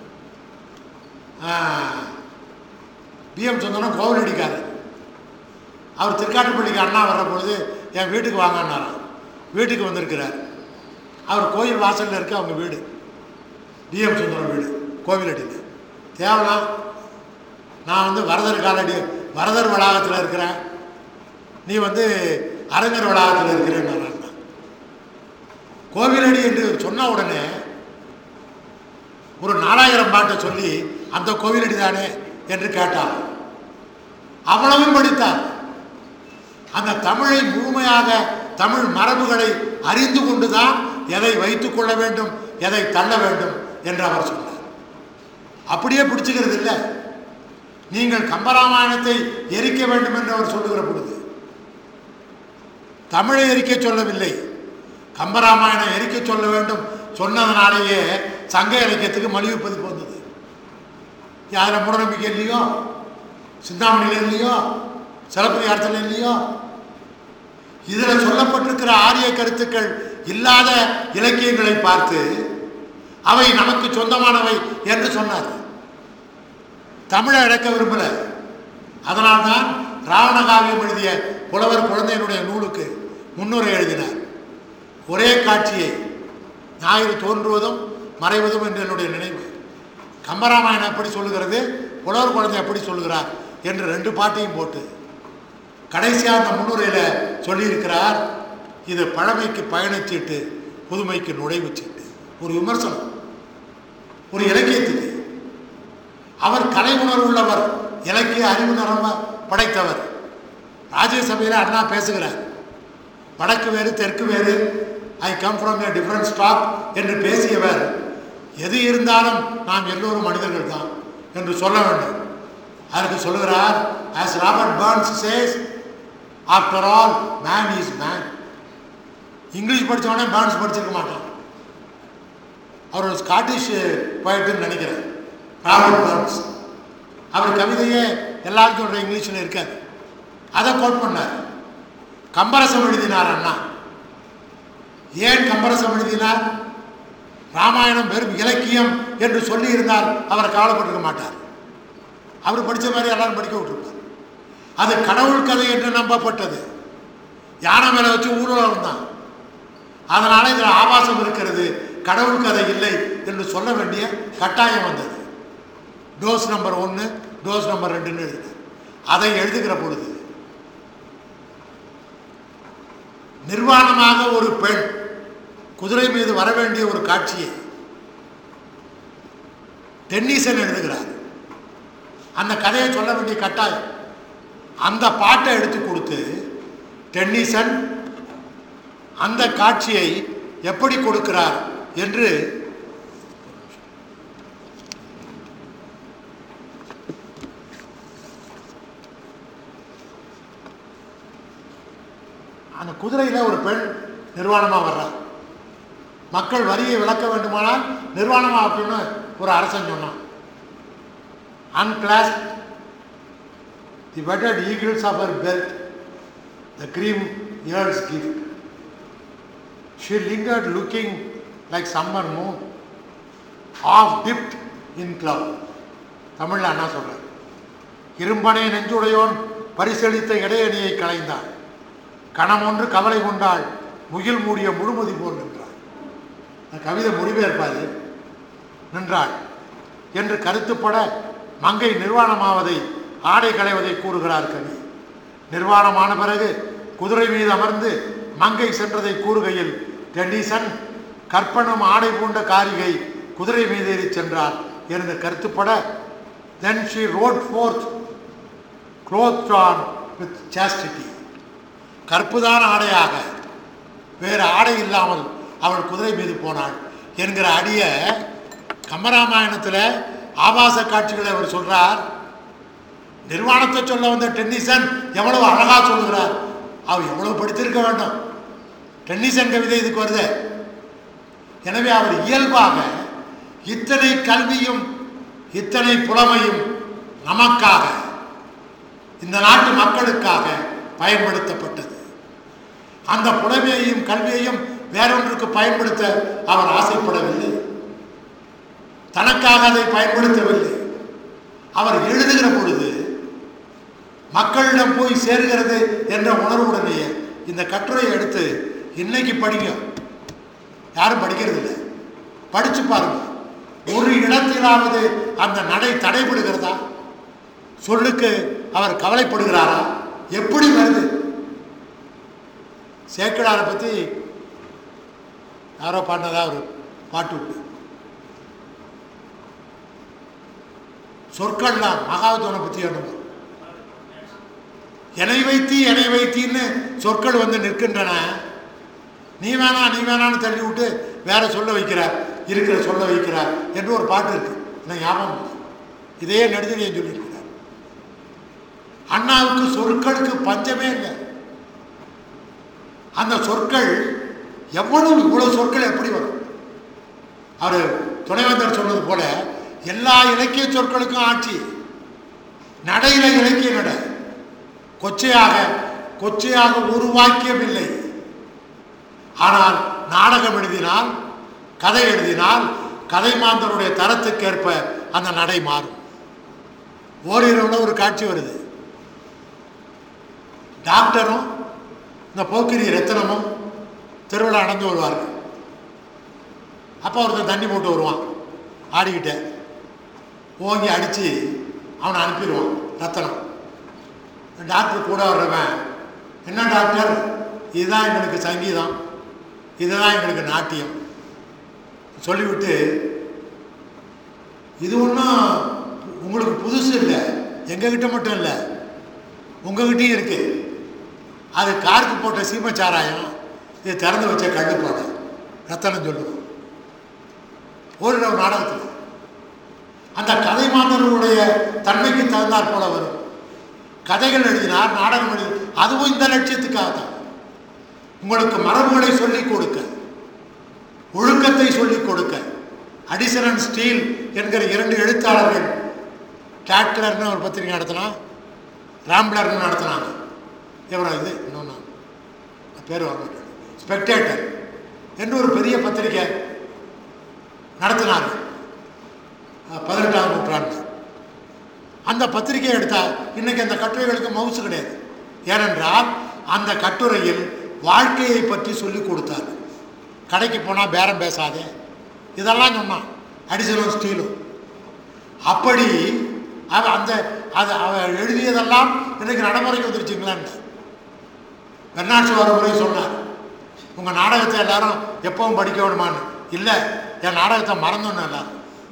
வி.எம். சுந்தரம் கோவிலடிக்காரர். அவர் திருக்காட்டுப்பள்ளிக்கு அண்ணா வர்ற பொழுது என் வீட்டுக்கு வாங்கினாராம். வீட்டுக்கு வந்திருக்கிறார். அவர் கோயில் வாசலில் இருக்க அவங்க வீடு, வி.எம். சுந்தரம் வீடு கோவிலடியில். தேவலாம், நான் வரதர் வளாகத்தில் இருக்கிறேன், நீ அரங்கர் வளாகத்தில் இருக்கிறேன்னு. கோவிலடி என்று சொன்ன உடனே ஒரு 4000 பாட்டை சொல்லி அந்த கோவிலடி தானே என்று கேட்டார். அவ்வளவும் படித்தார். அந்த தமிழை முழுமையாக, தமிழ் மரபுகளை அறிந்து கொண்டுதான் எதை வைத்துக் கொள்ள வேண்டும், எதை தள்ள வேண்டும் என்று அவர் சொன்னார். அப்படியே பிடிச்சுக்கிறது இல்லை. நீங்கள் கம்பராமாயணத்தை எரிக்க வேண்டும் என்று அவர் சொல்லுகிற பொழுது தமிழை எரிக்க சொல்லவில்லை, கம்பராமாயணம் எரிக்க சொல்ல வேண்டும் சொன்னதனாலேயே சங்க இலக்கியத்துக்கு மலிவு பதிப்பு வந்தது. யாரும் மூடநம்பிக்கை இல்லையோ, சிந்தாமணியில் இல்லையோ, சிலப்பதிகாரத்தில் இல்லையோ. இதில் சொல்லப்பட்டிருக்கிற ஆரிய கருத்துக்கள் இல்லாத இலக்கியங்களை பார்த்து அவை நமக்கு சொந்தமானவை என்று சொன்னார். தமிழை இழக்க விரும்பல. அதனால்தான் ராவணகாவியம் எழுதிய புலவர் குழந்தையினுடைய நூலுக்கு முன்னுரை எழுதினார். ஒரே காட்சியை, ஞாயிறு தோன்றுவதும் மறைவதும் என்று என்னுடைய நினைவு. கம்பராமாயணம் எப்படி சொல்லுகிறது, புலவர் குழந்தை எப்படி சொல்லுகிறார் என்று 2 பாட்டையும் போட்டு கடைசியாக அந்த முன்னுரையில் சொல்லியிருக்கிறார், இது பழமைக்கு பயணச்சீட்டு, புதுமைக்கு நுழைவுச்சீட்டு. ஒரு விமர்சனம், ஒரு இலக்கியத்துக்கு. அவர் கலை உணர்வு உள்ளவர், இலக்கிய அறிவு நரம்ப படைத்தவர். ராஜ்யசபையில் அண்ணா பேசுகிறார், வடக்கு வேறு தெற்கு வேறு, I come from a different stock என்று பேசியவர், எது இருந்தாலும் நாம் எல்லோரும் மனிதர்கள் தான் என்று சொல்ல வேண்டும். அதற்கு சொல்லுகிறார், as Robert Burns says, after all man is man. English படித்தவனே பர்ன்ஸ் படிச்சிருக்க மாட்டான். அவர் ஒரு ஸ்காட்டிஷ் போய்ட்டுன்னு நினைக்கிறேன், ராபர்ட் பர்ன்ஸ். அவர் கவிதையே எல்லாரும் சொல்கிற இங்கிலீஷில் இருக்காது. அதை கோட் பண்ணார். கம்பரசம் எழுதினார் அண்ணா. ஏன் கம்பரசம் எழுதினார்? ராமாயணம் வெறும் இலக்கியம் என்று சொல்லி இருந்தால் அவர் கவலைப்பட்டிருக்க மாட்டார். அவர் படித்த மாதிரி எல்லாரும் படிக்க விட்டுருப்பார். அது கடவுள் கதை என்று நம்பப்பட்டது. யானை மேலே வச்சு ஊர்வலம் தான். அதனால் இதில் ஆபாசம் இருக்கிறது, கடவுள் கதை இல்லை என்று சொல்ல வேண்டிய கட்டாயம் வந்தது. டோஸ் நம்பர் 1, டோஸ் நம்பர் 2ன்னு எழுதினார். அதை எழுதுகிற பொழுது நிர்வாணமாக ஒரு பெண் குதிரை மீது வர வேண்டிய ஒரு காட்சியை டென்னிசன் எழுதுகிறார். அந்த கதையை சொல்ல வேண்டிய கட்டாயம். அந்த பாட்டை எடுத்து கொடுத்து டென்னிசன் அந்த காட்சியை எப்படி கொடுக்கிறார் என்று அந்த குதிரையில் ஒரு பெண் நிர்வாணமாக வர்றார். மக்கள் வரியை விளக்க வேண்டுமானால் நிர்வாணமாக அப்படின்னு ஒரு அரசன் சொன்னான். unclasped the wedded eagles of her belt, the cream year's gift. She lingered looking like summer moon, half dipped in cloud. தமிழில் அண்ணா சொல்கிறார், இரும்பனை நெஞ்சுடையோன் பரிசளித்த இடையணியை களைந்தாள், கணம் ஒன்று கவலை கொண்டாள், முகில் மூடிய முழுமதி போல் நின்றாள். கவிதை மொழிபெயர்ப்பாது நின்றாள் என்று கருத்துப்பட மங்கை நிர்வாணமாவதை, ஆடை களைவதை கூறுகிறார் கவி. நிர்வாணமான பிறகு குதிரை மீது அமர்ந்து மங்கை சென்றதை கூறுகையில் டென்னிசன் கற்பனும் ஆடை பூண்ட காரிகை குதிரை மீது ஏறி சென்றார் என்று கருத்துப்பட then she rode forth clothed on with chastity. கற்புதான ஆடையாக வேறு ஆடை இல்லாமல் அவள் குதிரை மீது போனாள் என்கிற அடிய கம்பராமாயணத்தில் ஆபாச காட்சிகளை அவர் சொல்றார். நிர்வாணத்தை சொல்ல வந்த டென்னிசன் எவ்வளவு அழகா சொல்லுகிறார். அவர் எவ்வளவு படித்திருக்க வேண்டும். டென்னிசன் கவிதை இதுக்கு வருது. எனவே அவர் இயல்பாக இத்தனை கல்வியும் இத்தனை புலமையும் நமக்காக, இந்த நாட்டு மக்களுக்காக பயன்படுத்தப்பட்டது. அந்த புலமையையும் கல்வியையும் வேறொன்றுக்கு பயன்படுத்த அவர் ஆசைப்படவில்லை. தனக்காக அதை பயன்படுத்தவில்லை. அவர் எழுதுகிற பொழுது மக்களிடம் போய் சேர்கிறது என்ற உணர்வுடனேயே இந்த கட்டுரையை எடுத்து இன்னைக்கு படிங்க. யாரும் படிக்கிறது இல்லை. படிச்சு பாருங்க. ஒரு இடத்திலாவது அந்த நடை தடைபடுகிறதா? சொல்லுக்கு அவர் கவலைப்படுகிறாரா? எப்படி வருது? சேக்கிழாரை பற்றி யாரோ பாடினதா ஒரு பாட்டு விட்டு சொற்கள்லாம் மகாவதோனை பற்றி என்னமோ என்னை வைத்தின்னு சொற்கள் வந்து நிற்கின்றன. நீ வேணான்னு தள்ளி விட்டு வேற சொல்ல வைக்கிறார், இருக்கிற சொல்ல வைக்கிறார் என்று ஒரு பாட்டு இருக்கு. என்ன ஞாபகம்? இதே நெடுஞ்செழியன் சொல்லியிருக்கிறார். அண்ணாவுக்கு சொற்களுக்கு பஞ்சமே இல்லை. அந்த சொற்கள் இவ்வளவு சொற்கள் எப்படி வரும்? அவர் துணைவேந்தர் சொன்னது போல எல்லா இலக்கிய சொற்களுக்கும் ஆட்சி. நடையில இலக்கிய நடை கொச்சையாக ஒரு வாக்கியம் இல்லை. ஆனால் நாடகம் எழுதினால், கதை எழுதினால், கதை மாந்தருடைய தரத்துக்கேற்ப அந்த நடை மாறும். ஓரிரவுல ஒரு காட்சி வருது. டாக்டரும் இந்த போக்கிரி ரத்தனமும் திருவிழா நடந்து வருவார்கள். அப்போ ஒருத்தர் தண்ணி போட்டு வருவான், ஆடிக்கிட்ட ஓங்கி அடித்து அவனை அனுப்பிடுவான் ரத்தனம். டாக்டர் கூட வர்றவன், என்ன டாக்டர், இதுதான் எங்களுக்கு சங்கீதம், இதுதான் எங்களுக்கு நாட்டியம் சொல்லிவிட்டு, இது ஒன்றும் உங்களுக்கு புதுசு இல்லை, எங்ககிட்ட மட்டும் இல்லை உங்ககிட்டையும் இருக்கு. அது காருக்கு போட்ட சீமச்சாராயம், இது திறந்து வச்ச கண்டுப்பாடு ரத்தனம் சொல்லுவோம். ஒரு நாடகத்தில் அந்த கதை மாந்தர்களுடைய தன்மைக்கு தகுந்தாற் போல வரும். கதைகள் எழுதினார், நாடகம் எழுதினார், அதுவும் இந்த லட்சியத்துக்காக தான். உங்களுக்கு மரபுகளை சொல்லிக் கொடுக்க, ஒழுக்கத்தை சொல்லிக் கொடுக்க. அடிசன் அண்ட் ஸ்டீல் என்கிற 2 எழுத்தாளர்கள் டேட்லர்னு ஒரு பத்திரிகை நடத்தினான், ராம்ப்ளர்னு நடத்தினாங்க. எவ்வளோ இது இன்னொன்று பேர் வாங்க, ஸ்பெக்டேட்டர் என்று ஒரு பெரிய பத்திரிகை நடத்தினாங்க 18ஆம் நூற்றாண்டு. அந்த பத்திரிகையை எடுத்தால் இன்றைக்கி அந்த கட்டுரைகளுக்கு மவுசு கிடையாது. ஏனென்றால் அந்த கட்டுரையில் வாழ்க்கையை பற்றி சொல்லிக் கொடுத்தார். கடைக்கு போனால் பேரம் பேசாதே, இதெல்லாம் சொன்னான் அடிசனும் ஸ்டீலும். அப்படி அந்த அவ எழுதியதெல்லாம் இன்றைக்கி நடைமுறைக்கு வந்துருச்சுங்களான்னு பெர்னாட் ஷா ஒரு முறை சொன்னார், உங்கள் நாடகத்தை எல்லாரும் எப்பவும் படிக்க விடுமான்னு. இல்லை, என் நாடகத்தை மறந்தோன்னு எல்லாரும்.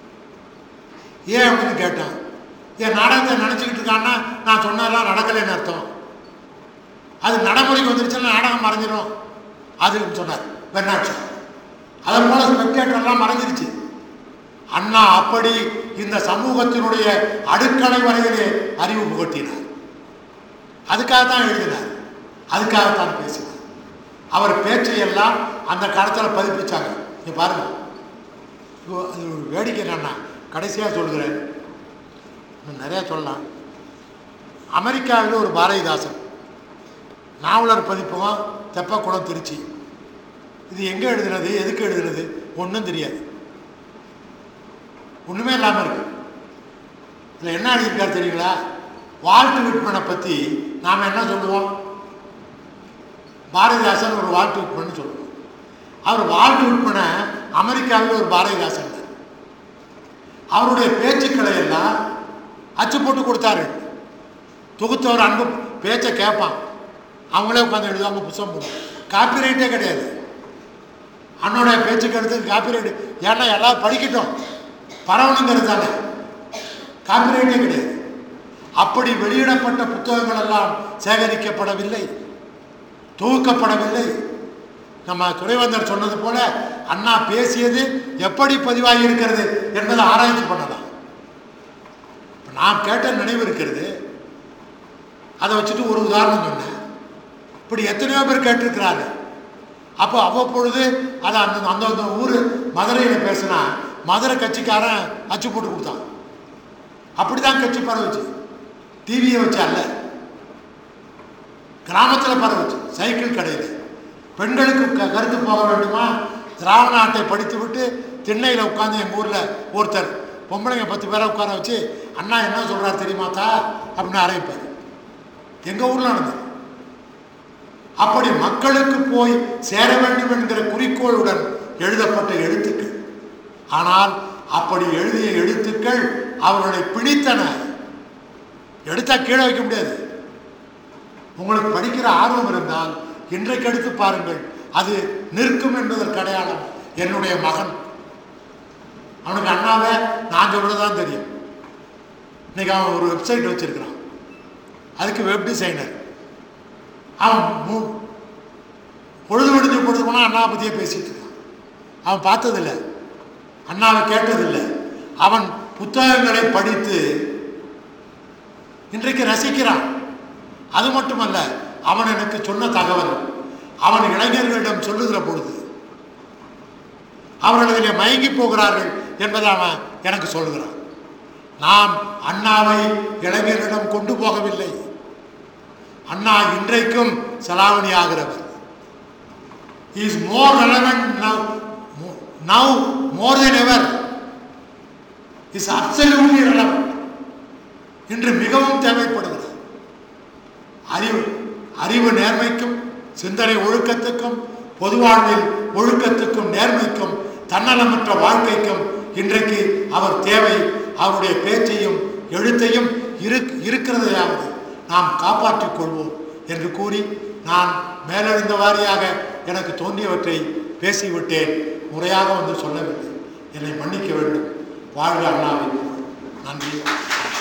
ஏன் அப்படின்னு கேட்டேன். என் நாடகத்தை நினச்சிக்கிட்டு இருக்கான்னா நான் சொன்னதெல்லாம் நடக்கலைன்னு அர்த்தம். அது நடைமுறைக்கு வந்துருச்சுன்னா நாடகம் மறைஞ்சிடும் அதுன்னு சொன்னார் பெர்னாட் ஷா. அதன் போல ஸ்பெக்டேட்டர்லாம் மறைஞ்சிருச்சு. அண்ணா அப்படி இந்த சமூகத்தினுடைய அடுக்களை வரையிலே அறிவு புகட்டினார். அதுக்காகத்தான் எழுதினார், அதுக்காகத்தான் பேசினார். அவர் பேச்சையெல்லாம் அந்த காலத்தில் பதிப்பிச்சாங்க. நீ பாருங்க, அது ஒரு வேடிக்கை என்னன்னா, கடைசியாக சொல்கிறேன், நிறையா சொல்லலாம். அமெரிக்காவில் ஒரு பாரதிதாசன் நாவலர் பதிப்பகம், தெப்பக்குளம், திருச்சி. இது எங்கே எழுதுனது, எதுக்கு எழுதுனது ஒன்றும் தெரியாது, ஒன்றுமே இல்லாமல் இருக்கு. இதில் என்ன எழுதியிருக்காரு தெரியுங்களா? வால்ட் விட்மனை பற்றி நாம் என்ன சொல்லுவோம்? பாரதிதாசன் ஒரு வால்ட் விட்மன் சொல்லுவோம். அவர் வால்ட் விட்மனை அமெரிக்காவில் ஒரு பாரதிதாசன், அவருடைய பேச்சுக்களை எல்லாம் அச்சு போட்டு கொடுத்தாரு. தொகுத்தவர் அன்பு பேச்சை கேட்பான், அவங்களே உட்காந்து எழுதுவாங்க, புத்தகம் போடுவோம். காப்பிரைட்டே கிடையாது அண்ணோடைய பேச்சுக்கு எடுத்து காப்பிரைட்டு. ஏன்னா எல்லாரும் படிக்கட்டும் பரவணுங்கிறது தானே, காப்பிரைட்டே கிடையாது. அப்படி வெளியிடப்பட்ட புத்தகங்கள் எல்லாம் சேகரிக்கப்படவில்லை, தொகுக்கப்படவில்லை. நம்ம துரைவேந்தர் சொன்னது போல அண்ணா பேசியது எப்படி பதிவாகி இருக்கிறது என்பதை ஆராய்ச்சி பண்ணலாம். நான் கேட்ட நினைவு இருக்கிறது, அதை வச்சுட்டு ஒரு உதாரணம் சொன்னேன். இப்படி எத்தனையோ பேர் கேட்டிருக்கிறாரு. அப்போ அவ்வப்பொழுது அதை அந்த அந்த ஊர் மதுரையில் பேசினா மதுரை கட்சிக்காரன் அச்சு போட்டு கொடுத்தான். அப்படி தான் கட்சி பரவுச்சு, டிவியை வச்சு அல்ல, கிராமத்தில் பரவுச்சு, சைக்கிள் கடையில். பெண்களுக்கு கருத்து போக வேண்டுமா, திராவிட நாட்டை படித்து விட்டு திண்ணையில் உட்காந்து எங்கள் ஊரில் ஒருத்தர் பொம்பளைங்க 10 பேரை உட்கார வச்சு அண்ணா என்ன சொல்கிறார் தெரியுமாத்தா அப்படின்னு ஆரம்பிப்பார். எங்கள் ஊரில் நடந்தது. அப்படி மக்களுக்கு போய் சேர வேண்டும் என்கிற குறிக்கோளுடன் எழுதப்பட்ட எழுத்துக்கள். ஆனால் அப்படி எழுதிய எழுத்துக்கள் அவர்களை பிடித்தன. எடுத்தா கீழே வைக்க முடியாது. உங்களுக்கு படிக்கிற ஆர்வம் இருந்தால் இன்றைக்கு எடுத்து பாருங்கள், அது நிற்கும் என்பதற்கு அடையாளம். என்னுடைய மகன், அவனுக்கு அண்ணாவே நான் சொல்றதுதான் தெரியும். இன்னைக்கு அவன் ஒரு வெப்சைட் வச்சிருக்கிறான், அதுக்கு வெப் டிசைனர். அவன் பொழுது விடுஞ்சு பொழுது போனால் அண்ணாவை பற்றியே பேசிட்டு இருக்கான். அவன் பார்த்ததில்லை, அண்ணாவை கேட்டதில்லை. அவன் புத்தகங்களை படித்து இன்றைக்கு ரசிக்கிறான். அது மட்டுமல்ல, அவன் எனக்கு சொன்ன தகவல், அவன் இளைஞர்களிடம் சொல்லுகிற பொழுது அவர்கள் இதில் மயங்கி போகிறார்கள் என்பதை அவன் எனக்கு சொல்லுகிறான். நாம் அண்ணாவை இளைஞர்களிடம் கொண்டு போகவில்லை. அண்ணா இன்றைக்கும் செலாவணி ஆகிறவர். He is more relevant now more than ever. He is absolutely relevant. இன்று மிகவும் தேவைப்படுகிறது. அறிவு நேர்மைக்கும் சிந்தனை ஒழுக்கத்துக்கும் பொதுவாழ்வில் ஒழுக்கத்துக்கும் நேர்மைக்கும் தன்னலமற்ற வாழ்க்கைக்கும் இன்றைக்கு அவர் தேவை. அவருடைய பேச்சையும் எழுத்தையும் இருக்கிறதையாவது நாம் காப்பாற்றிக் கொள்வோம் என்று கூறி, நான் மேலெழுந்த வாரியாக எனக்கு தோன்றியவற்றை பேசிவிட்டேன். முறையாக வந்து சொல்லவில்லை, என்னை மன்னிக்க வேண்டும். வாழ்க அண்ணாவின். நன்றி.